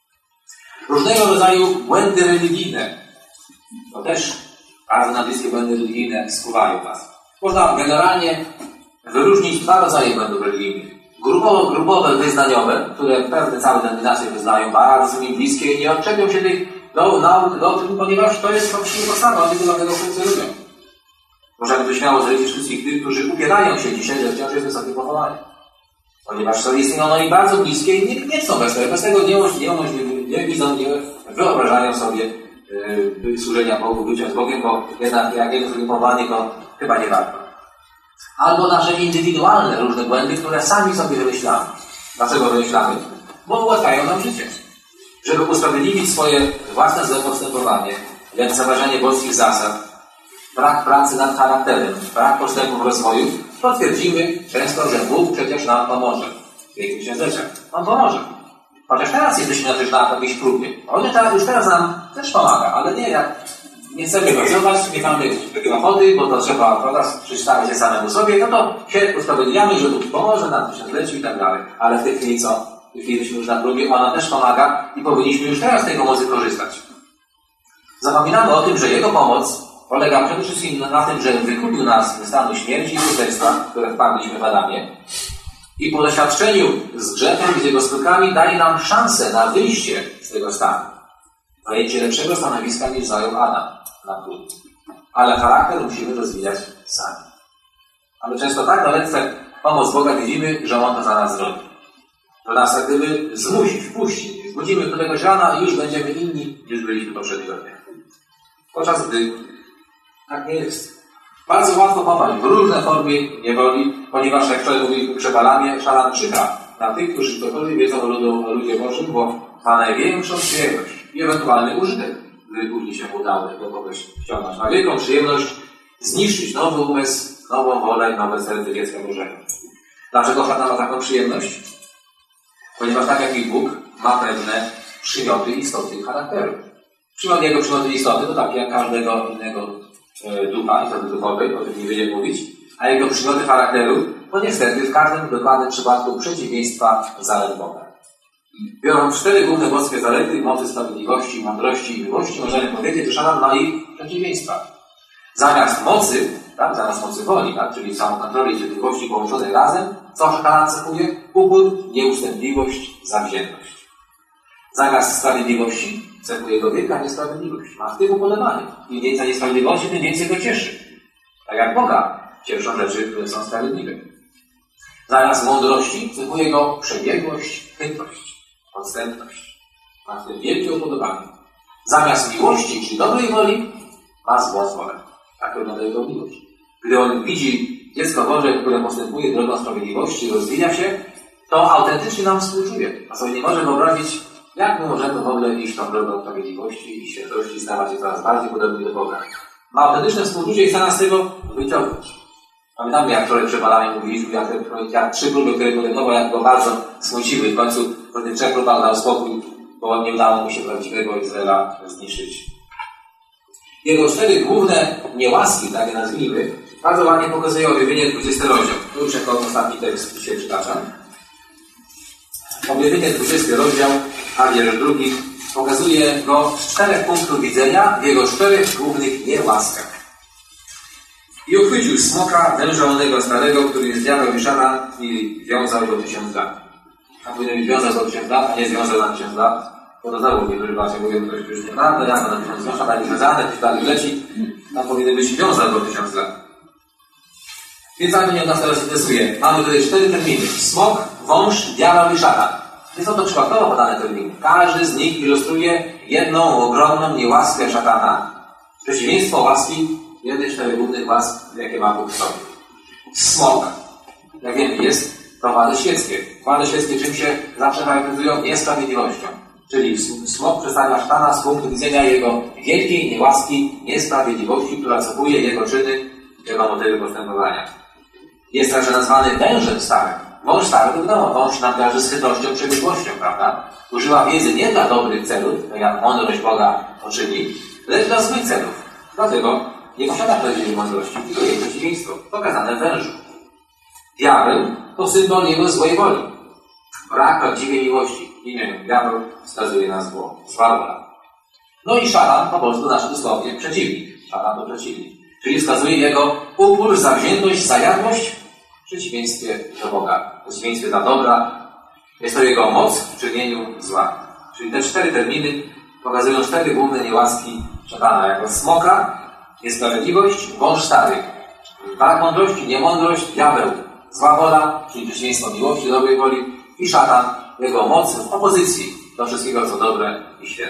A: Różnego rodzaju błędy religijne. To też bardzo na bliskie błędy religijne skuwają nas. Można generalnie wyróżnić 2 rodzaje błędów religijnych. Grupowe, wyznaniowe, które pewne całe denominacje wyznają, bardzo są im bliskie i nie odczepią się tych nauk, doktryn, ponieważ to jest właściwie podstawa, oni do tego funkcjonują. Możemy tu śmiało zaliczyć wszystkich tych, którzy upierają się dzisiaj, że wciąż jest wysokie powołanie. Ponieważ to jest im bardzo bliskie i nie chcą bez tego nie widzą, nie wyobrażają sobie służenia Bogu, bycia z Bogiem, bo jednak jak jest takie powołanie, to chyba nie warto. Albo nasze indywidualne różne błędy, które sami sobie wymyślamy. Dlaczego wymyślamy? Bo ułatwiają nam życie. żeby usprawiedliwić swoje własne złe postępowanie, lekceważenie boskich zasad, brak pracy nad charakterem, brak postępu w rozwoju, to twierdzimy często, że Bóg przecież nam pomoże. W Wielkim Księżycu. On pomoże. Chociaż teraz jesteśmy też na jakiejś próbie. On już teraz nam też pomaga, ale nie jak nie chcemy pracować, nie mamy ochoty, bo to trzeba, prawda, przedstawić się samemu sobie, no to się usprawiedliwiamy, że Bóg pomoże nam w tysiącleciu i tak dalej. Ale w tej chwili co? W tej chwili jesteśmy już na próbie, ona też pomaga i powinniśmy już teraz z tej pomocy korzystać. Zapominamy o tym, że Jego pomoc polega przede wszystkim na tym, że wykupił nas ze stanu śmierci i królestwa, w które wpadliśmy w Adamie, i po doświadczeniu z grzechem i z jego skutkami daje nam szansę na wyjście z tego stanu. Zajęcie lepszego stanowiska niż zajął Adam na próbie. Ale charakter musimy rozwijać sami. Ale często tak dalece pomoc Boga widzimy, że On to za nas zrobi. To nas jak gdyby zmusi, wpuści. Zbudzimy któregoś rana i już będziemy inni, niż byliśmy poprzedniego dnia. Podczas gdy tak nie jest. Bardzo łatwo popaść w różne formy niewoli, ponieważ jak wczoraj mówiliśmy przy Balamie, szatan czyha na tych, którzy cokolwiek wiedzą o ludzie Bożym, bo ma największą przyjemność i ewentualny użytek, gdy później się udało tego kogoś ściągnąć. Ma wielką przyjemność zniszczyć nowy umysł, nową wolę i nowe serce dziecka Bożego. Dlaczego szatan ma taką przyjemność? Ponieważ tak jak i Bóg ma pewne przymioty istoty charakteru. Jego przymioty istoty to takie jak każdego innego ducha, istoty duchowej, o tym nie będziemy mówić, a jego przymioty charakteru to niestety w każdym dokładnym przypadku przeciwieństwa zalet Boga. Biorąc 4 główne boskie zalety, mocy, sprawiedliwości, mądrości i miłości, możemy powiedzieć, że szatan ma ich przeciwieństwa. Zamiast mocy, tak, zamiast mocy woli, tak, czyli samokontroli i cierpliwości połączonej razem, co szatana cechuje? Upór, nieustępliwość, zawziętość. Zamiast sprawiedliwości cechuje go wielka niesprawiedliwość. Ma w tym upodobanie. Im więcej niesprawiedliwości, tym więcej go cieszy. Tak jak Boga cieszą rzeczy, które są sprawiedliwe. Zamiast mądrości cechuje go przebiegłość, chytrość, podstępność. Ma w tym wielkie upodobanie. Zamiast miłości, czyli dobrej woli, ma złą wolę. Tak wygląda jego miłość. Gdy on widzi dziecko Boże, które postępuje drogą sprawiedliwości, rozwija się, to autentycznie nam współczuje. A sobie nie może wyobrazić, jak my możemy w ogóle iść tą drogą sprawiedliwości i świętości, stawać się coraz bardziej podobni do Boga. Ma autentyczne współczucie i chce nas z tego wyciągnąć. Pamiętamy, jak wczoraj przy Balamie mówiliśmy, jak 3 próby, które podejmował, jak go bardzo smuciły. W końcu po tych 3 próbach dał spokój, bo nie udało mu się prawdziwego Izraela zniszczyć. Jego 4 główne niełaski, tak je nazwijmy, bardzo ładnie pokazują objawienie 20 rozdział. Tu już jako ostatni tekst dzisiaj przytaczam. Objawienie 20 rozdział, a wiersz 2, pokazuje go z 4 punktów widzenia w jego 4 głównych niełaskach. I uchwycił smoka, węża onego starego, który zjadał Miszana i wiązał go 1000 lat. A powinien być wiązał go 1000 lat, a nie związał na 1000 lat. Bo to znowu nie wyrywacie, mówią, to już nieprawda, jak na 1000 lat, tak związane, ktoś dalej leci, tam powinien być wiązał go 1000 lat. Więc tak mnie nas teraz interesuje. Mamy tutaj 4 terminy. Smok, wąż, diabeł i szatan. Nie są to przypadkowo podane terminy. Każdy z nich ilustruje jedną ogromną niełaskę szatana. Przeciwieństwo łaski, jednej z 4 głównych łask, jakie ma Bóg w sobie. Smok, jak wiemy, jest to władze świeckie. Władze świeckie czym się zawsze charakteryzują? Niesprawiedliwością. Czyli smok przedstawia szatana z punktu widzenia jego wielkiej niełaski, niesprawiedliwości, która cechuje jego czyny, jego motywy postępowania. Jest także nazwany wężem starym. Wąż stary to wiadomo, wąż nam kojarzy z chytrością, przebiegłością, prawda? Używa wiedzy nie dla dobrych celów, tak jak mądrość Boga to czyni, lecz dla złych celów. Dlatego nie posiada prawdziwej mądrości, tylko jej przeciwieństwo, pokazane w wężu. Diabeł to symbol jego złej woli. Brak prawdziwej miłości. Imię diabeł wskazuje na zło, zła wola. No i szatan, po polsku nasz dosłownie przeciwnik. Szatan to przeciwnik. Czyli wskazuje jego upór, zawziętość, zajadłość w przeciwieństwie do Boga. W przeciwieństwie dla dobra. Jest to jego moc w czynieniu zła. Czyli te 4 terminy pokazują 4 główne niełaski szatana. Jako smoka, niesprawiedliwość, wąż stary. Brak mądrości, niemądrość, diabeł. Zła wola, czyli przeciwieństwo miłości, dobrej woli. I szatan, jego moc w opozycji do wszystkiego, co dobre i święte.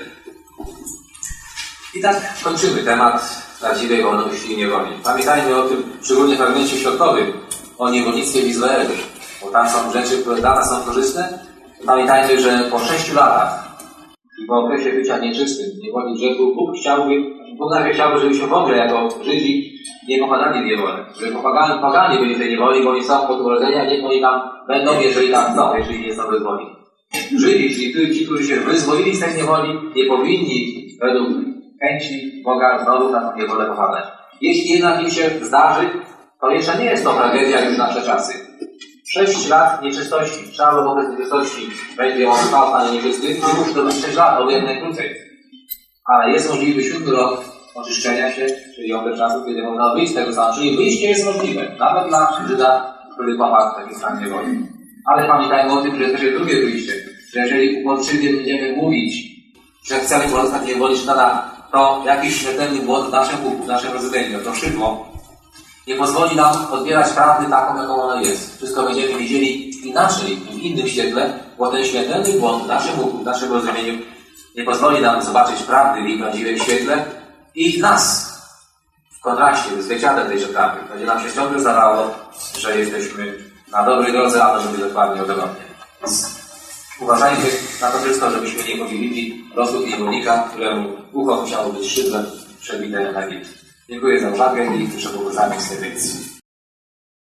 A: I tak kończymy temat prawdziwej wolności i niewoli. Pamiętajmy o tym, szczególnie w fragmencie środkowym, o niewolnictwie w Izraelu, bo tam są rzeczy, które dla nas są korzystne. Pamiętajmy, że po 6 latach I po okresie bycia nieczystym, niewoli grzechu, Bóg najpierw chciałby, żebyśmy w ogóle jako Żydzi nie popadali w niewolę. Żeby poganie byli w tej niewoli, bo nie są od urodzenia, niech oni tam będą, jeżeli tam chcą, jeżeli nie są wyzwoleni. Żydzi, czyli ci, którzy się wyzwolili z tej niewoli, nie powinni według chęci Boga znowu na tę niewolę popadać. Jeśli jednak im się zdarzy, to jeszcze nie jest to tragedia już nasze czasy. 6 lat nieczystości, trzeba okres nieczystości będzie on trwał, stanie nieczysty, to musi to być 6 lat, o jak najkrócej. Ale jest możliwy 7 rok oczyszczenia się, czyli okres czasu, kiedy można wyjść z tego stanu. Czyli wyjście jest możliwe, nawet dla Żyda, który popadł w taki stan niewoli. Ale pamiętajmy o tym, że też jest drugie wyjście, że jeżeli uporczywie będziemy mówić, że chcemy pozostać w niewoli szatana, to jakiś śmiertelny błąd w naszym uchu, w naszym rozumieniu, to szydło, nie pozwoli nam odbierać prawdy taką, jaką ona jest. Wszystko będziemy widzieli inaczej, w innym świetle, bo ten śmiertelny błąd w naszym uchu, w naszym rozumieniu nie pozwoli nam zobaczyć prawdy w jej prawdziwym świetle i nas w kontraście, w zwierciadle tejże prawdy. Będzie nam się ciągle zdawało, że jesteśmy na dobrej drodze, a to będzie dokładnie odwrotnie. Więc uważajmy na to wszystko, żebyśmy nie podzielili losu niewolnika, któremu ucho musiało być szydłem przebite na wid. Dziękuję za uwagę i proszę o z tej lekcji.